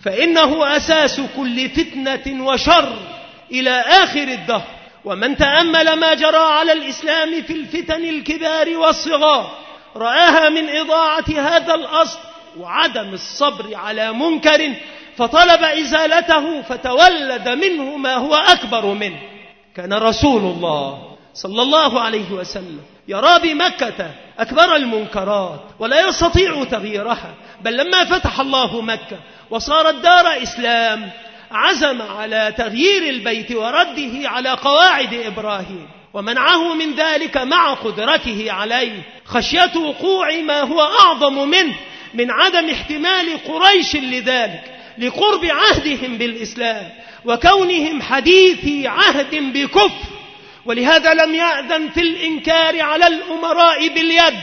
فإنه أساس كل فتنة وشر إلى آخر الدهر. ومن تأمل ما جرى على الإسلام في الفتن الكبار والصغار رآها من إضاعة هذا الأصل وعدم الصبر على منكر فطلب إزالته، فتولد منه ما هو أكبر منه. كان رسول الله صلى الله عليه وسلم يرى بمكة أكبر المنكرات ولا يستطيع تغييرها، بل لما فتح الله مكة وصارت دار إسلام عزم على تغيير البيت ورده على قواعد إبراهيم، ومنعه من ذلك مع قدرته عليه خشية وقوع ما هو أعظم منه من عدم احتمال قريش لذلك لقرب عهدهم بالإسلام وكونهم حديثي عهد بكفر. ولهذا لم يأذن في الإنكار على الأمراء باليد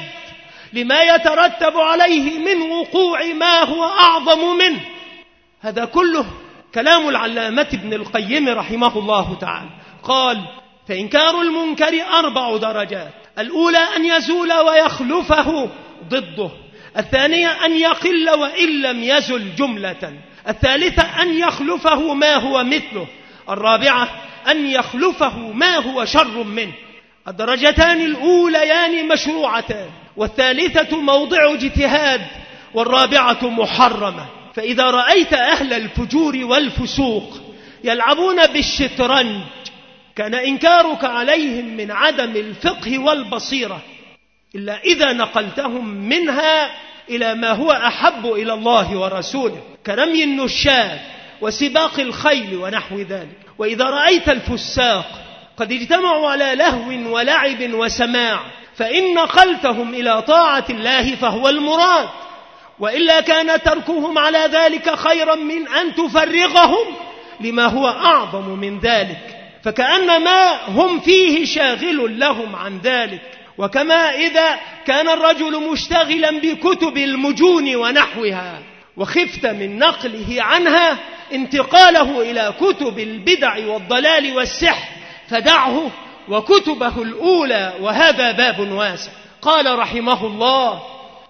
لما يترتب عليه من وقوع ما هو أعظم منه. هذا كله كلام العلامة ابن القيم رحمه الله تعالى. قال: فإنكار المنكر أربع درجات: الأولى أن يزول ويخلفه ضده، الثانية أن يقل وإن لم يزل جملة، الثالثة أن يخلفه ما هو مثله، الرابعة أن يخلفه ما هو شر منه. الدرجتان الأوليان مشروعتان، والثالثة موضع اجتهاد، والرابعة محرمة. فإذا رأيت أهل الفجور والفسوق يلعبون بالشطرنج كان إنكارك عليهم من عدم الفقه والبصيرة، إلا إذا نقلتهم منها إلى ما هو أحب إلى الله ورسوله كرمي النشاة وسباق الخيل ونحو ذلك. وإذا رأيت الفساق قد اجتمعوا على لهو ولعب وسماع فإن نقلتهم إلى طاعة الله فهو المراد، وإلا كان تركهم على ذلك خيرا من أن تفرغهم لما هو أعظم من ذلك، فكأن ما هم فيه شاغل لهم عن ذلك. وكما إذا كان الرجل مشتغلا بكتب المجون ونحوها وخفت من نقله عنها انتقاله إلى كتب البدع والضلال والسحر فدعه وكتبه الأولى، وهذا باب واسع. قال رحمه الله: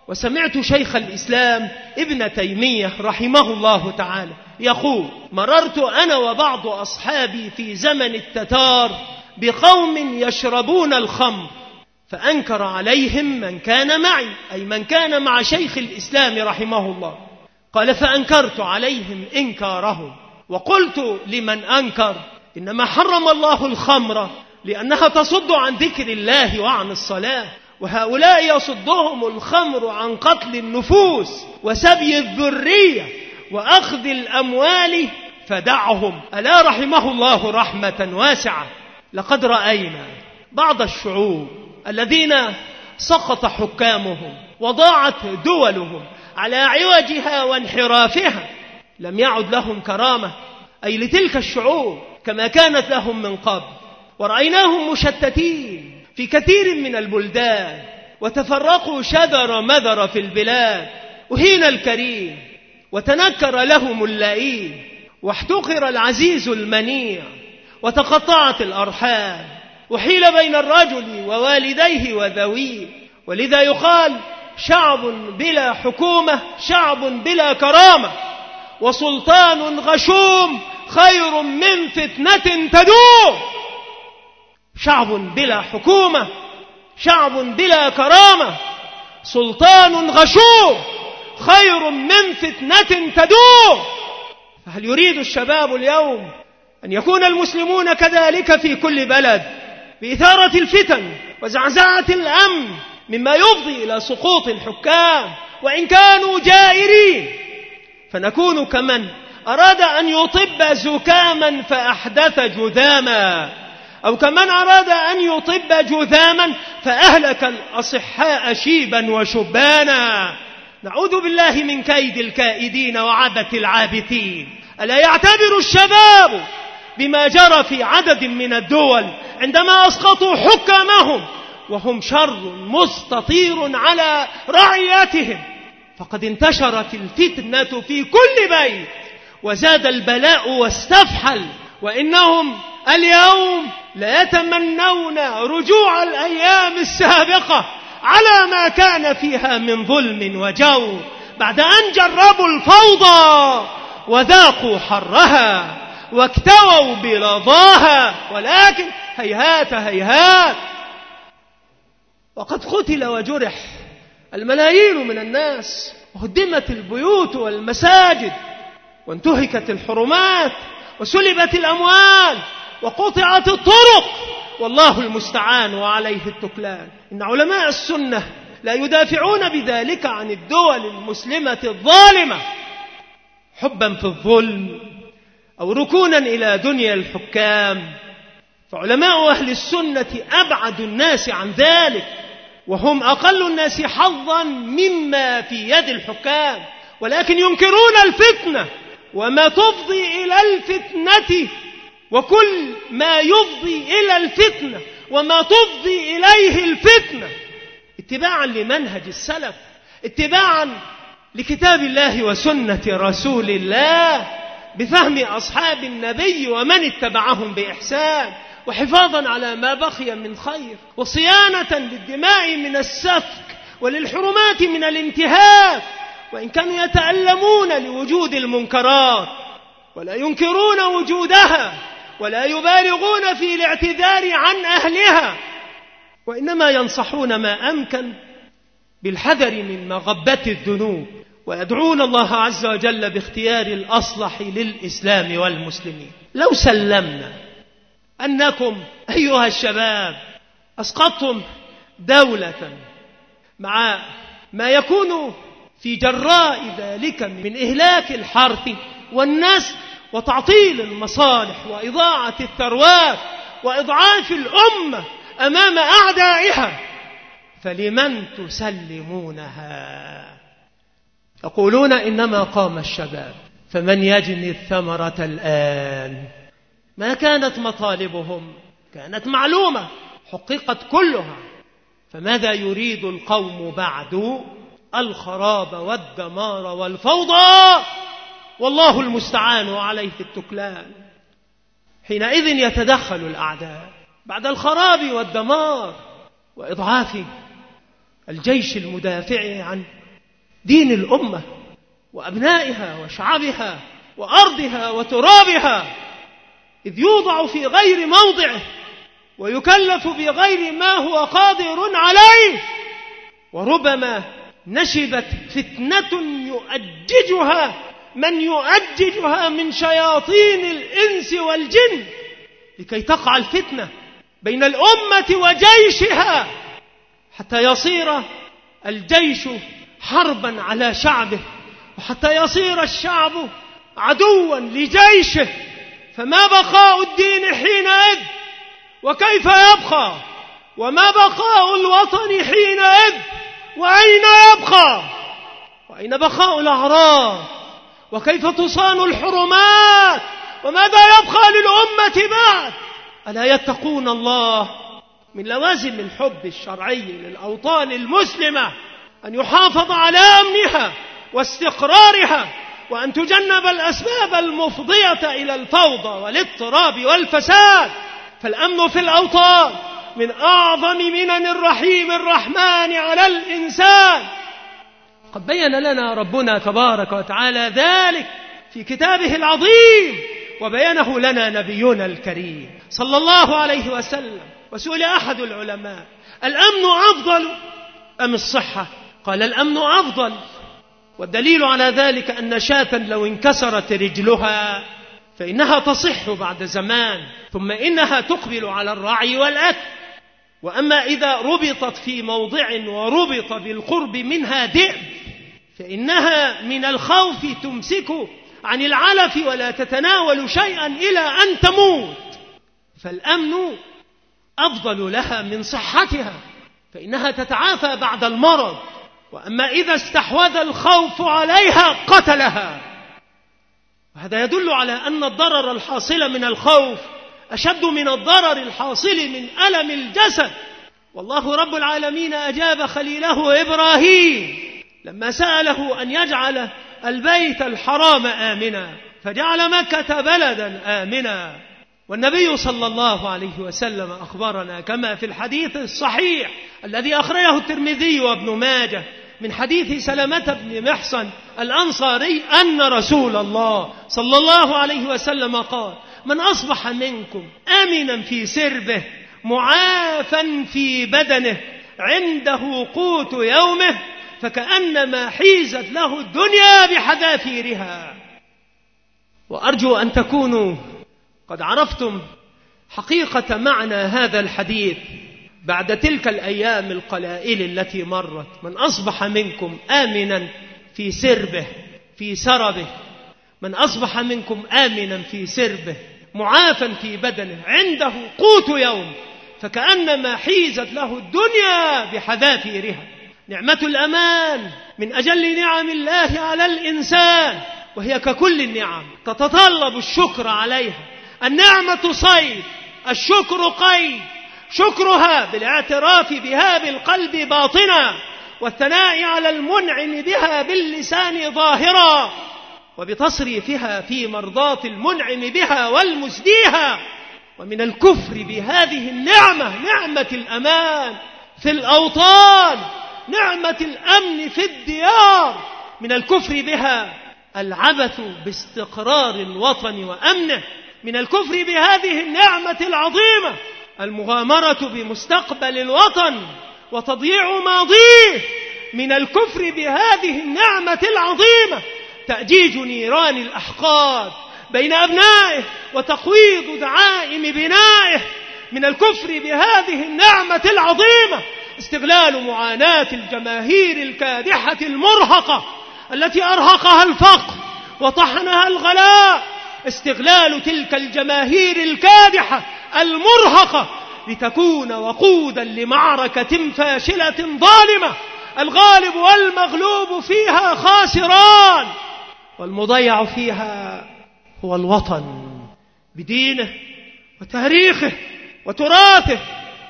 وسمعت شيخ الإسلام ابن تيمية رحمه الله تعالى يقول: مررت أنا وبعض أصحابي في زمن التتار بقوم يشربون الخمر، فأنكر عليهم من كان معي، أي من كان مع شيخ الإسلام رحمه الله. قال: فأنكرت عليهم إنكارهم، وقلت لمن أنكر: إنما حرم الله الخمر لأنها تصد عن ذكر الله وعن الصلاة، وهؤلاء يصدهم الخمر عن قتل النفوس وسبي الذرية وأخذ الأموال، فدعهم. ألا رحمه الله رحمة واسعة. لقد رأينا بعض الشعوب الذين سقط حكامهم وضاعت دولهم على عوجها وانحرافها، لم يعد لهم كرامة، أي لتلك الشعوب كما كانت لهم من قبل. ورأيناهم مشتتين في كثير من البلدان، وتفرقوا شذر مذر في البلاد، أهين الكريم وتنكر لهم اللئيم، واحتقر العزيز المنيع، وتقطعت الأرحام، وحيل بين الرجل ووالديه وذويه. ولذا يقال: شعب بلا حكومة شعب بلا كرامة، وسلطان غشوم خير من فتنة تدوم. شعب بلا حكومة شعب بلا كرامة، سلطان غشوم خير من فتنة تدوم. فهل يريد الشباب اليوم أن يكون المسلمون كذلك في كل بلد، بإثارة الفتن وزعزعة الأمن، مما يفضي إلى سقوط الحكام وإن كانوا جائرين، فنكون كمن أراد أن يطب زكاما فأحدث جذاما، أو كمن أراد أن يطب جذاما فأهلك الأصحاء شيبا وشبانا. نعوذ بالله من كيد الكائدين وعبث العابثين. ألا يعتبر الشباب بما جرى في عدد من الدول عندما أسقطوا حكامهم وهم شر مستطير على رعيتهم؟ فقد انتشرت الفتنة في كل بيت، وزاد البلاء واستفحل، وإنهم اليوم لا يتمنون رجوع الأيام السابقة على ما كان فيها من ظلم وجور، بعد أن جربوا الفوضى وذاقوا حرها واكتووا بلظاها. ولكن هيهات هيهات، وقد قتل وجرح الملايين من الناس، وهدمت البيوت والمساجد، وانتهكت الحرمات، وسلبت الأموال، وقطعت الطرق، والله المستعان وعليه التكلان. إن علماء السنة لا يدافعون بذلك عن الدول المسلمة الظالمة حبا في الظلم أو ركونا إلى دنيا الحكام، فعلماء أهل السنة أبعد الناس عن ذلك، وهم أقل الناس حظا مما في يد الحكام، ولكن ينكرون الفتنة وما تفضي إلى الفتنة، وكل ما يفضي إلى الفتنة وما تفضي إليه الفتنة، اتباعا لمنهج السلف، اتباعا لكتاب الله وسنة رسول الله، بفهم أصحاب النبي ومن اتبعهم بإحسان، وحفاظا على ما بقي من خير، وصيانة للدماء من السفك وللحرمات من الانتهاك. وإن كانوا يتألمون لوجود المنكرات ولا ينكرون وجودها، ولا يبالغون في الاعتذار عن أهلها، وإنما ينصحون ما أمكن بالحذر من مغبة الذنوب، ويدعون الله عز وجل باختيار الأصلح للإسلام والمسلمين. لو سلمنا أنكم أيها الشباب أسقطتم دولة مع ما يكون في جراء ذلك من إهلاك الحرث والنسل وتعطيل المصالح وإضاعة الثروات وإضعاف الأمة أمام أعدائها، فلمن تسلمونها؟ يقولون إنما قام الشباب، فمن يجني الثمرة الآن؟ ما كانت مطالبهم كانت معلومة حققت كلها، فماذا يريد القوم بعد؟ الخراب والدمار والفوضى، والله المستعان وعليه التكلان. حينئذ يتدخل الأعداء بعد الخراب والدمار وإضعاف الجيش المدافع عن دين الأمة وأبنائها وشعبها وأرضها وترابها، إذ يوضع في غير موضعه ويكلف بغير ما هو قادر عليه. وربما نشبت فتنة يؤججها من يؤججها من شياطين الإنس والجن، لكي تقع الفتنة بين الأمة وجيشها، حتى يصير الجيش حربا على شعبه، وحتى يصير الشعب عدوا لجيشه. فما بقاء الدين حينئذ؟ وكيف يبقى؟ وما بقاء الوطن حينئذ؟ وأين يبقى؟ وأين بقاء الأعراض؟ وكيف تصان الحرمات؟ وماذا يبقى للأمة بعد؟ ألا يتقون الله؟ من لوازم الحب الشرعي للأوطان المسلمة أن يحافظ على أمنها واستقرارها، وأن تجنب الأسباب المفضية إلى الفوضى والاضطراب والفساد. فالأمن في الأوطان من أعظم منن الرحيم الرحمن على الإنسان. قد بين لنا ربنا تبارك وتعالى ذلك في كتابه العظيم، وبينه لنا نبينا الكريم صلى الله عليه وسلم. وسئل أحد العلماء: الأمن أفضل أم الصحة؟ قال: الأمن أفضل. والدليل على ذلك أن شاة لو انكسرت رجلها فإنها تصح بعد زمان، ثم إنها تقبل على الرعي والأكل. وأما إذا ربطت في موضع وربط بالقرب منها ذئب فإنها من الخوف تمسك عن العلف ولا تتناول شيئا إلى أن تموت. فالأمن أفضل لها من صحتها، فإنها تتعافى بعد المرض. وأما إذا استحوذ الخوف عليها قتلها. وهذا يدل على أن الضرر الحاصل من الخوف أشد من الضرر الحاصل من ألم الجسد. والله رب العالمين أجاب خليله إبراهيم لما سأله أن يجعل البيت الحرام آمنا، فجعل مكة بلدا آمنا. والنبي صلى الله عليه وسلم أخبرنا كما في الحديث الصحيح الذي أخرجه الترمذي وابن ماجه من حديث سلمة بن محصن الأنصاري أن رسول الله صلى الله عليه وسلم قال: من أصبح منكم آمنا في سربه معافا في بدنه عنده قوت يومه فكأنما حيزت له الدنيا بحذافيرها. وأرجو أن تكونوا قد عرفتم حقيقة معنى هذا الحديث بعد تلك الأيام القلائل التي مرت. من أصبح منكم آمنا في سربه في سربه، من أصبح منكم آمنا في سربه معافا في بدنه عنده قوت يوم فكأنما حيزت له الدنيا بحذافيرها. نعمة الأمان من أجل نعم الله على الإنسان، وهي ككل النعم تتطلب الشكر عليها. النعمة صيد، الشكر قيد. شكرها بالاعتراف بها بالقلب باطنا، والثناء على المنعم بها باللسان ظاهرا، وبتصريفها في مرضاة المنعم بها والمسديها. ومن الكفر بهذه النعمة نعمة الأمان في الأوطان، نعمة الأمن في الديار. من الكفر بها العبث باستقرار الوطن وأمنه. من الكفر بهذه النعمة العظيمة المغامرة بمستقبل الوطن وتضييع ماضيه. من الكفر بهذه النعمة العظيمة تأجيج نيران الأحقاد بين أبنائه وتقويض دعائم بنائه. من الكفر بهذه النعمة العظيمة استغلال معاناة الجماهير الكادحة المرهقة التي أرهقها الفقر وطحنها الغلاء. استغلال تلك الجماهير الكادحة المرهقة لتكون وقودا لمعركة فاشلة ظالمة الغالب والمغلوب فيها خاسران، والمضيع فيها هو الوطن بدينه وتاريخه وتراثه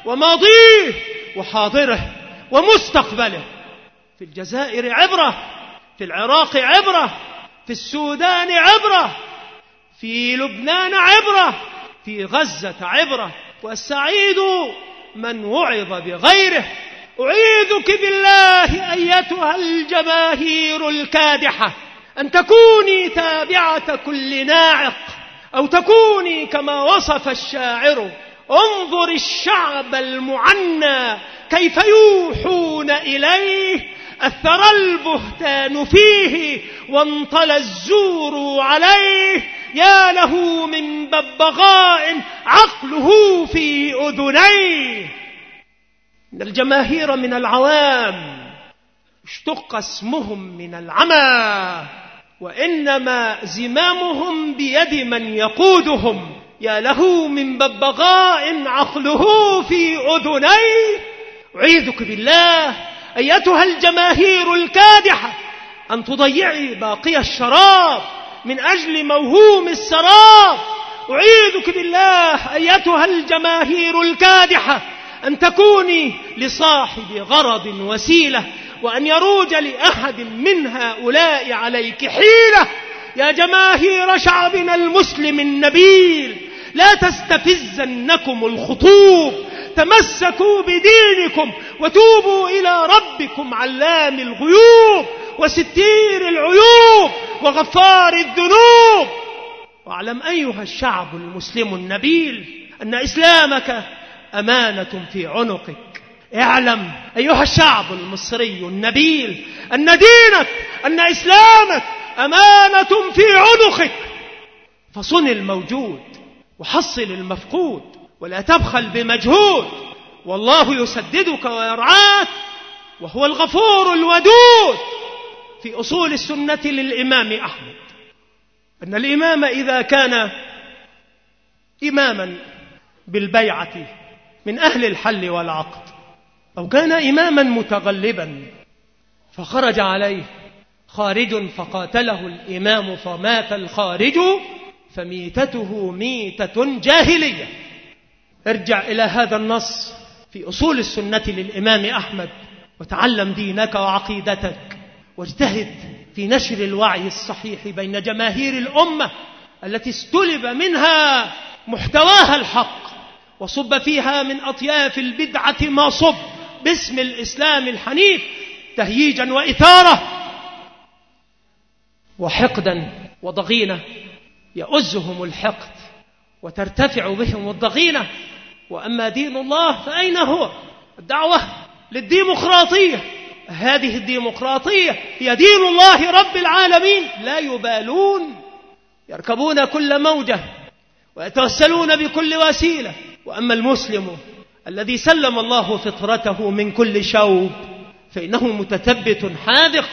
وماضيه وحاضره ومستقبله. في الجزائر عبرة، في العراق عبرة، في السودان عبرة، في لبنان عبرة، في غزة عبرة. والسعيد من وعظ بغيره، أعيذك بالله أيتها الجماهير الكادحة أن تكوني تابعة كل ناعق، أو تكوني كما وصف الشاعر: انظر الشعب المعنى كيف يوحون إليه، أثر البهتان فيه وانطلى الزور عليه، يا له من ببغاء عقله في أذنيه. إن الجماهير من العوام، اشتق اسمهم من العمى، وإنما زمامهم بيد من يقودهم، يا له من ببغاء عقله في أذنيه. أعيذك بالله أيتها الجماهير الكادحة أن تضيعي باقي الشراب من أجل موهوم السراب. أعيذك بالله أيتها الجماهير الكادحة أن تكوني لصاحب غرض وسيلة، وأن يروج لأحد من هؤلاء عليك حيلة. يا جماهير شعبنا المسلم النبيل، لا تستفزنكم الخطوب، تمسكوا بدينكم وتوبوا إلى ربكم علام الغيوب وستير العيوب وغفار الذنوب. واعلم أيها الشعب المسلم النبيل أن إسلامك أمانة في عنقك. اعلم أيها الشعب المصري النبيل أن دينك، أن إسلامك أمانة في عنقك. فصن الموجود وحصل المفقود، ولا تبخل بمجهود، والله يسددك ويرعاك، وهو الغفور الودود. في أصول السنة للإمام أحمد أن الإمام إذا كان إماما بالبيعة من أهل الحل والعقد، أو كان إماما متغلبا فخرج عليه خارج فقاتله الإمام فمات الخارج، فميتته ميتة جاهلية. ارجع إلى هذا النص في أصول السنة للإمام أحمد، وتعلم دينك وعقيدتك، واجتهد في نشر الوعي الصحيح بين جماهير الأمة التي استلب منها محتواها الحق، وصب فيها من أطياف البدعة ما صب باسم الإسلام الحنيف تهييجا وإثارة وحقدا وضغينة، يؤزهم الحقد وترتفع بهم الضغينة. وأما دين الله فأين هو؟ الدعوة للديمقراطية، هذه الديمقراطية هي دين الله رب العالمين. لا يبالون، يركبون كل موجة ويتوسلون بكل وسيلة. وأما المسلم الذي سلم الله فطرته من كل شوب فإنه متثبت حاذق،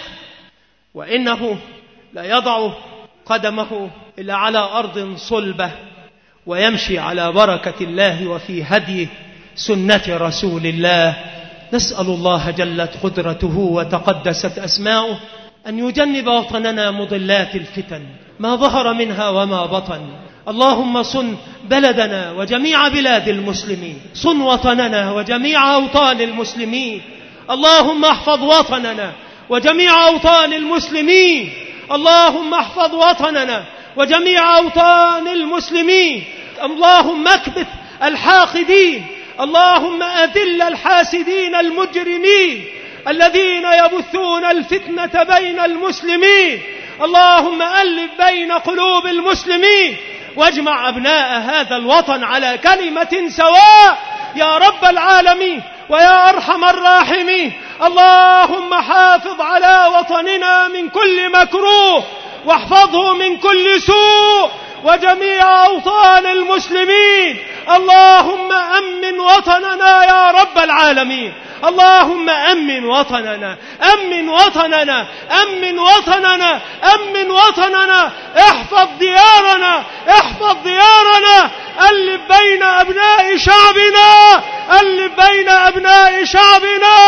وإنه لا يضع قدمه إلا على أرض صلبة، ويمشي على بركة الله وفي هدي سنة رسول الله. نسأل الله جلت قدرته وتقدست أسماؤه أن يجنب وطننا مضلات الفتن ما ظهر منها وما بطن. اللهم صن بلدنا وجميع بلاد المسلمين، صن وطننا وجميع أوطان المسلمين. اللهم احفظ وطننا وجميع أوطان المسلمين. اللهم احفظ وطننا وجميع أوطان المسلمين. اللهم اكبت الحاقدين، اللهم أذل الحاسدين المجرمين الذين يبثون الفتنة بين المسلمين. اللهم ألف بين قلوب المسلمين، واجمع أبناء هذا الوطن على كلمة سواء يا رب العالمين ويا أرحم الراحمين. اللهم حافظ على وطننا من كل مكروه، واحفظه من كل سوء، وجميع أوطان المسلمين. اللهم أمن وطننا يا رب العالمين. اللهم أمن وطننا، أمن وطننا، أمن وطننا، أمن وطننا. احفظ ديارنا، احفظ ديارنا. ألف بين أبناء شعبنا، ألف بين أبناء شعبنا.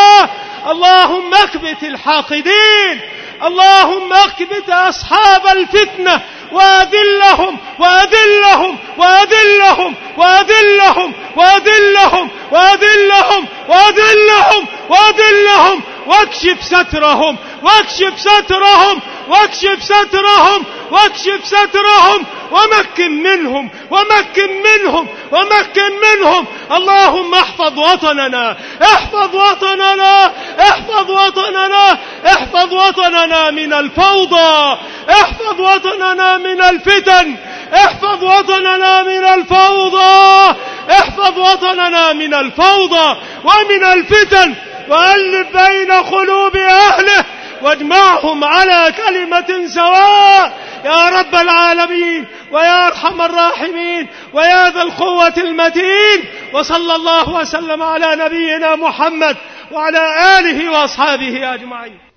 اللهم اكبت الحاقدين، اللهم اكبت أصحاب الفتنة وأذلهم وأذلهم وأذلهم وأذلهم وأذلهم وأذلهم وأذلهم وأذلهم واكشف سترهم واكشف سترهم واكشف سترهم واكشف سترهم ومكن منهم ومكن منهم ومكن منهم. اللهم احفظ وطننا احفظ وطننا احفظ وطننا احفظ وطننا من الفوضى احفظ وطننا من الفتن احفظ وطننا من الفوضى احفظ وطننا من الفوضى ومن الفتن وألف بين قلوب أهله واجمعهم على كلمة سواء يا رب العالمين ويا أرحم الراحمين ويا ذا القوة المتين. وصلى الله وسلم على نبينا محمد وعلى آله وأصحابه أجمعين.